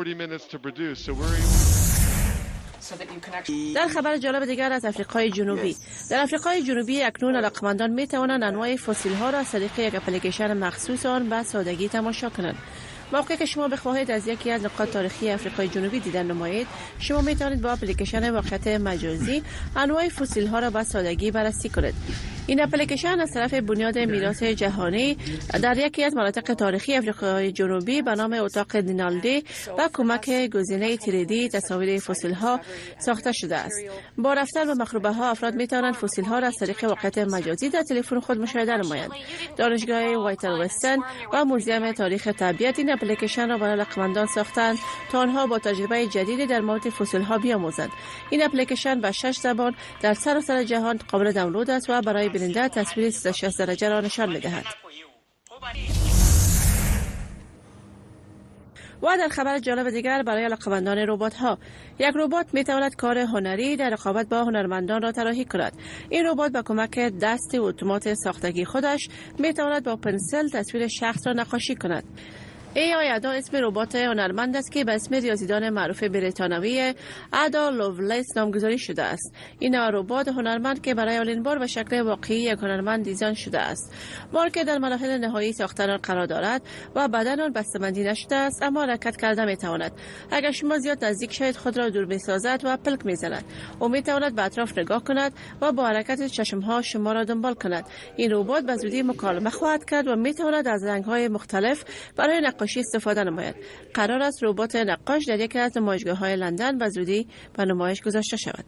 در خبر جالب دیگر از آفریقای جنوبی، در آفریقای جنوبی اکنون علاقمندان می توانند انواع فسیل ها را از طریق یک اپلیکیشن مخصوص آن به سادگی تماشا کنند. موقعی که شما بخواهید از یکی از نقاط تاریخی آفریقای جنوبی دیدن نمایید، شما می توانید با اپلیکیشن واقعیت مجازی انواع فسیل ها را به سادگی بررسی کنید. این اپلیکیشن از طرف بنیاد میراث جهانی در یکی از مناطق تاریخی آفریقای جنوبی به نام اتاق دینالدی با کمک گزینه تری دی تصاویر فسیل ها ساخته شده است. با رفتن به مخروبه ها افراد می توانند فسیل ها را از طریق واقعیت مجازی در تلفن خود مشاهده نمایند. دانشگاه وایتر وستن و موزیم تاریخ طبیعت این اپلیکیشن را برای علاقمندان ساختند تا آنها با تجربه جدیدی در مورد فسیل ها بیاموزند. این اپلیکیشن به شش زبان در سراسر جهان قابل دانلود است و برای بیننده تصویر سیصد و شصت درجه را نشان می‌دهد. و در خبر جالب دیگر برای علاقه‌مندان ربات‌ها، یک ربات می‌تواند کار هنری در رقابت با هنرمندان را طراحی کند. این ربات با کمک دست اتومات ساختگی خودش می‌تواند با پنسل تصویر شخص را نقاشی کند. ای آی ادا اسم ربات هنرمند است که به اسم ریاضیدان معروف بریتانیایی ادا لوولس نامگذاری شده است. این ربات هنرمند که برای اولین بار به شکل واقعی یک هنرمند دیزاین شده است، بار که در مراحل نهایی ساختن آن قرار دارد و بدن آن بسته‌بندی نشده است اما حرکت کرده میتواند. اگر شما زیاد نزدیک شوید خود را دور بسازد و پلک میزند. او میتواند به اطراف نگاه کند و با حرکت چشم‌ها شما را دنبال کند. این ربات به زودی مکالمه خواهد کرد و میتواند از رنگ‌های مختلف برای نقاشی استفاده نماید. قرار است ربات نقاش در یکی از نمایشگاه‌های لندن به زودی به نمایش گذاشته شود.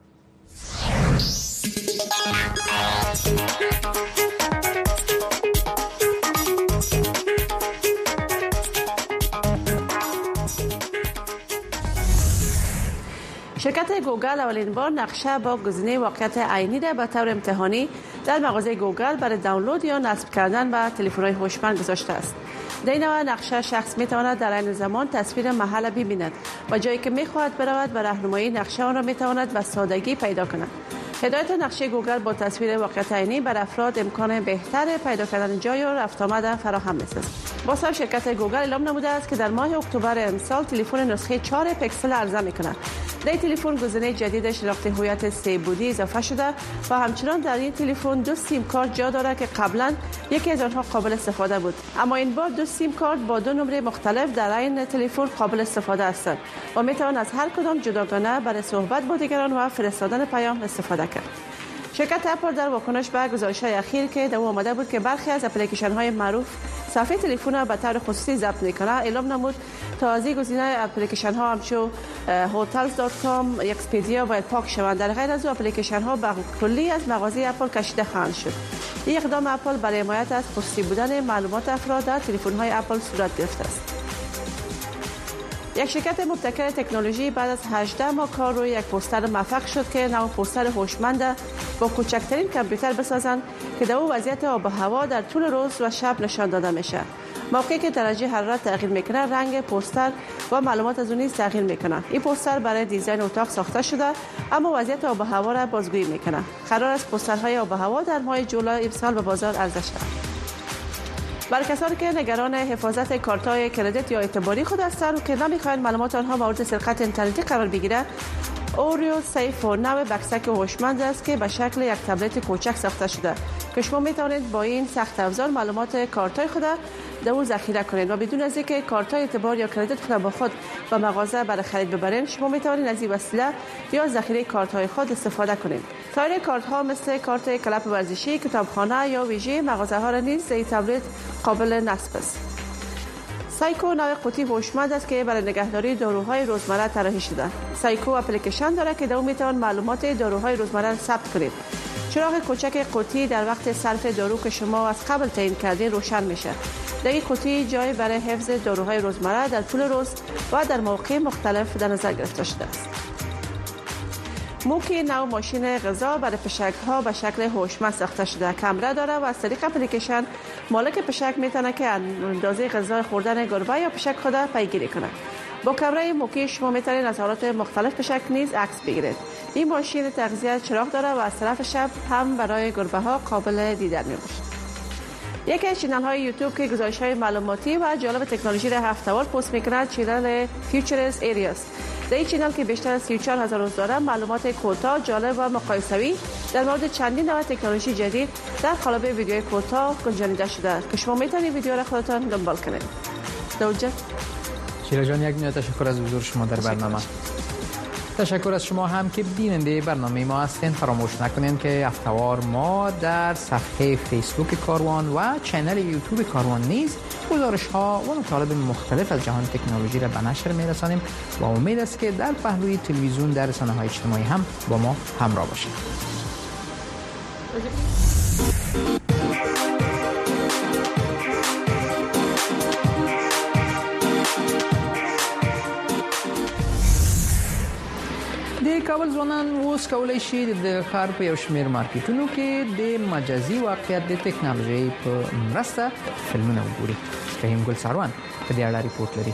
شرکت گوگل اولین بار نقشه با گزینه واقعیت عینی را به طور امتحانی در مغازه گوگل برای دانلود یا نصب کردن به تلفن‌های هوشمند گذاشته است. در این نوع نقشه شخص میتواند در عین زمان تصویر محل ببیند و جایی که میخواهد برود به راهنمایی نقشه آن را میتواند به سادگی پیدا کند. هدایت نقشه گوگل با تصویر واقعیت عینی بر افراد امکان بهتر پیدا کردن جای و رفت آمد فراهم می‌سازد. باز هم شرکت گوگل اعلام نموده است که در ماه اکتبر امسال تلفن نسخه چهار پیکسل عرضه می‌کند. در این تلفن گزینه جدید شناخت هویت سه بعدی اضافه شده و همچنان در این تلفن دو سیم کارت جا دارد که قبلا یکی از آنها قابل استفاده بود، اما این بار دو سیم کارت با دو نمره مختلف در این تلفن قابل استفاده هستند و میتوان از هر کدام جداگانه برای صحبت با دیگران و فرستادن پیام استفاده کرد. شرکت اپل در واکنش به گزارش‌های اخیر که در آمده بود که برخی از اپلیکیشن‌های معروف صفحه تلفن را به طور خصوصی ضبط می‌کنه، اعلام نمود تا از این گزینه اپلیکیشن‌ها همچون هتلز دات کام، اکسپدیا باید پاک شوند. در غیر از او اپلیکیشن‌ها به کلی از مغازه اپل کشیده خواهند شد. این اقدام اپل برای حمایت از خصوصی بودن معلومات افراد در تلفن‌های اپل صورت گرفته است. یک شرکت مبتکر تکنولوژی بعد از هجده ماه کار روی یک پوستر موفق شد که نوع پوستر هوشمند با کوچکترین کامپیوتر بسازند که در او وضعیت آب و هوا در طول روز و شب نشان داده میشه. موقعی که درجه حرارت تغییر میکنه، رنگ پوستر و معلومات از اون نیز تغییر میکنه. این پوستر برای دیزاین اتاق ساخته شده اما وضعیت آب و هوا را بازگویی میکنه. قرار است پوسترهای آب و هوا در ماه جولای امسال به بازار عرضه شود. برای کسانی که نگران حفاظت کارت‌های کردیت یا اعتباری خود هستند و که نمی‌خواهند معلومات آنها مورد سرقت اینترنتی قرار بگیرد، اوریو سیف نوع بکسک هوشمند است که به شکل یک تبلت کوچک ساخته شده که شما می‌توانید با این سخت افزار معلومات کارت‌های خود در اون ذخیره کنید و بدون از اینکه کارت‌های اعتبار یا کردیت خود با خود به مغازه برای خرید ببرید، شما می‌توانید از این وسیله یا ذخیره کارت‌های خود استفاده کنید. سایر کارت‌ها مثل کارت کلپ ورزشی، کتابخانه یا ویژه مغازه‌ها را نیز در تبلت قابل نصب است. سایکو نوع قوطی هوشمند است که برای نگهداری داروهای روزمره طراحی شده. سایکو اپلیکیشن دارد که در اون میتوان معلومات داروهای روزمره را ثبت کنید. چراغ کوچک قوطی در وقت صرف دارو که شما از قبل تعیین کردید روشن میشه. در این قوطی جای برای حفظ داروهای روزمره در طول روز و در مواقع مختلف در نظر گرفته شده است. موکی نوع ماشین غذا برای پشک‌ها به شکل هوشمند ساخته شده. کامرا داره و از طریق اپلیکیشن مالک پشک میتونه که اندازه غذا خوردن گربه یا پشک خود پیگیری کنه. با کامرای موکی شما میتونید از حالات مختلف پشک نیز عکس بگیرید. این ماشین تغذیه چراغ داره و از طرف شب هم برای گربه ها قابل دیدن میباشه. یکی از چینل های یوتیوب که گزارش های معلوماتی و جالب تکنولوژی را هفته‌وار پست میکنه چینل فیوچرز ایریاس. در این چینل که بیشتر از سی و چهار هزار روز داره معلومات کوتاه، جالب و مقایسوی در مورد چندین نوع تکنولوژی جدید در قالب ویدیوی کوتاه گنجانیده شده که شما میتونید ویدیو را خودتان دنبال کنید. دوجه شیلا جان، یک دنیا تشکر از حضور شما در برنامه. تشکر از شما هم که بیننده برنامه ما هستین. فراموش نکنین که هفته‌وار ما در صفحه فیسبوک کاروان و چینل یوتیوب کاروان نیز گزارش ها و مطالب مختلف از جهان تکنولوژی را به نشر میرسانیم و امید است که در پهلوی تلویزیون در رسانه‌های اجتماعی هم با ما همراه باشید. د کابل ځوانان اوس کولی شي د ښار په یو شمېر مارکیټونو کې د مجازي واقعیت د ټکنالوژي په مرسته فلمونه وګوري. فهیم ګل ساروان په دې اړه ریپورت لري.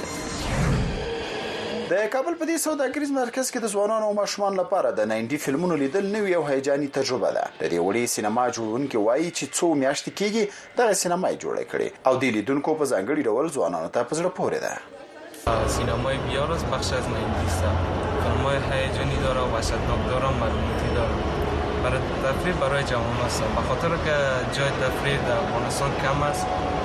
د کابل په دې سوداګریز مرکز کې د ځوانانو او ماشومان لپاره د ناینډي فلمونو لیدل نوې او هیجاني تجربه ده. د دې وړي سینما جوړونکي وایي چې څو میاشتې کېږي دغه سینما یې جوړه کړې او د لیدونکو په ځانګړي ډول ځوانانو ته په زړه پورې ده. سینمای بیارز بخش از ناینډي است. فیلم‌های هیجانی داره و وحشتناک داره، معلوماتی داره. برای تفریح برای جوانان است. به خاطر که جای تفریح در افغانستان کم است.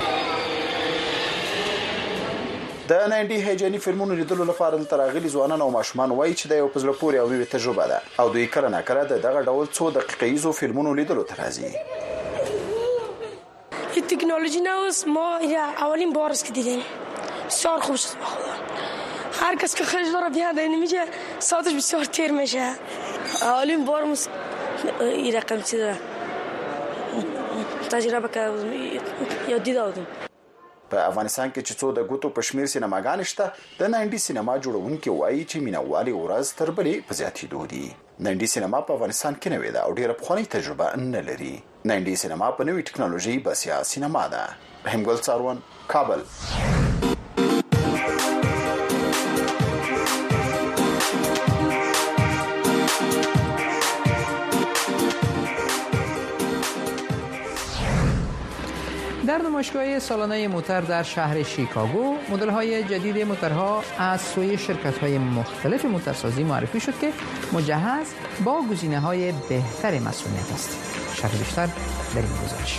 د ناینډي هیجاني فلمونو لیدلو لپاره دلته راغلي ځوانان او ماشومان وایي چې د یو په زړه پورې او نوې تجربه ده او دوی کله ناکله د دغه ډول څو دقیقیزو فلمونو لیدلو ته راځي. این تکنولوژی نوست، ما اولین بار است که دیدیم. بسیار خوب شد. هر کس که خرج داره بیاد این میشه ساعتش بسیار تیر میشه. اولین بار مس این رقم چی داره تجربه کردم یا دیدم. په افغانستان کې چې څو د ګوتو په شمیر سینماګانې شته، د ناینډي سینما جوړونکي وایي چې مینوالي ورځ تر بلې په زیاتېدو دي. ناینډي سینما په افغانستان کې نوې ده او ډېره پخوانۍ تجربه نه لري. ناینډي سینما په نوې ټکنالوژي بسیا سینما ده. همګل څاروان، کابل. در نمایشگاه سالانه موتر در شهر شیکاگو مدل‌های جدید موترها از سوی شرکت‌های مختلف موترسازی معرفی شد که مجهز با گزینه‌های بهتر مسئولیت است. شرح بیشتر در این گزارش.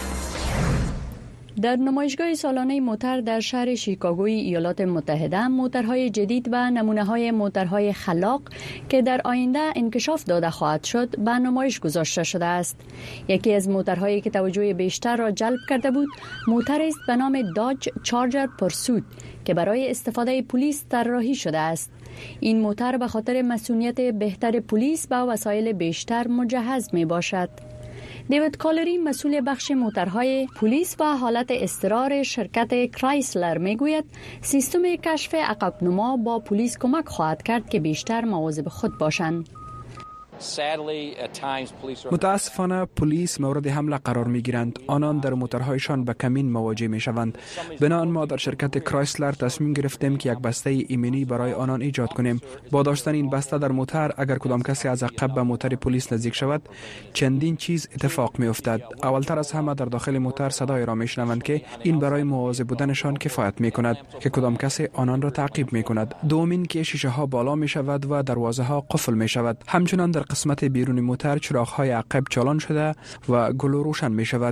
در نمایشگاه سالانه موتر در شهر شیکاگوی ایالات متحده موترهای جدید و نمونه‌های موترهای خلاق که در آینده انکشاف داده خواهد شد به نمایش گذاشته شده است. یکی از موترهایی که توجه بیشتر را جلب کرده بود موتر است به نام داج چارجر پرسوت که برای استفاده پلیس طراحی شده است. این موتر به خاطر مسئولیت بهتر پلیس با وسایل بیشتر مجهز می باشد. دیوید کالری مسئول بخش موترهای پلیس و حالت اضطرار شرکت کرایسلر میگوید سیستم کشف عقب نما با پلیس کمک خواهد کرد که بیشتر مواظب خود باشند. متاسفانه پلیس مورد حمله قرار می گیرند. آنان در موترهایشان به کمین مواجه می شوند. بنابراین ما در شرکت کرایسلر تصمیم گرفتیم که یک بسته ایمنی برای آنان ایجاد کنیم. با داشتن این بسته در موتر، اگر کدام کسی از عقب به موتر پلیس نزدیک شود، چندین چیز اتفاق می افتد. اولتر از همه در داخل موتر صدای را می شنوند که این برای مواظب بودنشان کفایت می کند که کدام کسی آنان را تعقیب می کند. دومین که شیشه ها بالا می شود و دروازه ها قفل می شود. همچنین در قسمت بیرون موتر چراغ های عقب چالان شده و گلو روشن می شود.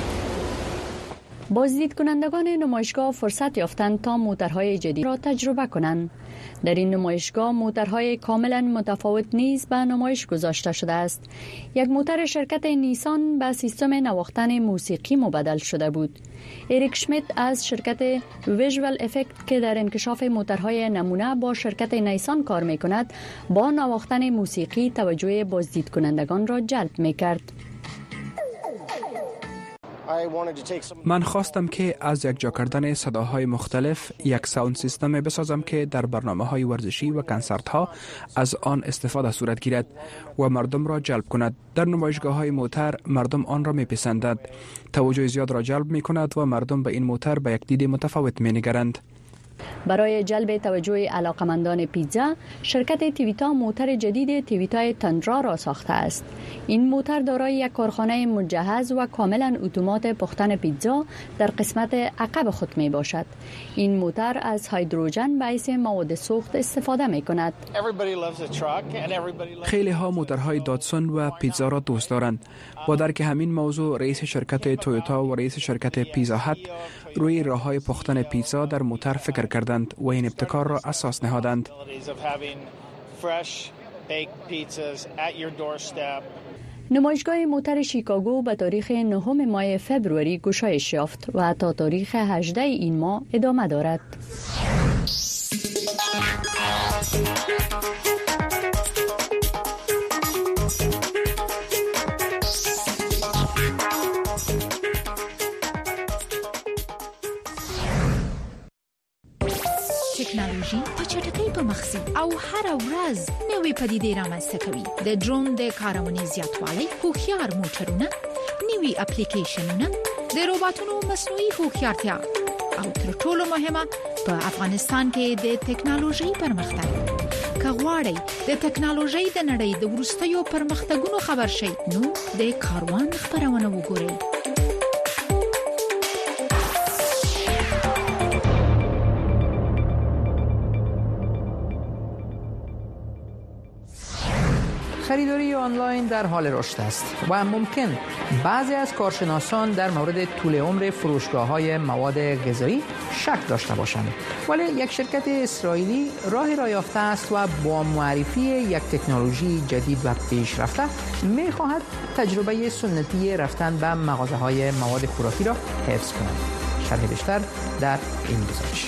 بازدید کنندگان نمایشگاه فرصت یافتند تا موترهای جدید را تجربه کنند. در این نمایشگاه موترهای کاملا متفاوت نیز به نمایش گذاشته شده است. یک موتر شرکت نیسان به سیستم نواختن موسیقی مبدل شده بود. اریک شمیت از شرکت ویژوال افکت که در انکشاف موترهای نمونه با شرکت نیسان کار می کند، با نواختن موسیقی توجه بازدید کنندگان را جلب می کرد. من خواستم که از یک جا کردن صداهای مختلف یک ساوند سیستم بسازم که در برنامه‌های ورزشی و کنسرت‌ها از آن استفاده صورت گیرد و مردم را جلب کند. در نمایشگاه‌های موتر مردم آن را می‌پسندند. توجه زیاد را جلب می‌کند و مردم به این موتر به یک دید متفاوت می‌نگرند. برای جلب توجه علاقمندان پیتزا، شرکت تیویتا موتر جدید تیویتا تندرا را ساخته است. این موتر دارای یک کارخانه مجهز و کاملا اتومات پختن پیتزا در قسمت عقب خود می باشد. این موتر از هیدروژن به حیث مواد سوخت استفاده می کند. خیلی ها موترهای داتسون و پیتزا را دوست دارند. با درک همین موضوع، رئیس شرکت تویوتا و رئیس شرکت پیتزا هات روی راههای پختن پیتزا در موتر فکر کردند و این ابتکار را اساس نهادند. نمایشگاه موتر شیکاگو به تاریخ نهم ماه فوریه گشایش یافت و تا تاریخ هجدهم این ماه ادامه دارد. ټکنالوژي په چټکۍ په مخ او هر ورځ نوې پدیدې رامنځته کوي. د ډرون د کارونې زیاتوالی، هوښیار موټرونه، نوې اپلیکیشنونه، د روباټونو مصنوعي هوښیارتیا او تر ټولو مهمه په افغانستان کې د ټکنالوژي پرمختګ. که غواړئ د ټکنالوژي د نړۍ د ورستیو پرمختګونو خبر شئ، نو د کاروان خبرونه وګورئ. خریداری آنلاین در حال رشد است و ممکن بعضی از کارشناسان در مورد طول عمر فروشگاه‌های مواد غذایی شک داشته باشند، ولی یک شرکت اسرائیلی راهی را یافته است و با معرفی یک تکنولوژی جدید و پیشرفته می‌خواهد تجربه سنتی رفتن به مغازه‌های مواد خوراکی را حفظ کند. شرح بیشتر در این گزارش.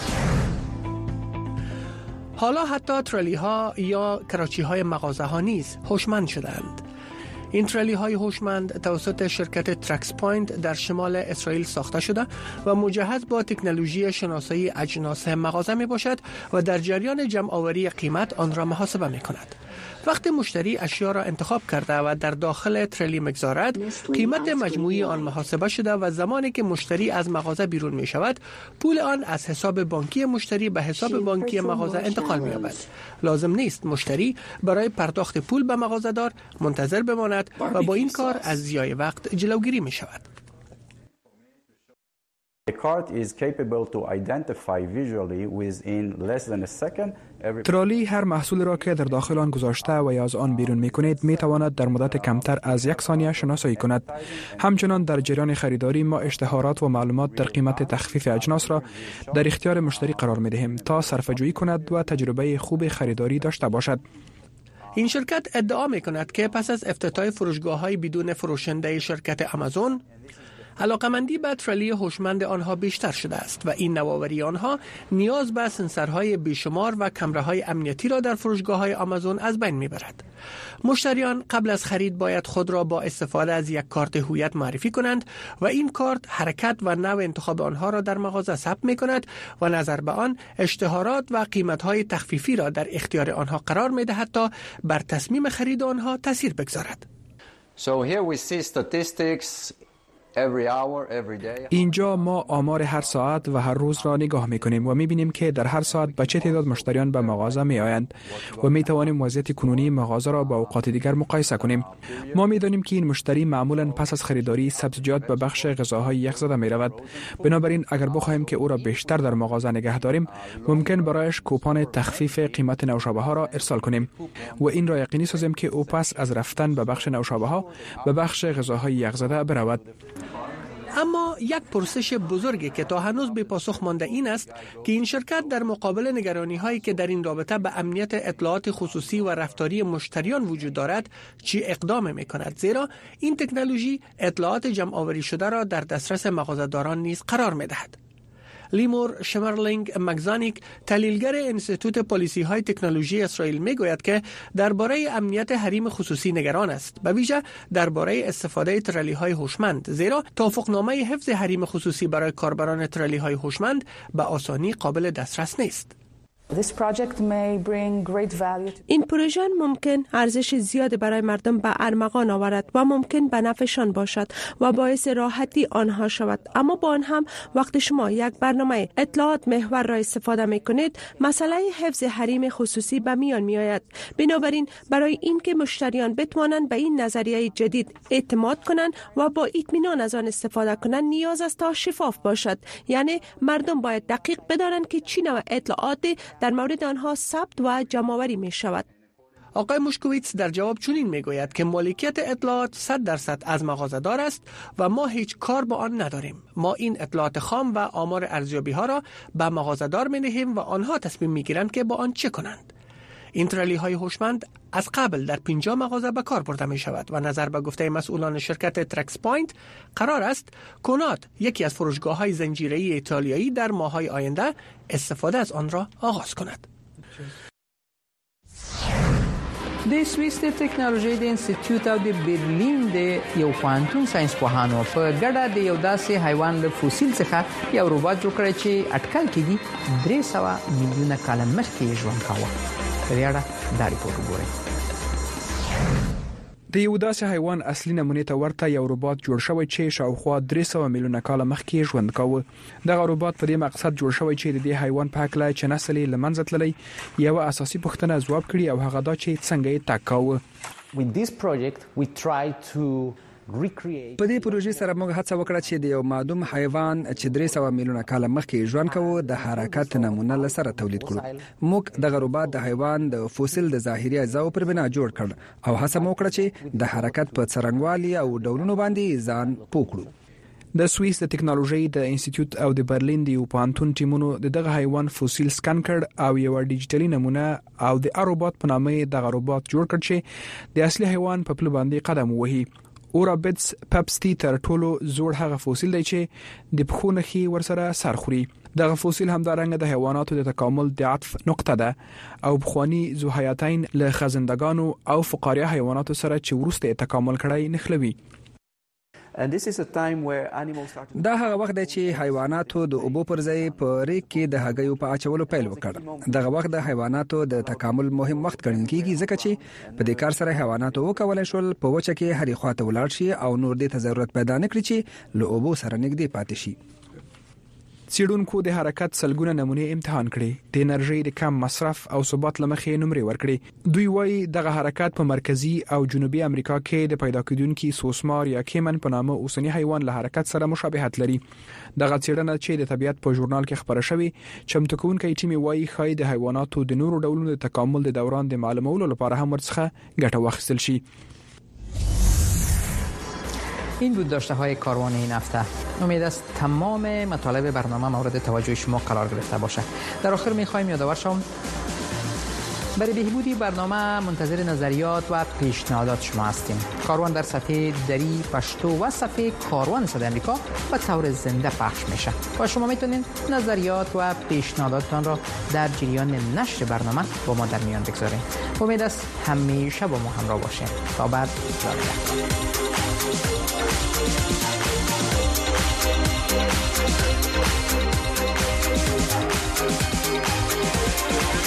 حالا حتی ترالی ها یا کراچی های مغازه ها نیز هوشمند شدند. این ترالی های هوشمند توسط شرکت ترکس پوینت در شمال اسرائیل ساخته شده و مجهز با تکنولوژی شناسایی اجناس مغازه می باشد و در جریان جمع آوری قیمت آن را محاسبه می کند. وقتی مشتری اشیا را انتخاب کرده و در داخل ترالی مگذارد، قیمت مجموعی آن محاسبه شده و زمانی که مشتری از مغازه بیرون می شود، پول آن از حساب بانکی مشتری به حساب بانکی مغازه انتقال می یابد. لازم نیست مشتری برای پرداخت پول به مغازه دار منتظر بماند و با این کار از ضیاع وقت جلوگیری می شود. The cart is capable to identify visually within less than a second. ترالی هر محصول را که در داخل آن گذاشته و یا از آن بیرون می کنید می تواند در مدت کمتر از یک ثانیه شناسایی کند. همچنان در جریان خریداری ما اشتهارات و معلومات در قیمت تخفیف اجناس را در اختیار مشتری قرار می دهیم تا صرفه‌جویی کند و تجربه خوب خریداری داشته باشد. این شرکت ادعا می کند که پس از افتتاح فروشگاه‌های بدون فروشنده شرکت آمازون، علاقمندی به ترالی هوشمند آنها بیشتر شده است و این نوآوری آنها نیاز به سنسورهای بیشمار و کامراهای امنیتی را در فروشگاه‌های آمازون از بین میبرد. مشتریان قبل از خرید باید خود را با استفاده از یک کارت هویت معرفی کنند و این کارت حرکت و نوع انتخاب آنها را در مغازه ثبت می‌کند و نظر به آن اشتهارات و قیمت‌های تخفیفی را در اختیار آنها قرار می‌دهد تا بر تصمیم خرید آنها تاثیر بگذارد. So here we see statistics every hour, every day. اینجا ما آمار هر ساعت و هر روز را نگاه می‌کنیم و می‌بینیم که در هر ساعت به چه تعداد مشتریان به مغازه می‌آیند و می‌توانیم وضعیت کنونی مغازه را با اوقات دیگر مقایسه کنیم. ما می‌دانیم که این مشتری معمولاً پس از خریداری سبزیجات به بخش غذاهای یخزده می‌رود. بنابراین اگر بخواهیم که او را بیشتر در مغازه نگه داریم، ممکن برایش کوپان تخفیف قیمت نوشابه‌ها را ارسال کنیم و این را یقینی سازیم که او پس از رفتن به بخش نوشابه‌ها به بخش غذاهای یخزده برود. اما یک پرسش بزرگی که تا هنوز به پاسخ مانده این است که این شرکت در مقابل نگرانی هایی که در این رابطه به امنیت اطلاعات خصوصی و رفتاری مشتریان وجود دارد چی اقدام می کند، زیرا این تکنولوژی اطلاعات جمع آوری شده را در دسترس مغازه‌داران نیز قرار می دهد. لیمور شمرلینگ مگزانیک، تحلیلگر انستیتوت پالیسی های تکنولوژی اسرائیل میگوید که درباره امنیت حریم خصوصی نگران است، به ویژه درباره استفاده ترالی های هوشمند، زیرا توافقنامه حفظ حریم خصوصی برای کاربران ترالی های هوشمند به آسانی قابل دسترس نیست. این پروژه ممکن ارزش زیاد برای مردم به ارمغان آورد و ممکن به نفعشان باشد و باعث راحتی آنها شود، اما با آن هم وقت شما یک برنامه اطلاعات محور را استفاده می کنید، مسئله حفظ حریم خصوصی به میان می آید. بنابراین برای اینکه مشتریان بتوانند به این نظریه جدید اعتماد کنند و با اطمینان از آن استفاده کنند، نیاز است تا شفاف باشد. یعنی مردم باید دقیق بدانند که چه نوع اطلاعات در مورد آنها ثبت و جمع‌آوری می شود. آقای موشکویتس در جواب چنین می گوید که مالکیت اطلاعات صد درصد از مغازه‌دار است و ما هیچ کار با آن نداریم. ما این اطلاعات خام و آمار ارزیابی ها را به مغازه‌دار می دهیم و آنها تصمیم می گیرند که با آن چه کنند. این ترالی های هوشمند از قبل در پنجاه مغازه به کار برده می شود و نظر به گفته مسئولان شرکت ترکس پوینت قرار است کنات، یکی از فروشگاه های زنجیره‌ای ایتالیایی، در ماه‌های آینده استفاده از آن را آغاز کند. د سویس د ټکنالوژي د انسټیټیوټ او د برلین د یو کوانټوم ساينس پوهانو په ګډه د یو داسې حیوان له فوسیل څخه یو روبوټ جوړ کړی چې اټکل کېږي درې سوه میلیونه کاله مخکې ژوند کاوه. په دې اړه دا ریپورت وګورئ. د یو داسې حیوان اصلي نمونې ته ورته یو روبوټ جوړ شوی چې شاوخوا درې سوه میلیونه کاله مخکې ژوند کاوه. دغه روبوټ په دې مقصد جوړ شوی چې د دې حیوان په هکله چې نسل یې له منځه تللی یو اساسي پوښتنه ځواب کړي او هغه دا چې څنګه یې تګ کاوه. With this project we try to په دې پروژې سره موږ هڅه وکړه چې د یو معدوم حیوان چې درې سوه میلیونه کاله مخکې ژوند کوي د حرکت نمونه لسره تولید کړو. موږ دغه روبوټ د حیوان د فوسیل د ظاهري اجزاو پر بنا جوړ کړ او هڅه مو وکړه چې د حرکت په څرنګوالي او ډولونو باندې ځان پوکړو. د سویس د ټکنالوژي د انسټیټیوټ او د برلین د یو پوهنتون ټیمونو دغه حیوان فوسیل سکن کړ او یو ډیجیټلي نمونه او د روبوټ په نامه دغه روبوټ جوړ کړ چې د اصلي حیوان په پلو باندې قدم وهي. اورابټس پپسټي تر ټولو زوړ هغه فوسیل دی چې د پخو نخي ورسره سر خوري. دغه فوسیل همدارنګه د حیواناتو د تکامل د عطف نقطه ده او بخوانی ذوحیاتین له خزندگانو او فقاریه حیواناتو سره چې ورسته تکامل کړای نخلوي. And this is a time where animals start to... دا هغه وخت دی چې حیواناتو د اوبو پر ځای په ریګ کې د هګیو په اچولو پیل وکړ. دغه وخت د حیواناتو د تکامل مهم وخت ګڼل کیږي ځکه چې په دې کار سره حیواناتو وکولای شول په وچه کې هرې خواته ولاړ شي او نور دې ته ضرورت پیدا نه کړي چې له اوبو سره نږدې پاتې شي. څېړونکو د حرکت سلګونه نمونې امتحان کړي، د انرژي د کم مصرف او ثبات لمخې نمرې ورکړي. دوی وایي دغه حرکت په مرکزی او جنوبي امریکا کې د پیدا کېدونکو سوسمار یا کیمن په نامه اوسنی حیوان له حرکت سره مشابهت لري. دغه څېړنه چې د طبيعت په ژورنال کې خبره شوې، چمتو کوونکی ټیم وایي خای د حیواناتو د نورو ډولونو د تکامل د دوران د معلومولو لپاره هم ورڅخه ګټه واخیستل شي. این بود داشته های کاروان این هفته. امید است تمام مطالب برنامه مورد توجه شما قرار گرفته باشه. در آخر میخوایم یادآور شوم برای بهبودی برنامه منتظر نظریات و پیشنهادات شما هستیم. کاروان در صفحه دری پشتو و صفحه کاروان صدای آمریکا به طور زنده پخش میشه و شما میتونید نظریات و پیشنهاداتتان را در جریان نشر برنامه با ما در میان بگذارید. امید است همیشه با ما همراه باشین. تا بعد زنده.